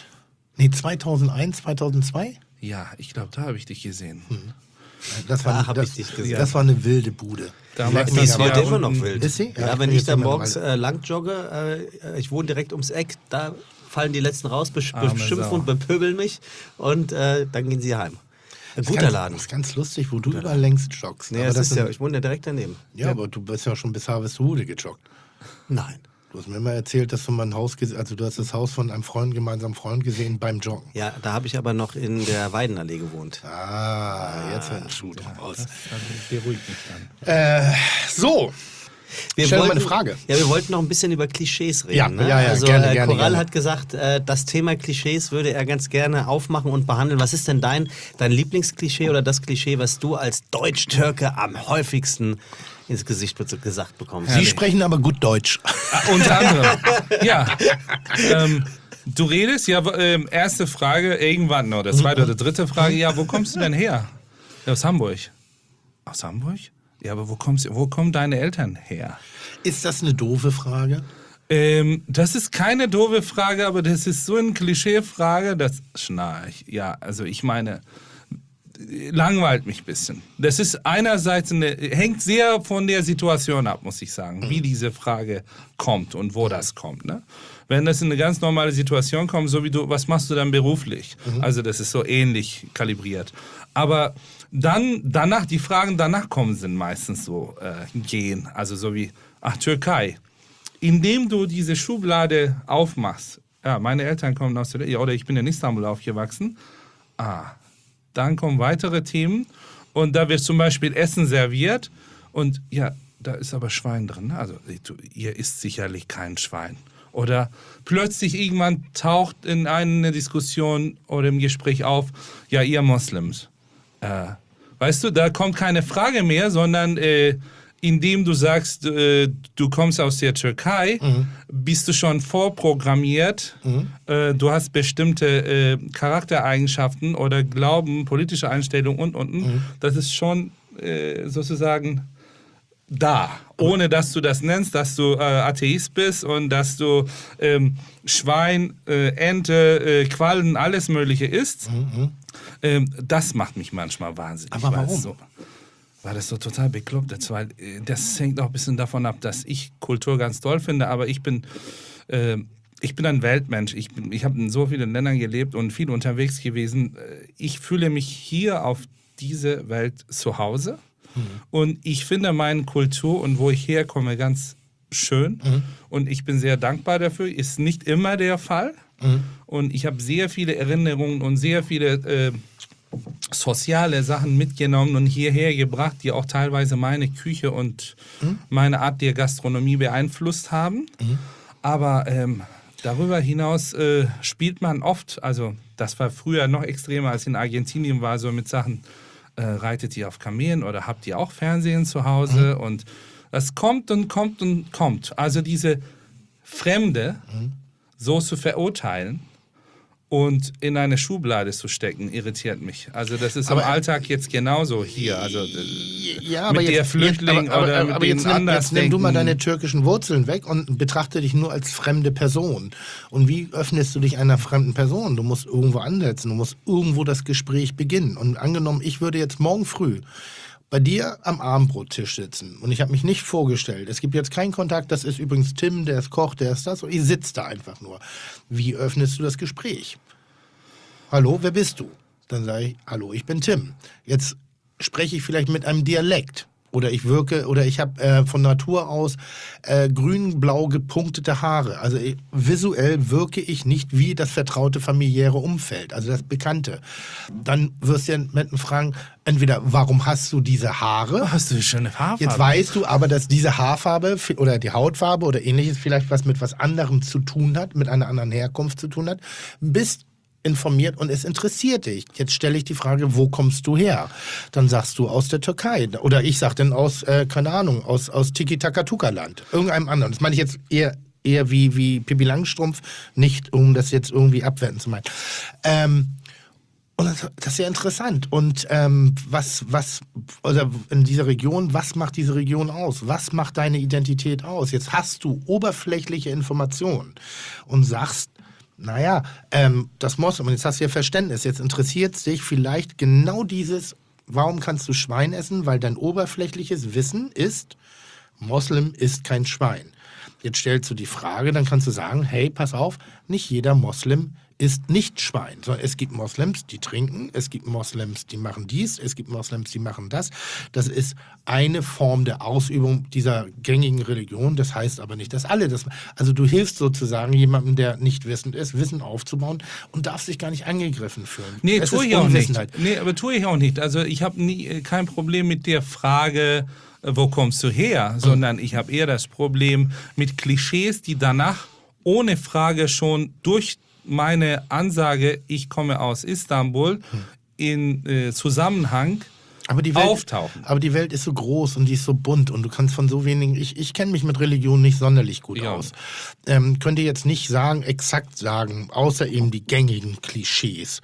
2001, 2002? Ja, ich glaube, da habe ich dich gesehen. Das war, Da hab ich dich gesehen. das war eine wilde Bude. Damals Die ist Ja, heute und- immer noch wild. Ist sie? Ja, Ja, ich wenn bin ich jetzt da immer morgens dabei. lang jogge, ich wohne direkt ums Eck, da fallen die letzten raus, Arme beschimpfen Sau. und bepöbeln mich und dann gehen sie heim. Ein guter Laden. Das ist ganz lustig, wo du überall längst joggst. Nee, Aber das das ist ja, sind- ich wohne ja direkt daneben. ja, aber du bist ja schon bis Harvestehude gejoggt. Nein. Du hast mir mal erzählt, dass du mal ein Haus gesehen, also du hast das Haus von einem Freund, gemeinsamen Freund gesehen beim Joggen. Ja, da habe ich aber noch in der Weidenallee gewohnt. Jetzt wird ein Schuh draus. Das beruhigt mich dann. So, stell doch mal eine Frage. Ja, wir wollten noch ein bisschen über Klischees reden. Ja, ne? ja, also gerne, Coral gerne. hat gesagt, das Thema Klischees würde er ganz gerne aufmachen und behandeln. Was ist denn dein Lieblingsklischee oder das Klischee, was du als Deutsch-Türke am häufigsten ins Gesicht gesagt bekommst? Sie sprechen aber gut Deutsch. Unter anderem. Ja. Du redest, ja, erste Frage, irgendwann, oder zweite oder dritte Frage, ja, wo kommst du denn her? Ja, aus Hamburg. Aus Hamburg? Ja, aber wo kommen deine Eltern her? Ist das eine doofe Frage? Das ist keine doofe Frage, aber das ist so eine Klischeefrage, das schnarch. Ja, also ich meine, langweilt mich ein bisschen. Das ist einerseits hängt sehr von der Situation ab, muss ich sagen, wie diese Frage kommt und wo das kommt. Ne? Wenn das in eine ganz normale Situation kommt, so wie was machst du dann beruflich? Also das ist so ähnlich kalibriert. Aber danach, die Fragen danach kommen, sind meistens so gehen. Also so wie, Türkei. Indem du diese Schublade aufmachst, ja, meine Eltern kommen aus der, oder ich bin in Istanbul aufgewachsen, dann kommen weitere Themen und da wird zum Beispiel Essen serviert und ja, da ist aber Schwein drin. Also ihr isst sicherlich kein Schwein. Oder plötzlich irgendwann taucht in einer Diskussion oder im Gespräch auf, ja, ihr Moslems. Weißt du, da kommt keine Frage mehr, sondern indem du sagst, du kommst aus der Türkei, bist du schon vorprogrammiert, du hast bestimmte Charaktereigenschaften oder Glauben, politische Einstellungen und. Das ist schon sozusagen da, ohne dass du das nennst, dass du Atheist bist und dass du Schwein, Ente, Quallen, alles Mögliche isst. Das macht mich manchmal wahnsinnig. Aber warum? Weil das so total bekloppt ist, weil das hängt auch ein bisschen davon ab, dass ich Kultur ganz toll finde, aber ich bin ein Weltmensch. Ich habe in so vielen Ländern gelebt und viel unterwegs gewesen. Ich fühle mich hier auf diese Welt zu Hause. Und ich finde meine Kultur und wo ich herkomme ganz schön. Und ich bin sehr dankbar dafür. Ist nicht immer der Fall. Und ich habe sehr viele Erinnerungen und sehr viele soziale Sachen mitgenommen und hierher gebracht, die auch teilweise meine Küche und meine Art der Gastronomie beeinflusst haben. Aber darüber hinaus spielt man oft, also das war früher noch extremer als in Argentinien war, so mit Sachen, reitet ihr auf Kamelen oder habt ihr auch Fernsehen zu Hause? Und das kommt und kommt und kommt. Also diese Fremde so zu verurteilen und in eine Schublade zu stecken, irritiert mich. Also das ist im Alltag jetzt genauso hier. Also Ja, mit der Flüchtling oder mit den jetzt nimm du mal deine türkischen Wurzeln weg und betrachte dich nur als fremde Person. Und wie öffnest du dich einer fremden Person? Du musst irgendwo ansetzen, du musst irgendwo das Gespräch beginnen. Und angenommen, ich würde jetzt morgen früh bei dir am Abendbrottisch sitzen und ich habe mich nicht vorgestellt. Es gibt jetzt keinen Kontakt, das ist übrigens Tim, der ist Koch, der ist das und ich sitze da einfach nur. Wie öffnest du das Gespräch? Hallo, wer bist du? Dann sage ich, hallo, ich bin Tim. Jetzt spreche ich vielleicht mit einem Dialekt oder ich habe von Natur aus grün-blau gepunktete Haare. Also visuell wirke ich nicht wie das vertraute familiäre Umfeld, also das Bekannte. Dann wirst du ja mit fragen, entweder, warum hast du diese Haare? hast du eine schöne Haarfarbe. Jetzt weißt du aber, dass diese Haarfarbe oder die Hautfarbe oder ähnliches vielleicht was mit was anderem zu tun hat, mit einer anderen Herkunft zu tun hat, bist informiert und es interessiert dich. Jetzt stelle ich die Frage, wo kommst du her? Dann sagst du aus der Türkei. Oder ich sage dann aus, keine Ahnung, aus Tiki-Taka-Tuka-Land. Irgendeinem anderen. Das meine ich jetzt eher wie Pippi Langstrumpf, nicht um das jetzt irgendwie abwertend zu meinen. Und das ist ja interessant. Und oder in dieser Region, was macht diese Region aus? Was macht deine Identität aus? Jetzt hast du oberflächliche Informationen und sagst, naja, das Moslem, und jetzt hast du ja Verständnis, jetzt interessiert es dich vielleicht genau dieses, warum kannst du Schwein essen? Weil dein oberflächliches Wissen ist, Moslem isst kein Schwein. Jetzt stellst du die Frage, dann kannst du sagen, hey, pass auf, nicht jeder Moslem isst nicht Schwein, sondern es gibt Moslems, die trinken, es gibt Moslems, die machen dies, es gibt Moslems, die machen das. Das ist eine Form der Ausübung dieser gängigen Religion, das heißt aber nicht, dass alle das... Also du hilfst sozusagen jemandem, der nicht wissend ist, Wissen aufzubauen und darfst dich gar nicht angegriffen fühlen. Nee, es tue ist ich auch nicht. Unwissenheit. Nee, aber tue ich auch nicht. Also ich habe kein Problem mit der Frage, wo kommst du her, sondern ich habe eher das Problem mit Klischees, die danach ohne Frage schon durch meine Ansage, ich komme aus Istanbul, in Zusammenhang Aber die Welt, auftauchen. Aber die Welt ist so groß und die ist so bunt und du kannst von so wenigen, ich kenne mich mit Religion nicht sonderlich gut Ja. aus. Könnte jetzt nicht exakt sagen, außer eben die gängigen Klischees.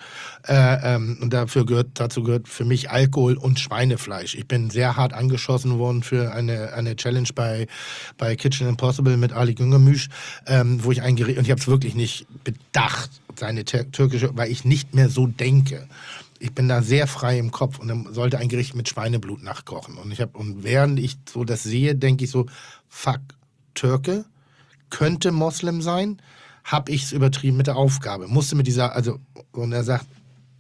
Und dazu gehört für mich Alkohol und Schweinefleisch. Ich bin sehr hart angeschossen worden für eine Challenge bei Kitchen Impossible mit Ali Güngemüş, wo ich und ich habe es wirklich nicht bedacht, seine türkische, weil ich nicht mehr so denke. Ich bin da sehr frei im Kopf und dann sollte ein Gericht mit Schweineblut nachkochen. Und während ich so das sehe, denke ich so, fuck, Türke, könnte Moslem sein, habe ich es übertrieben mit der Aufgabe. Musste mit dieser, und er sagt,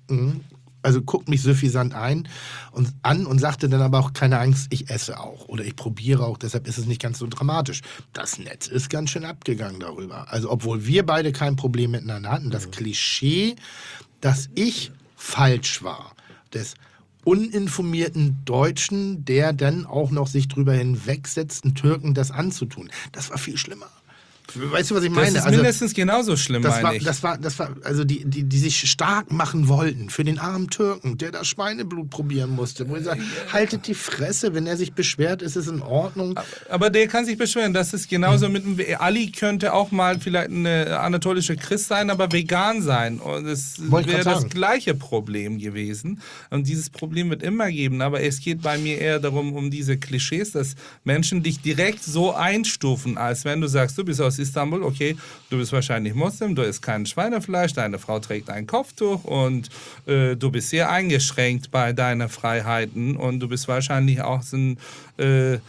also guckt mich suffisant an und sagte dann aber auch, keine Angst, ich esse auch oder ich probiere auch, deshalb ist es nicht ganz so dramatisch. Das Netz ist ganz schön abgegangen darüber. Also obwohl wir beide kein Problem miteinander hatten, das Klischee, dass ich falsch war, des uninformierten Deutschen, der dann auch noch sich drüber hinwegsetzt, einen Türken das anzutun. Das war viel schlimmer. Weißt du, was ich meine? Das ist mindestens genauso schlimm, meine ich. Das war, also die sich stark machen wollten für den armen Türken, der das Schweineblut probieren musste. Wo ich sage, haltet die Fresse, wenn er sich beschwert, ist es in Ordnung. Aber der kann sich beschweren, das ist genauso mit dem Ali könnte auch mal vielleicht eine anatolische Christ sein, aber vegan sein. Und es wäre das gleiche Problem gewesen. Und dieses Problem wird immer geben, aber es geht bei mir eher darum, um diese Klischees, dass Menschen dich direkt so einstufen, als wenn du sagst, du bist aus Istanbul, okay, du bist wahrscheinlich Muslim, du isst kein Schweinefleisch, deine Frau trägt ein Kopftuch und du bist sehr eingeschränkt bei deinen Freiheiten und du bist wahrscheinlich auch so ein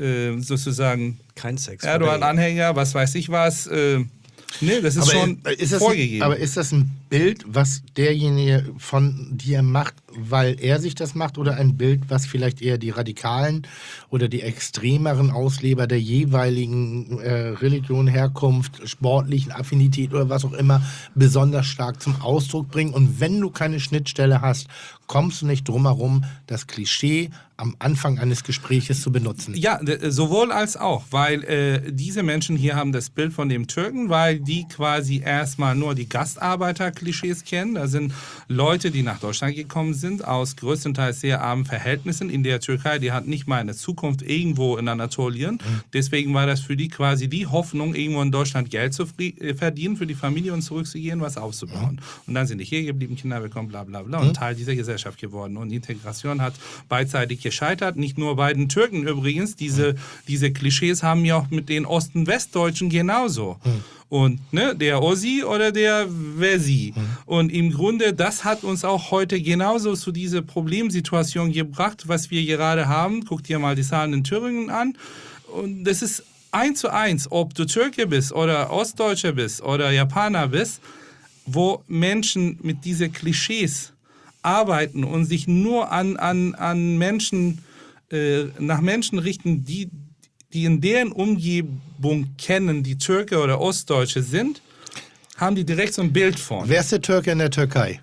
sozusagen kein Sex. Erdogan-Anhänger, was weiß ich was. Nee, das ist schon vorgegeben. Aber ist das ein Bild, was derjenige von dir macht, weil er sich das macht, oder ein Bild, was vielleicht eher die Radikalen oder die extremeren Ausleber der jeweiligen Religion, Herkunft, sportlichen Affinität oder was auch immer besonders stark zum Ausdruck bringen? Und wenn du keine Schnittstelle hast, kommst du nicht drum herum, das Klischee am Anfang eines Gespräches zu benutzen. Ja, sowohl als auch, weil diese Menschen hier haben das Bild von dem Türken, weil die quasi erstmal nur die Gastarbeiter-Klischees kennen. Da sind Leute, die nach Deutschland gekommen sind, aus größtenteils sehr armen Verhältnissen in der Türkei. Die hat nicht mal eine Zukunft irgendwo in Anatolien. Deswegen war das für die quasi die Hoffnung, irgendwo in Deutschland Geld zu verdienen für die Familie und zurückzugehen, was aufzubauen. Und dann sind die hier geblieben, Kinder bekommen, bla bla bla, und Teil dieser Gesellschaft geworden. Und die Integration hat beidseitig gescheitert. Nicht nur bei den Türken übrigens. Diese Klischees haben ja auch mit den Ost- und Westdeutschen genauso. Und der Ossi oder der Wesi. Und im Grunde, das hat uns auch heute genauso zu dieser Problemsituation gebracht, was wir gerade haben. Guck dir mal die Zahlen in Thüringen an. Und das ist 1:1, ob du Türke bist oder Ostdeutscher bist oder Japaner bist, wo Menschen mit diesen Klischees arbeiten und sich nur an Menschen, nach Menschen richten, die in deren Umgebung kennen, die Türke oder Ostdeutsche sind, haben die direkt so ein Bild von. Wer ist der Türke in der Türkei?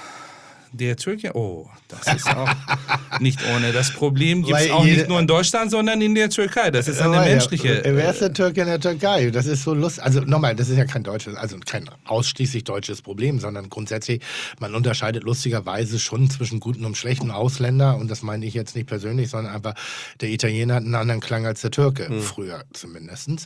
Der Türke? Oh, das ist auch nicht ohne. Das Problem gibt es auch nicht nur in Deutschland, sondern in der Türkei. Das ist eine menschliche... Wer ist der Türke in der Türkei? Das ist so lustig. Also nochmal, das ist ja kein deutsches, also kein ausschließlich deutsches Problem, sondern grundsätzlich, man unterscheidet lustigerweise schon zwischen guten und schlechten Ausländer, und das meine ich jetzt nicht persönlich, sondern einfach, der Italiener hat einen anderen Klang als der Türke, früher zumindest.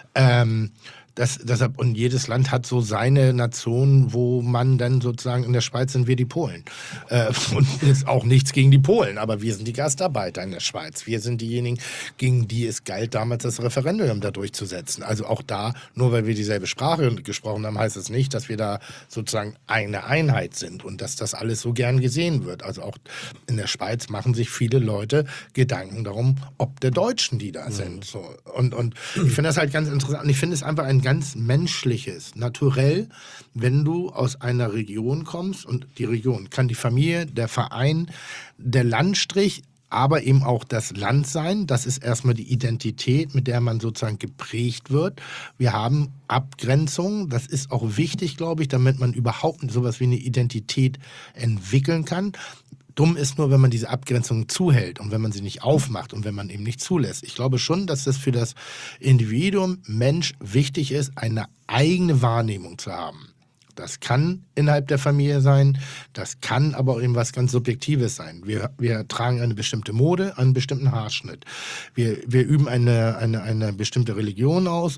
Deshalb, und jedes Land hat so seine Nation, wo man dann sozusagen, in der Schweiz sind wir die Polen. Und ist auch nichts gegen die Polen, aber wir sind die Gastarbeiter in der Schweiz. Wir sind diejenigen, gegen die es galt, damals das Referendum da durchzusetzen. Also auch da, nur weil wir dieselbe Sprache gesprochen haben, heißt es nicht, dass wir da sozusagen eine Einheit sind und dass das alles so gern gesehen wird. Also auch in der Schweiz machen sich viele Leute Gedanken darum, ob der Deutschen, die da sind. So. Und ich finde das halt ganz interessant. Und ich finde es einfach ein ganz menschliches, naturell, wenn du aus einer Region kommst, und die Region kann die Familie, der Verein, der Landstrich, aber eben auch das Land sein. Das ist erstmal die Identität, mit der man sozusagen geprägt wird. Wir haben Abgrenzungen. Das ist auch wichtig, glaube ich, damit man überhaupt sowas wie eine Identität entwickeln kann. Dumm ist nur, wenn man diese Abgrenzungen zuhält und wenn man sie nicht aufmacht und wenn man eben nicht zulässt. Ich glaube schon, dass das für das Individuum, Mensch, wichtig ist, eine eigene Wahrnehmung zu haben. Das kann innerhalb der Familie sein, das kann aber auch eben was ganz Subjektives sein. Wir tragen eine bestimmte Mode, einen bestimmten Haarschnitt. Wir üben eine bestimmte Religion aus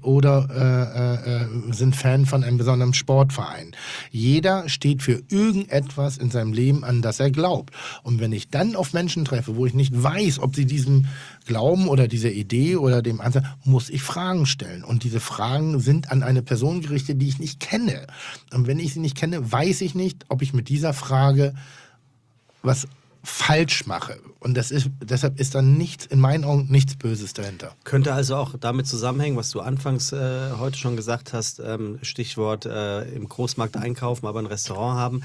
oder sind Fan von einem besonderen Sportverein. Jeder steht für irgendetwas in seinem Leben, an das er glaubt. Und wenn ich dann auf Menschen treffe, wo ich nicht weiß, ob sie diesem Glauben oder dieser Idee oder dem Ansatz, muss ich Fragen stellen. Und diese Fragen sind an eine Person gerichtet, die ich nicht kenne. Und wenn ich sie nicht kenne, weiß ich nicht, ob ich mit dieser Frage was falsch mache. Und deshalb ist da nichts, in meinen Augen, nichts Böses dahinter. Könnte also auch damit zusammenhängen, was du anfangs heute schon gesagt hast, Stichwort im Großmarkt einkaufen, aber ein Restaurant haben.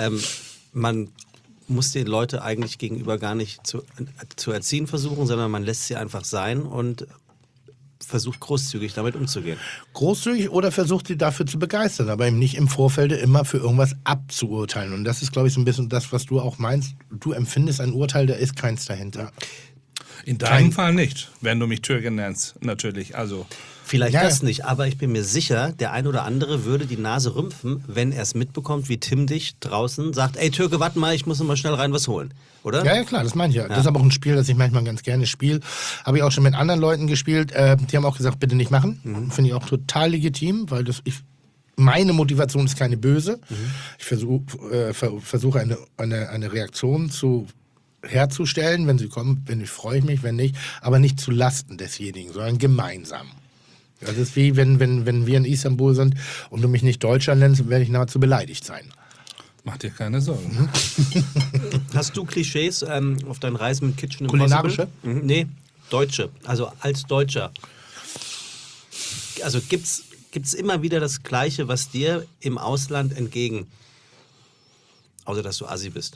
Man muss die Leute eigentlich gegenüber gar nicht zu erziehen versuchen, sondern man lässt sie einfach sein und versucht großzügig damit umzugehen. Großzügig oder versucht sie dafür zu begeistern, aber eben nicht im Vorfeld immer für irgendwas abzuurteilen. Und das ist, glaube ich, so ein bisschen das, was du auch meinst. Du empfindest ein Urteil, da ist keins dahinter. In deinem Fall nicht, wenn du mich Türke nennst, natürlich. Also Vielleicht Ja, das ja. nicht, aber ich bin mir sicher, der ein oder andere würde die Nase rümpfen, wenn er es mitbekommt, wie Tim dich draußen sagt, ey Türke, warte mal, ich muss noch mal schnell rein was holen. Oder? Ja, klar, das meine ich ja. Das ist aber auch ein Spiel, das ich manchmal ganz gerne spiele. Habe ich auch schon mit anderen Leuten gespielt. Die haben auch gesagt, bitte nicht machen. Finde ich auch total legitim, weil meine Motivation ist keine böse. Ich versuche eine Reaktion herzustellen. Wenn sie kommen, freue ich mich, wenn nicht. Aber nicht zu Lasten desjenigen, sondern gemeinsam. Das ist wie, wenn wir in Istanbul sind und du mich nicht Deutscher nennst, werde ich nahezu beleidigt sein. Mach dir keine Sorgen. Hast du Klischees auf deinen Reisen mit Kitchen Kulinarische? Impossible? Nee, Deutsche. Also als Deutscher. Also gibt's immer wieder das Gleiche, was dir im Ausland entgegen, außer dass du Assi bist?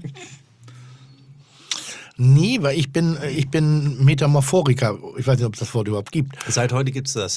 Nie, weil ich bin Metamorphoriker. Ich weiß nicht, ob es das Wort überhaupt gibt. Seit heute gibt's das.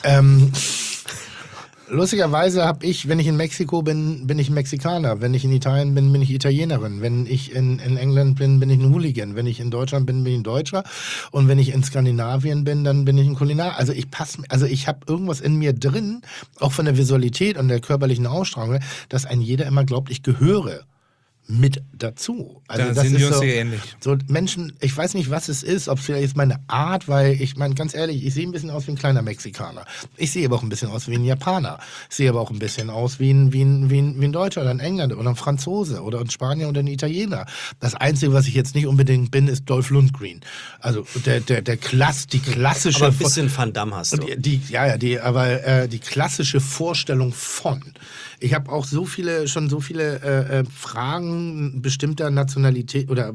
Lustigerweise habe ich, wenn ich in Mexiko bin, bin ich Mexikaner. Wenn ich in Italien bin, bin ich Italienerin. Wenn ich in England bin, bin ich ein Hooligan. Wenn ich in Deutschland bin, bin ich ein Deutscher. Und wenn ich in Skandinavien bin, dann bin ich ein Kulinar. Also ich habe irgendwas in mir drin, auch von der Visualität und der körperlichen Ausstrahlung, dass ein jeder immer glaubt, ich gehöre mit dazu. Also Da das sind ist wir uns so, sehr ähnlich. so Menschen, ich weiß nicht, was es ist, ob es vielleicht ist meine Art, weil ich meine, ganz ehrlich, ich sehe ein bisschen aus wie ein kleiner Mexikaner. Ich sehe aber auch ein bisschen aus wie ein Japaner. Ich sehe aber auch ein bisschen aus wie ein Deutscher oder ein Engländer oder ein Franzose oder ein Spanier oder ein Italiener. Das Einzige, was ich jetzt nicht unbedingt bin, ist Dolph Lundgren. Also die klassische... Aber ein bisschen Van Damme hast du. Die klassische Vorstellung von. Ich habe auch schon so viele Fragen bestimmter Nationalität oder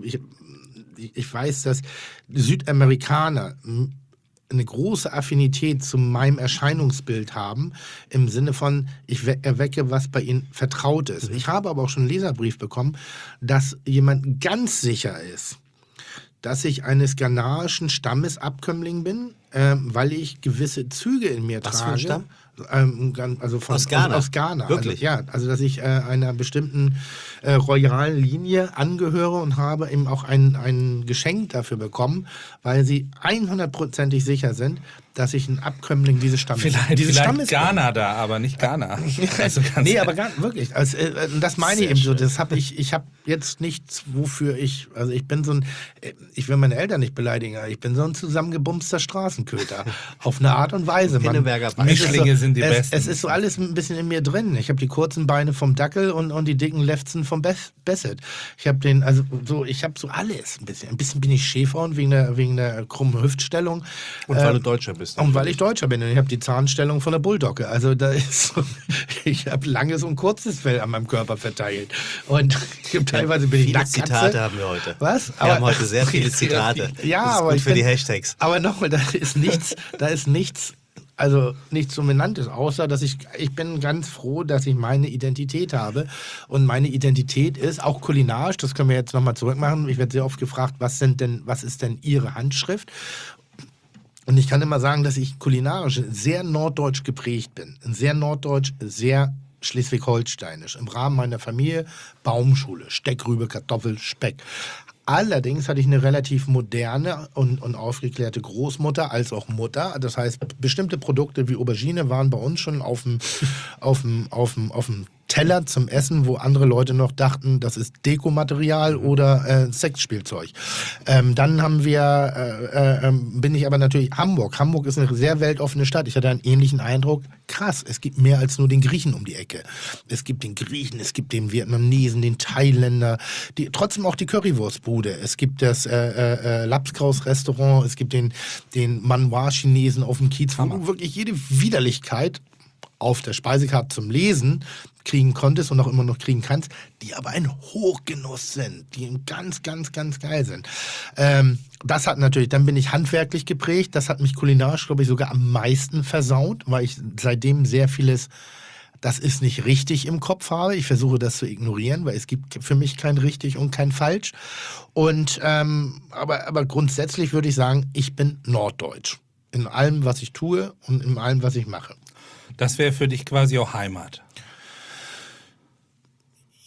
ich weiß, dass Südamerikaner eine große Affinität zu meinem Erscheinungsbild haben, im Sinne von, ich erwecke, was bei ihnen vertraut ist. Ich habe aber auch schon einen Leserbrief bekommen, dass jemand ganz sicher ist, dass ich eines ghanaischen Stammesabkömmling bin, weil ich gewisse Züge in mir trage. Was für ein Stamm? Also Aus Ghana? Aus Ghana. Wirklich? Also dass ich einer bestimmten royalen Linie angehöre und habe eben auch ein Geschenk dafür bekommen, weil sie 100%ig sicher sind, dass ich ein Abkömmling dieses Stammes bin. Vielleicht Ghana da, aber nicht Ghana. Also ganz Nee, aber wirklich. Also, das meine ich eben so. Das ich habe jetzt nichts, wofür ich bin so ich will meine Eltern nicht beleidigen, aber ich bin so ein zusammengebumster Straßenköter. Auf eine Art und Weise. Pinneberger Ball. Mischlinge sind die besten. Es ist so alles ein bisschen in mir drin. Ich habe die kurzen Beine vom Dackel und die dicken Lefzen vom Basset. Ich habe so alles ein bisschen. Ein bisschen bin ich Schäferhund wegen der krummen Hüftstellung. Und weil du Deutscher bist. Und weil ich Deutscher bin und ich habe die Zahnstellung von der Bulldogge. Also ich habe langes und kurzes Fell an meinem Körper verteilt. Und teilweise bin ich Viele Nacktkatze. Zitate haben wir heute. Was? Wir haben heute sehr viele Zitate. Ja, das ist aber gut für die Hashtags. Aber nochmal, da ist nichts, also nichts Dominantes, außer dass ich bin ganz froh, dass ich meine Identität habe. Und meine Identität ist auch kulinarisch, das können wir jetzt nochmal zurückmachen. Ich werde sehr oft gefragt, was ist denn Ihre Handschrift? Und ich kann immer sagen, dass ich kulinarisch sehr norddeutsch geprägt bin. Sehr norddeutsch, sehr schleswig-holsteinisch. Im Rahmen meiner Familie Baumschule, Steckrübe, Kartoffel, Speck. Allerdings hatte ich eine relativ moderne und aufgeklärte Großmutter als auch Mutter. Das heißt, bestimmte Produkte wie Aubergine waren bei uns schon auf dem Teller zum Essen, wo andere Leute noch dachten, das ist Dekomaterial oder Sexspielzeug. Dann bin ich aber natürlich Hamburg. Hamburg ist eine sehr weltoffene Stadt. Ich hatte einen ähnlichen Eindruck. Krass, es gibt mehr als nur den Griechen um die Ecke. Es gibt den Griechen, es gibt den Vietnamesen, den Thailänder, trotzdem auch die Currywurstbude. Es gibt das Lapskaus-Restaurant, es gibt den Manoir-Chinesen auf dem Kiez, wo du wirklich jede Widerlichkeit auf der Speisekarte zum Lesen kriegen konntest und auch immer noch kriegen kannst, die aber ein Hochgenuss sind, die ganz, ganz, ganz geil sind. Das hat natürlich, dann bin ich handwerklich geprägt, das hat mich kulinarisch, glaube ich, sogar am meisten versaut, weil ich seitdem sehr vieles, das ist nicht richtig im Kopf habe. Ich versuche das zu ignorieren, weil es gibt für mich kein richtig und kein falsch. Und aber grundsätzlich würde ich sagen, ich bin norddeutsch. In allem, was ich tue und in allem, was ich mache. Das wäre für dich quasi auch Heimat.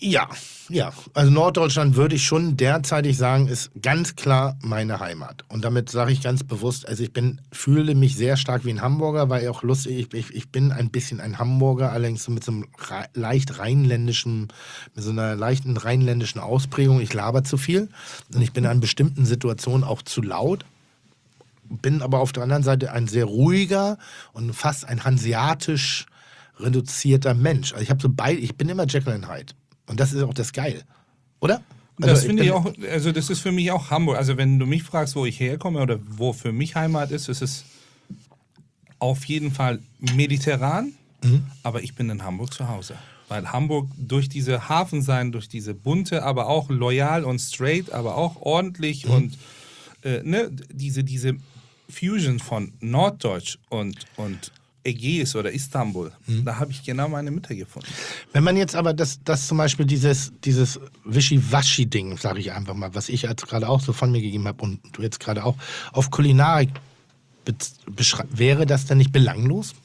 Ja. Also Norddeutschland würde ich schon derzeitig sagen, ist ganz klar meine Heimat. Und damit sage ich ganz bewusst, also fühle mich sehr stark wie ein Hamburger, weil auch lustig, ich bin ein bisschen ein Hamburger, allerdings so mit so einem mit so einer leichten rheinländischen Ausprägung. Ich laber zu viel und ich bin an bestimmten Situationen auch zu laut. Bin aber auf der anderen Seite ein sehr ruhiger und fast ein hanseatisch reduzierter Mensch. Also ich bin immer Jekyll and Hyde. Und das ist auch das Geil, oder? Also Das finde ich auch, also das ist für mich auch Hamburg. Also wenn du mich fragst, wo ich herkomme oder wo für mich Heimat ist es auf jeden Fall mediterran, aber ich bin in Hamburg zu Hause. Weil Hamburg durch diese Hafen sein, durch diese bunte, aber auch loyal und straight, aber auch ordentlich und diese Fusion von Norddeutsch und Ägäis oder Istanbul, da habe ich genau meine Mitte gefunden. Wenn man jetzt aber das zum Beispiel dieses Wischiwaschi-Ding, sage ich einfach mal, was ich jetzt gerade auch so von mir gegeben habe und du jetzt gerade auch auf Kulinarik wäre das dann nicht belanglos?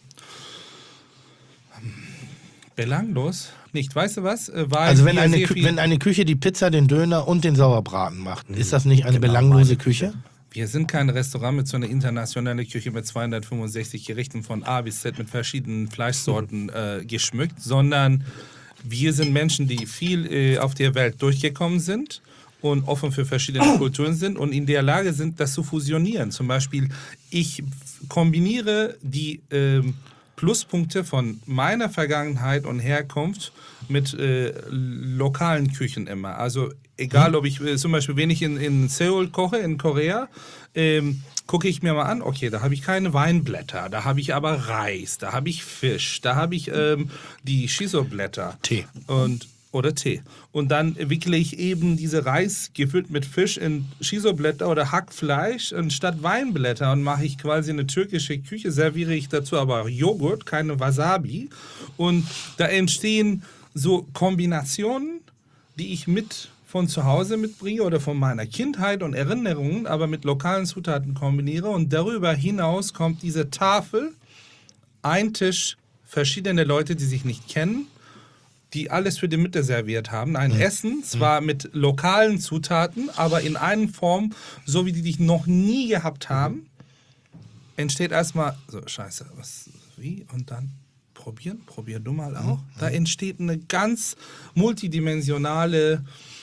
Belanglos? Nicht, weißt du was? Also wenn eine Küche die Pizza, den Döner und den Sauerbraten macht, ist das nicht eine belanglose Küche? Wir sind kein Restaurant mit so einer internationalen Küche mit 265 Gerichten von A bis Z mit verschiedenen Fleischsorten geschmückt, sondern wir sind Menschen, die viel auf der Welt durchgekommen sind und offen für verschiedene Kulturen sind und in der Lage sind, das zu fusionieren. Zum Beispiel, ich kombiniere die Pluspunkte von meiner Vergangenheit und Herkunft mit lokalen Küchen immer. Also egal, ob ich zum Beispiel, wenn ich in Seoul koche, in Korea, gucke ich mir mal an, okay, da habe ich keine Weinblätter, da habe ich aber Reis, da habe ich Fisch, da habe ich die Shiso-Blätter. Tee. Oder Tee. Und dann wickle ich eben diese Reis gefüllt mit Fisch in Shiso-Blätter oder Hackfleisch anstatt Weinblätter und mache ich quasi eine türkische Küche, serviere ich dazu aber Joghurt, keine Wasabi. Und da entstehen so Kombinationen, die ich von zu Hause mitbringe oder von meiner Kindheit und Erinnerungen, aber mit lokalen Zutaten kombiniere. Und darüber hinaus kommt diese Tafel, ein Tisch, verschiedene Leute, die sich nicht kennen, die alles für die Mitte serviert haben. Ein Essen, zwar mit lokalen Zutaten, aber in einer Form, so wie die dich noch nie gehabt haben, entsteht erstmal so, scheiße, wie? Und dann probier du mal auch. Da entsteht eine ganz multidimensionale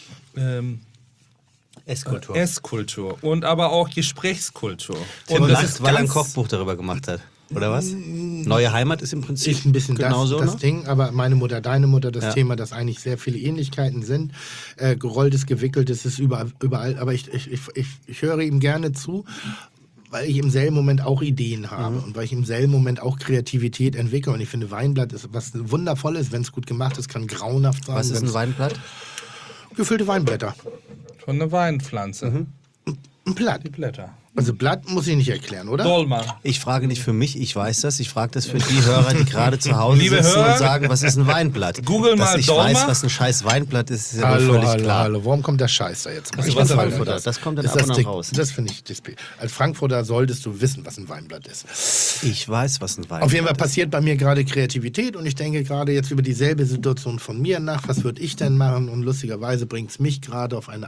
Esskultur und aber auch Gesprächskultur. Und das ist, weil er ein Kochbuch darüber gemacht hat, oder was? Neue Heimat ist im Prinzip Ist ein bisschen genauso, das ne? Ding, aber meine Mutter, deine Mutter, das Thema, dass eigentlich sehr viele Ähnlichkeiten sind. Gerolltes, gewickeltes ist überall. Aber ich höre ihm gerne zu, weil ich im selben Moment auch Ideen habe und weil ich im selben Moment auch Kreativität entwickle. Und ich finde, Weinblatt ist was Wundervolles, wenn es gut gemacht ist, kann grauenhaft sein. Was ist ein Weinblatt? Gefüllte Weinblätter. Von einer Weinpflanze. Ein Blatt. Die Blätter. Also Blatt muss ich nicht erklären, oder? Dolma. Ich frage nicht für mich, ich weiß das. Ich frage das für die Hörer, die gerade zu Hause Liebe sitzen Hörer, und sagen, was ist ein Weinblatt? Google Dass mal ich Dolma. weiß, was ein scheiß Weinblatt ist, ist ja wohl völlig klar. Hallo, warum kommt der Scheiß da jetzt? Ich bin Frankfurter, das kommt dann ab und an raus. Das finde ich, als Frankfurter solltest du wissen, was ein Weinblatt ist. Ich weiß, was ein Weinblatt Auf jeden Fall ist. passiert bei mir gerade Kreativität und ich denke gerade jetzt über dieselbe Situation von mir nach, was würde ich denn machen? Und lustigerweise bringt es mich gerade auf ein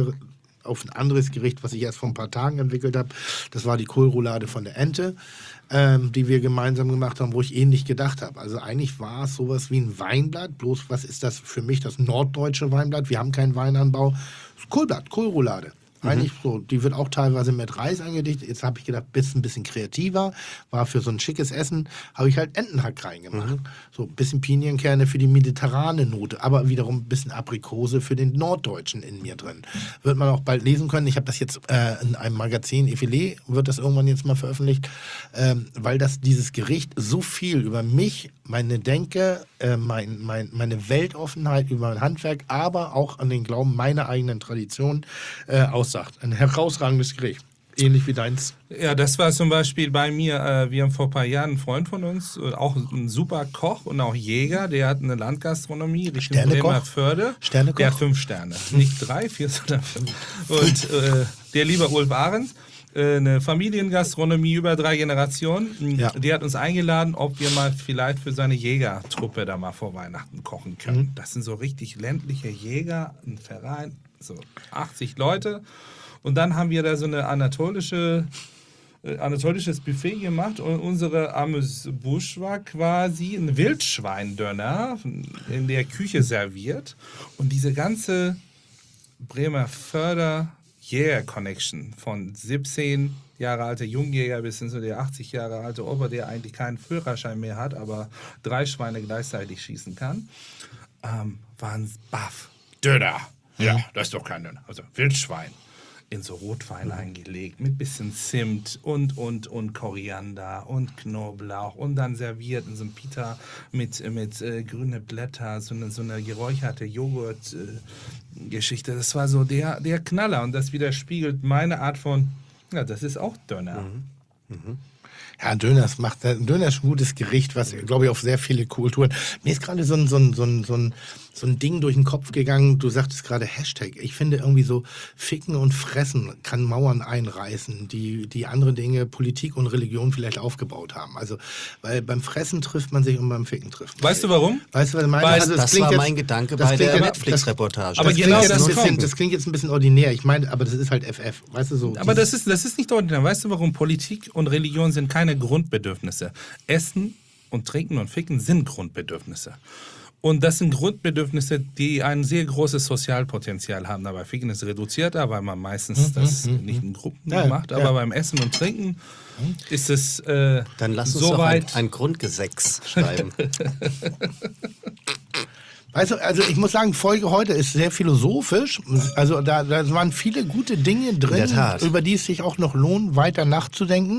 anderes Gericht, was ich erst vor ein paar Tagen entwickelt habe. Das war die Kohlroulade von der Ente, die wir gemeinsam gemacht haben, wo ich ähnlich gedacht habe. Also eigentlich war es sowas wie ein Weinblatt, bloß was ist das für mich, das norddeutsche Weinblatt? Wir haben keinen Weinanbau. Das ist Kohlblatt, Kohlroulade. Eigentlich so, die wird auch teilweise mit Reis angedichtet. Jetzt habe ich gedacht, bist ein bisschen kreativer. War für so ein schickes Essen, habe ich halt Entenhack reingemacht. So ein bisschen Pinienkerne für die mediterrane Note, aber wiederum ein bisschen Aprikose für den Norddeutschen in mir drin. Wird man auch bald lesen können. Ich habe das jetzt in einem Magazin, Effilé, wird das irgendwann jetzt mal veröffentlicht, weil dieses Gericht so viel über mich, meine Denke, meine Weltoffenheit, über mein Handwerk, aber auch an den Glauben meiner eigenen Tradition aussagt. Ein herausragendes Gericht. Ähnlich wie deins. Ja, das war zum Beispiel bei mir, wir haben vor ein paar Jahren einen Freund von uns, auch ein super Koch und auch Jäger, der hat eine Landgastronomie Richtung Bremerförde. Sternekoch? Der hat 5 Sterne. Nicht 3, 4, sondern 5. Und der liebe Ulf Ahrens, eine Familiengastronomie über 3 Generationen. Ja. Die hat uns eingeladen, ob wir mal vielleicht für seine Jägertruppe da mal vor Weihnachten kochen können. Das sind so richtig ländliche Jäger, ein Verein, so 80 Leute. Und dann haben wir da so eine anatolisches Buffet gemacht und unsere Amuse-Bouche war quasi ein Wildschweindöner in der Küche serviert. Und diese ganze Bremer Förder-Jäger-Connection von 17 Jahre alter Jungjäger bis hin zu der 80 Jahre alte Opa, der eigentlich keinen Führerschein mehr hat, aber 3 Schweine gleichzeitig schießen kann, waren baff. Döner. Ja, das ist doch kein Döner. Also Wildschwein. In so Rotwein eingelegt, mit bisschen Zimt und Koriander und Knoblauch und dann serviert in so einem Pita mit grüne Blätter, so eine geräucherte Joghurt-Geschichte. Das war so der Knaller und das widerspiegelt meine Art von, ja, das ist auch Döner. Ja, Döner ist ein gutes Gericht, was, glaube ich, auf sehr viele Kulturen. Mir ist gerade so ein Ding durch den Kopf gegangen. Du sagtest gerade Hashtag. Ich finde irgendwie so Ficken und Fressen kann Mauern einreißen, die andere Dinge, Politik und Religion vielleicht aufgebaut haben. Also, weil beim Fressen trifft man sich und beim Ficken trifft man Weißt sich. du warum? Weißt du, was ich meine? Weil Also, Das war mein Gedanke bei der Netflix-Reportage. Aber genau das kommt. Das klingt jetzt ein bisschen ordinär. Ich meine, aber das ist halt FF. Weißt du, so. Aber das ist nicht ordinär. Weißt du, warum? Politik und Religion sind keine Grundbedürfnisse. Essen und Trinken und Ficken sind Grundbedürfnisse. Und das sind Grundbedürfnisse, die ein sehr großes Sozialpotenzial haben. Aber Ficken ist reduzierter, weil man meistens das nicht in Gruppen macht. Aber beim Essen und Trinken ist es Dann lass uns so doch weit. ein Grundgesetz schreiben. Weißt du, also ich muss sagen, Folge heute ist sehr philosophisch. Also da waren viele gute Dinge drin, der Tat. über die es sich auch noch lohnt, weiter nachzudenken.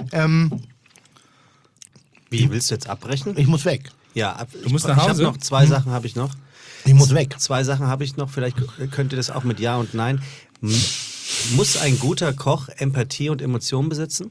Wie, willst du jetzt abbrechen? Ich muss weg. Ja, Du musst nach Hause? Ich habe noch 2 Sachen habe ich noch. Ich muss weg. 2 Sachen habe ich noch. Vielleicht könnt ihr das auch mit Ja und Nein. Muss ein guter Koch Empathie und Emotionen besitzen?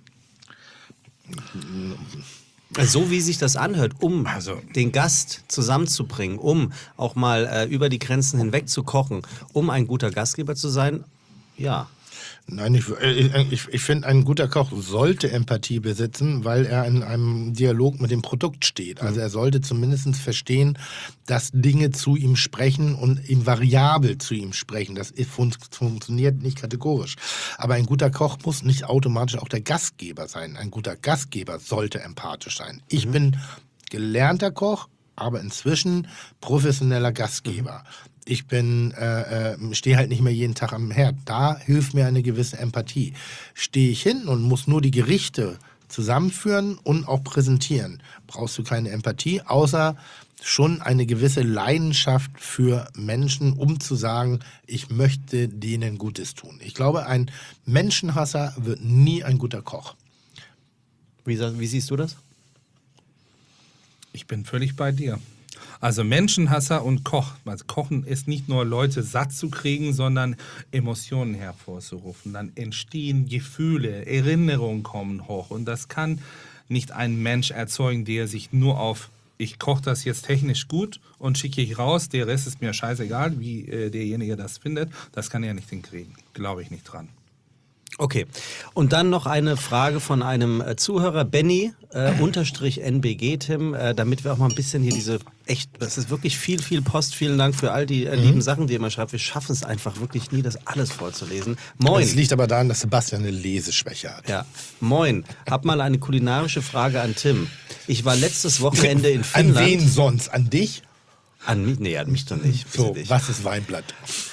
So wie sich das anhört, um den Gast zusammenzubringen, um auch mal über die Grenzen hinweg zu kochen, um ein guter Gastgeber zu sein, ja. Nein, ich finde, ein guter Koch sollte Empathie besitzen, weil er in einem Dialog mit dem Produkt steht. Also er sollte zumindest verstehen, dass Dinge zu ihm sprechen und ihm variabel zu ihm sprechen. Das funktioniert nicht kategorisch. Aber ein guter Koch muss nicht automatisch auch der Gastgeber sein. Ein guter Gastgeber sollte empathisch sein. Ich bin gelernter Koch, aber inzwischen professioneller Gastgeber. Ich stehe halt nicht mehr jeden Tag am Herd. Da hilft mir eine gewisse Empathie. Stehe ich hin und muss nur die Gerichte zusammenführen und auch präsentieren, brauchst du keine Empathie, außer schon eine gewisse Leidenschaft für Menschen, um zu sagen, ich möchte denen Gutes tun. Ich glaube, ein Menschenhasser wird nie ein guter Koch. Wie siehst du das? Ich bin völlig bei dir. Also Menschenhasser und Koch. Also Kochen ist nicht nur Leute satt zu kriegen, sondern Emotionen hervorzurufen. Dann entstehen Gefühle, Erinnerungen kommen hoch. Und das kann nicht ein Mensch erzeugen, der sich nur auf, ich koche das jetzt technisch gut und schicke ich raus, der Rest ist mir scheißegal, wie derjenige das findet. Das kann er nicht hinkriegen. Glaube ich nicht dran. Okay. Und dann noch eine Frage von einem Zuhörer, Benny, _NBG, Tim, damit wir auch mal ein bisschen hier das ist wirklich viel Post. Vielen Dank für all die lieben Sachen, die ihr immer schreibt. Wir schaffen es einfach wirklich nie, das alles vorzulesen. Moin. Das liegt aber daran, dass Sebastian eine Leseschwäche hat. Ja. Moin. Hab mal eine kulinarische Frage an Tim. Ich war letztes Wochenende in Finnland. An wen sonst? An dich? An mich? Nee, an mich doch nicht. So, Nicht. was ist Weinblatt?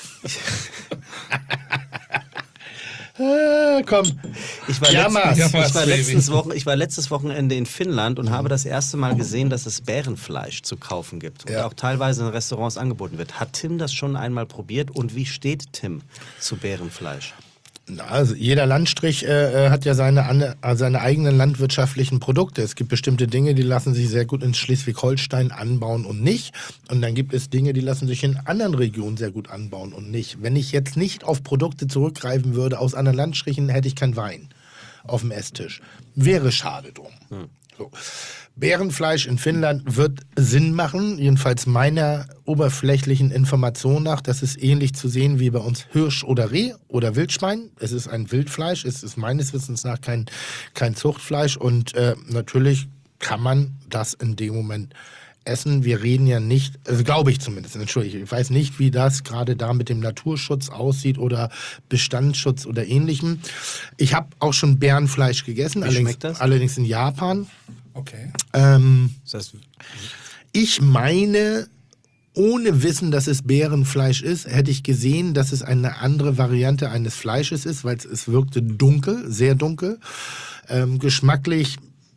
Komm. Ich war Baby. letztes Wochenende in Finnland und habe das erste Mal gesehen, dass es Bärenfleisch zu kaufen gibt und auch teilweise in Restaurants angeboten wird. Hat Tim das schon einmal probiert und wie steht Tim zu Bärenfleisch? Also jeder Landstrich hat ja seine eigenen landwirtschaftlichen Produkte. Es gibt bestimmte Dinge, die lassen sich sehr gut in Schleswig-Holstein anbauen und nicht. Und dann gibt es Dinge, die lassen sich in anderen Regionen sehr gut anbauen und nicht. Wenn ich jetzt nicht auf Produkte zurückgreifen würde aus anderen Landstrichen, hätte ich keinen Wein auf dem Esstisch. Wäre schade drum. So. Bärenfleisch in Finnland wird Sinn machen, jedenfalls meiner oberflächlichen Information nach. Das ist ähnlich zu sehen wie bei uns Hirsch oder Reh oder Wildschwein. Es ist ein Wildfleisch, es ist meines Wissens nach kein Zuchtfleisch und natürlich kann man das in dem Moment essen. Wir reden ja nicht, also glaube ich zumindest, entschuldige, ich weiß nicht, wie das gerade da mit dem Naturschutz aussieht oder Bestandsschutz oder ähnlichem. Ich habe auch schon Bärenfleisch gegessen, schmeckt das? allerdings in Japan. Okay. Das heißt, Ich meine, ohne Wissen, dass es Bärenfleisch ist, hätte ich gesehen, dass es eine andere Variante eines Fleisches ist, weil es wirkte dunkel, sehr dunkel. Geschmacklich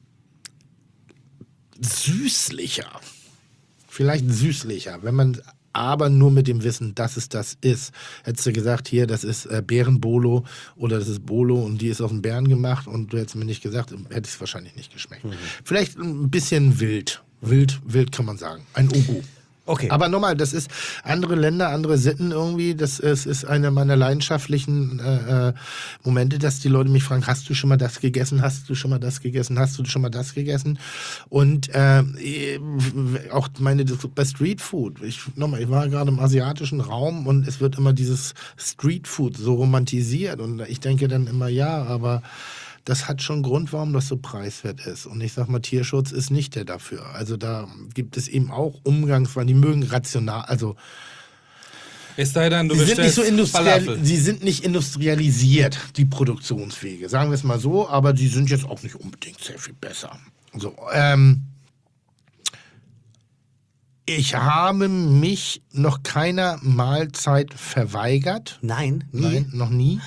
süßlicher. Vielleicht süßlicher, wenn man aber nur mit dem Wissen, dass es das ist. Hättest du gesagt, hier, das ist Bärenbolo oder das ist Bolo und die ist aus dem Bären gemacht und du hättest mir nicht gesagt, hätte es wahrscheinlich nicht geschmeckt. Vielleicht ein bisschen wild. Wild kann man sagen. Ein Ugu. okay. Aber nochmal, das ist andere Länder, andere Sitten irgendwie. Das ist einer meiner leidenschaftlichen Momente, dass die Leute mich fragen, hast du schon mal das gegessen? Hast du schon mal das gegessen? Hast du schon mal das gegessen? Und auch bei Street Food. Ich war gerade im asiatischen Raum und es wird immer dieses Street Food so romantisiert. Und ich denke dann immer, ja, aber das hat schon einen Grund, warum das so preiswert ist. Und ich sag mal, Tierschutz ist nicht der dafür. Also da gibt es eben auch Umgangsweise, die mögen rational, also Es sei denn, du sie sind, nicht bestellst so Falafel. sie sind nicht industrialisiert, die Produktionswege. Sagen wir es mal so, aber die sind jetzt auch nicht unbedingt sehr viel besser. So, ich habe mich noch keiner Mahlzeit verweigert. Nein, nie. Nein, noch nie.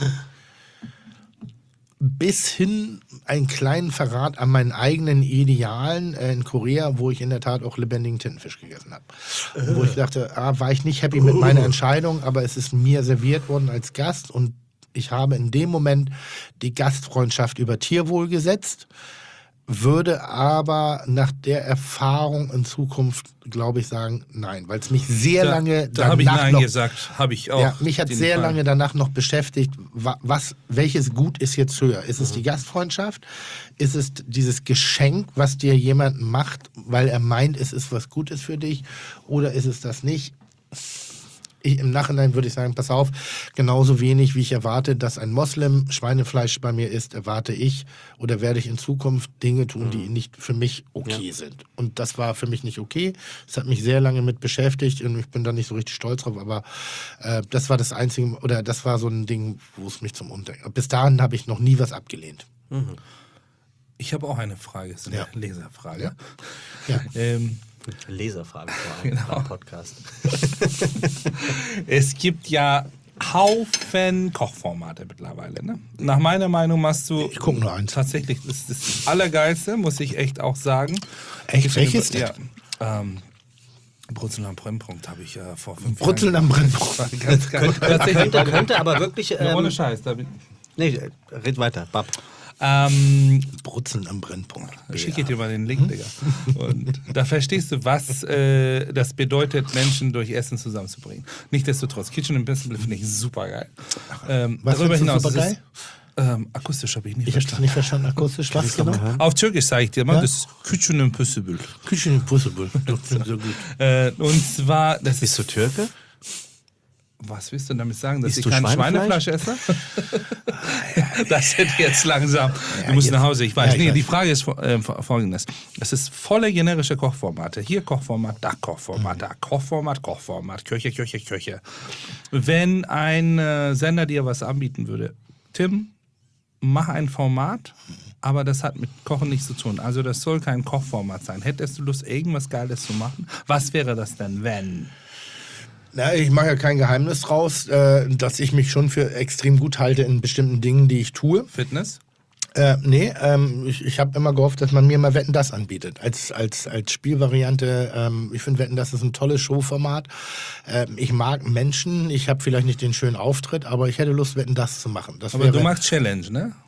Bis hin einen kleinen Verrat an meinen eigenen Idealen in Korea, wo ich in der Tat auch lebendigen Tintenfisch gegessen habe. Wo ich dachte, war ich nicht happy mit meiner Entscheidung, aber es ist mir serviert worden als Gast und ich habe in dem Moment die Gastfreundschaft über Tierwohl gesetzt, würde aber nach der Erfahrung in Zukunft, glaube ich, sagen, nein, weil es mich sehr lange Da habe ich danach Nein noch gesagt. Habe ich auch. ja, mich hat den sehr Fall. lange danach noch beschäftigt, welches Gut ist jetzt höher? Ist es die Gastfreundschaft? Ist es dieses Geschenk, was dir jemand macht, weil er meint, es ist was Gutes für dich? Oder ist es das nicht? Im Nachhinein würde ich sagen, pass auf, genauso wenig wie ich erwarte, dass ein Moslem Schweinefleisch bei mir isst, erwarte ich oder werde ich in Zukunft Dinge tun, die nicht für mich okay sind. Und das war für mich nicht okay. Das hat mich sehr lange mit beschäftigt und ich bin da nicht so richtig stolz drauf, aber das war das Einzige, oder das war so ein Ding, wo es mich zum Umdenken. Bis dahin habe ich noch nie was abgelehnt. Ich habe auch eine Frage, das ist eine Ja. Leserfrage. Ja. Leserfrage vor allem beim Podcast. Es gibt ja Haufen Kochformate mittlerweile. Ne? Nach meiner Meinung machst du Ich guck nur eins. tatsächlich das Allergeilste, muss ich echt auch sagen. Echt? Welches Ja. Brutzeln am Brennpunkt habe ich vor 5 Brutzeln am Brennpunkt. Jahren. Tatsächlich. Könnte aber wirklich. Ohne Scheiß. Da bin, Nee, red weiter. Bab. Brutzeln am Brennpunkt. schicke ich dir mal den Link, Digga. Und da verstehst du, was das bedeutet, Menschen durch Essen zusammenzubringen. Nichtsdestotrotz, Kitchen Impossible finde ich super geil. Was Darüber findest du hinaus supergeil? ist akustisch habe ich nicht Ich habe das verstanden. nicht verstanden, akustisch. Was genau? Auf Türkisch sage ich dir mal, Ja? das ist Kitchen Impossible. Küchen Impossible. Das klingt so gut. Und zwar, das Bist du Türke? Was willst du damit sagen, dass Isst ich du kein Schweinefleisch? Schweinefleisch esse? Das wird jetzt langsam. Du musst jetzt. nach Hause, ich weiß. Ja, ich Nee, weiß. die Frage ist folgendes. Es ist volle generische Kochformate. Hier Kochformat, da Kochformat, da Kochformat, Köche. Wenn ein Sender dir was anbieten würde, Tim, mach ein Format, aber das hat mit Kochen nichts zu tun. Also das soll kein Kochformat sein. Hättest du Lust, irgendwas Geiles zu machen? Was wäre das denn, wenn? Na, ich mache ja kein Geheimnis draus, dass ich mich schon für extrem gut halte in bestimmten Dingen, die ich tue. Fitness? Ich habe immer gehofft, dass man mir mal Wetten, das anbietet. Als Spielvariante. Ich finde Wetten, das ist ein tolles Showformat. Ich mag Menschen. Ich habe vielleicht nicht den schönen Auftritt, aber ich hätte Lust, Wetten, das zu machen. Das Aber wäre, du machst Challenge, ne?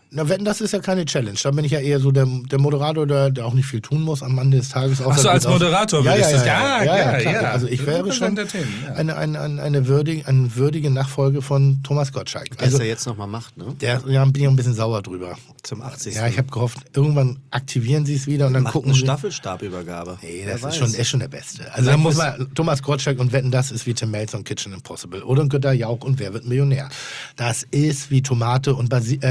Na, Wetten, das ist ja keine Challenge. Da bin ich ja eher so der Moderator, der auch nicht viel tun muss am Ende des Tages. Ach so, als Moderator würdest du es. Ja, klar. Also ich wäre schon eine würdige Nachfolge von Thomas Gottschalk. Der es ja jetzt nochmal macht, ne? Bin ich auch ein bisschen sauer drüber. Zum 80. Ja, ich habe gehofft, irgendwann aktivieren sie es wieder und dann Macht gucken eine sie. Staffelstabübergabe. Nee, Wer das weiß. ist schon der Beste. Also da muss man, Thomas Gottschalk und Wetten, das ist wie Tim Melzer und Kitchen Impossible. Oder Günter Jauch und Wer wird Millionär. Das ist wie Tomate und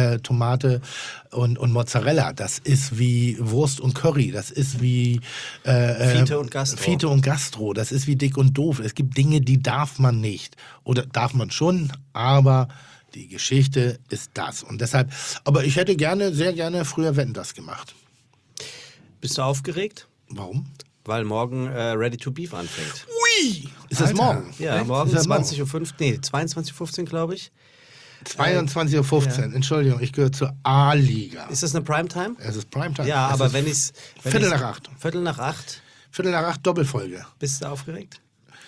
Mozzarella. Das ist wie Wurst und Curry. Das ist wie Fiete und Gastro. Fiete und Gastro. Das ist wie Dick und Doof. Es gibt Dinge, die darf man nicht. Oder darf man schon, aber die Geschichte ist das. Und deshalb, aber ich hätte sehr gerne früher Wetten, das gemacht. Bist du aufgeregt? Warum? Weil morgen Ready to Beef anfängt. Ui! Ist das morgen? Ja, Echt? morgen Ist das 22:15, glaube ich. 22:15 Uhr, Entschuldigung, ich gehöre zur A-Liga. Ist das eine Primetime? Es ist Primetime. Ja, Es aber ist wenn ich's... Viertel nach 8. Viertel nach 8. Viertel nach 8 Doppelfolge. Bist du aufgeregt?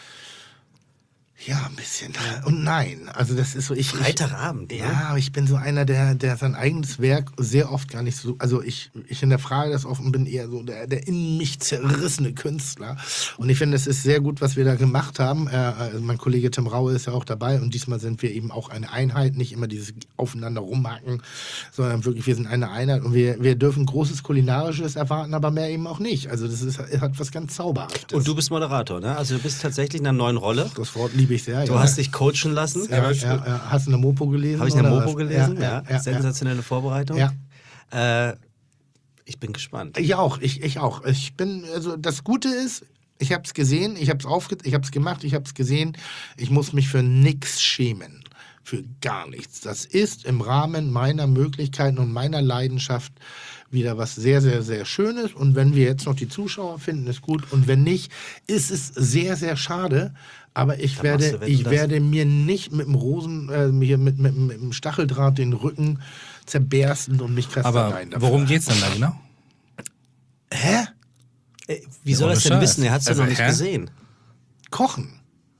Ja, ein bisschen. Und nein, also das ist so... Freitagabend, ne? Ja, ich bin so einer, der sein eigenes Werk sehr oft gar nicht so... Also ich hinterfrage das oft und bin eher so der in mich zerrissene Künstler. Und ich finde, es ist sehr gut, was wir da gemacht haben. Mein Kollege Tim Raue ist ja auch dabei und diesmal sind wir eben auch eine Einheit, nicht immer dieses aufeinander rumhacken, sondern wirklich, wir sind eine Einheit und wir dürfen Großes Kulinarisches erwarten, aber mehr eben auch nicht. Also das hat was ganz Zauberhaftes. Und du bist Moderator, ne? Also du bist tatsächlich in einer neuen Rolle. Das Wort liebe ich sehr, Du ja. hast dich coachen lassen. Ja. Hast du eine Mopo gelesen? Habe ich eine oder Mopo was? gelesen? Ja. Sensationelle Vorbereitung. Ja. Ich bin gespannt. Ich auch. Ich bin, also das Gute ist, ich habe es gesehen, ich habe es gemacht, ich habe es gesehen. Ich muss mich für nichts schämen. Für gar nichts. Das ist im Rahmen meiner Möglichkeiten und meiner Leidenschaft wieder was sehr, sehr, sehr Schönes. Und wenn wir jetzt noch die Zuschauer finden, ist gut. Und wenn nicht, ist es sehr, sehr schade. Aber ich werde mir nicht mit dem Stacheldraht den Rücken zerbersten und mich Aber kasteien dafür. worum geht's denn da genau? Hä? Wie soll ohne das denn Scheiß. wissen? Er hat es Also, ja noch nicht hä? gesehen. Kochen.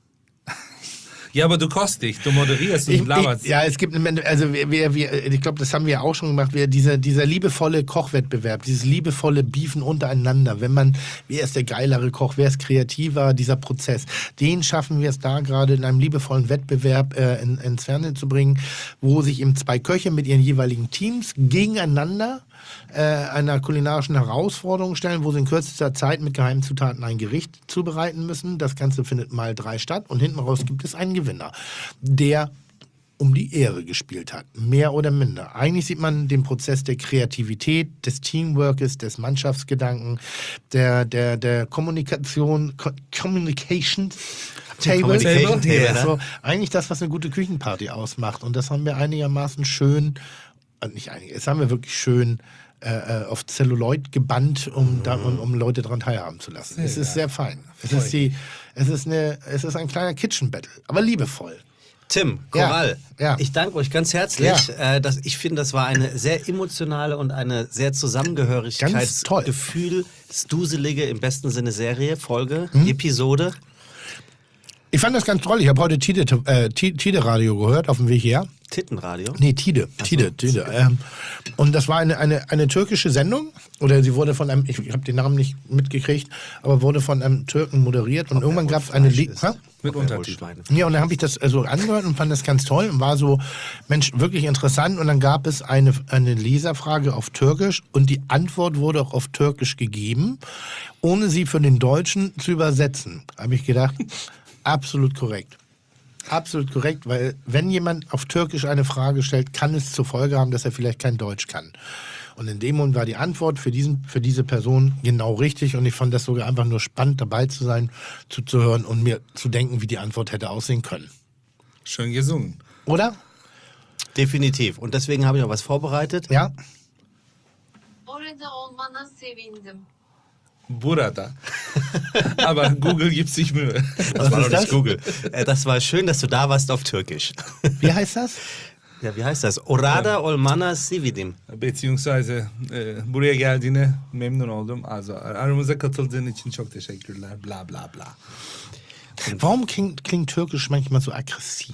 Ja, aber du kochst dich, du moderierst und laberst. Ja, es gibt, also ich glaube, das haben wir auch schon gemacht, dieser liebevolle Kochwettbewerb, dieses liebevolle Beefen untereinander, wer ist der geilere Koch, wer ist kreativer, dieser Prozess, den schaffen wir es da gerade in einem liebevollen Wettbewerb ins Fernsehen zu bringen, wo sich eben zwei Köche mit ihren jeweiligen Teams gegeneinander einer kulinarischen Herausforderung stellen, wo sie in kürzester Zeit mit geheimen Zutaten ein Gericht zubereiten müssen. Das Ganze findet mal 3 statt und hinten raus gibt es einen Gewinner, der um die Ehre gespielt hat, mehr oder minder. Eigentlich sieht man den Prozess der Kreativität, des Teamworkes, des Mannschaftsgedanken, der Communication Table. Communication Table, Ja, ne? so, eigentlich das, was eine gute Küchenparty ausmacht. Und das haben wir einigermaßen schön, es haben wir wirklich schön auf Celluloid gebannt, um Leute daran teilhaben zu lassen. Es ist sehr fein. Es ist ein kleiner Kitchen Battle, aber liebevoll. Tim, Korall, Ja. ich danke euch ganz herzlich. Ich finde, das war eine sehr emotionale und eine sehr Zusammengehörigkeitsgefühl, duselige, im besten Sinne Serie, Folge, Episode. Ich fand das ganz toll. Ich habe heute Tide Radio gehört auf dem Weg her. Tittenradio. Nee, Tide. Und das war eine türkische Sendung. Oder sie wurde von einem, ich habe den Namen nicht mitgekriegt, aber wurde von einem Türken moderiert. Und irgendwann gab es eine Mit Untertiteln. Ja, und dann habe ich das so angehört und fand das ganz toll und war so, Mensch, wirklich interessant. Und dann gab es eine Leserfrage auf Türkisch und die Antwort wurde auch auf Türkisch gegeben, ohne sie für den Deutschen zu übersetzen. Habe ich gedacht, absolut korrekt. Absolut korrekt, weil wenn jemand auf Türkisch eine Frage stellt, kann es zur Folge haben, dass er vielleicht kein Deutsch kann. Und in dem Moment war die Antwort für diese Person genau richtig und ich fand das sogar einfach nur spannend, dabei zu sein, zuzuhören und mir zu denken, wie die Antwort hätte aussehen können. Schön gesungen. Oder? Definitiv. Und deswegen habe ich auch was vorbereitet. Ja? Orada olmana sevindim. Burada. Aber Google gibt sich Mühe. Das war ist doch das? nicht Google. Das war schön, dass du da warst auf Türkisch. Wie heißt das? Ja, wie heißt das? Orada olmana sevindim. Beziehungsweise buraya geldiğine memnun oldum. Also aramıza katıldığın için çok teşekkürler. Bla bla bla. Warum klingt Türkisch manchmal so aggressiv?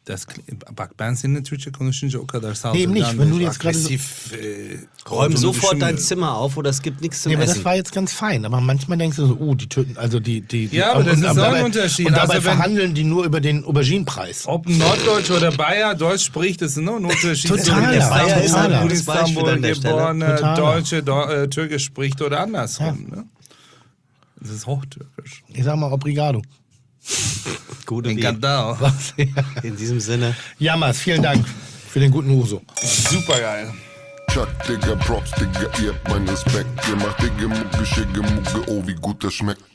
Bak ben seninle Türkçe konuşunca o kadar Nee, eben nicht. Wenn du saldırgan, jetzt gerade so- aggressiv Räum olduğunu sofort dein düşünmüyorum. Zimmer auf oder es gibt nichts zum Nee, aber Essen. das war jetzt ganz fein. Aber manchmal denkst du so, oh, die töten, also die Ja, aber das ist auch ein Unterschied. Und dabei Also wenn- verhandeln die nur über den Auberginenpreis. Ob ein Norddeutsch oder Bayer Deutsch spricht, ist nur ein Unterschied. Total, Ob ja. Bayer ist ein Totaler. gutes in Beispiel Istanbul an der Stelle. geborene Totaler. Deutsche Türkisch spricht oder andersrum. Ne? Das ist Hochtürkisch. Ich sag mal Obrigado. Gute In Wie. Gadau. In diesem Sinne. Jammers, vielen Dank für den guten Uso. Super geil. Chuck, Digga, Props, Digga, ihr habt meinen Respekt. Ihr macht Digga, Mucke, Schicke, Mucke, oh, wie gut das schmeckt.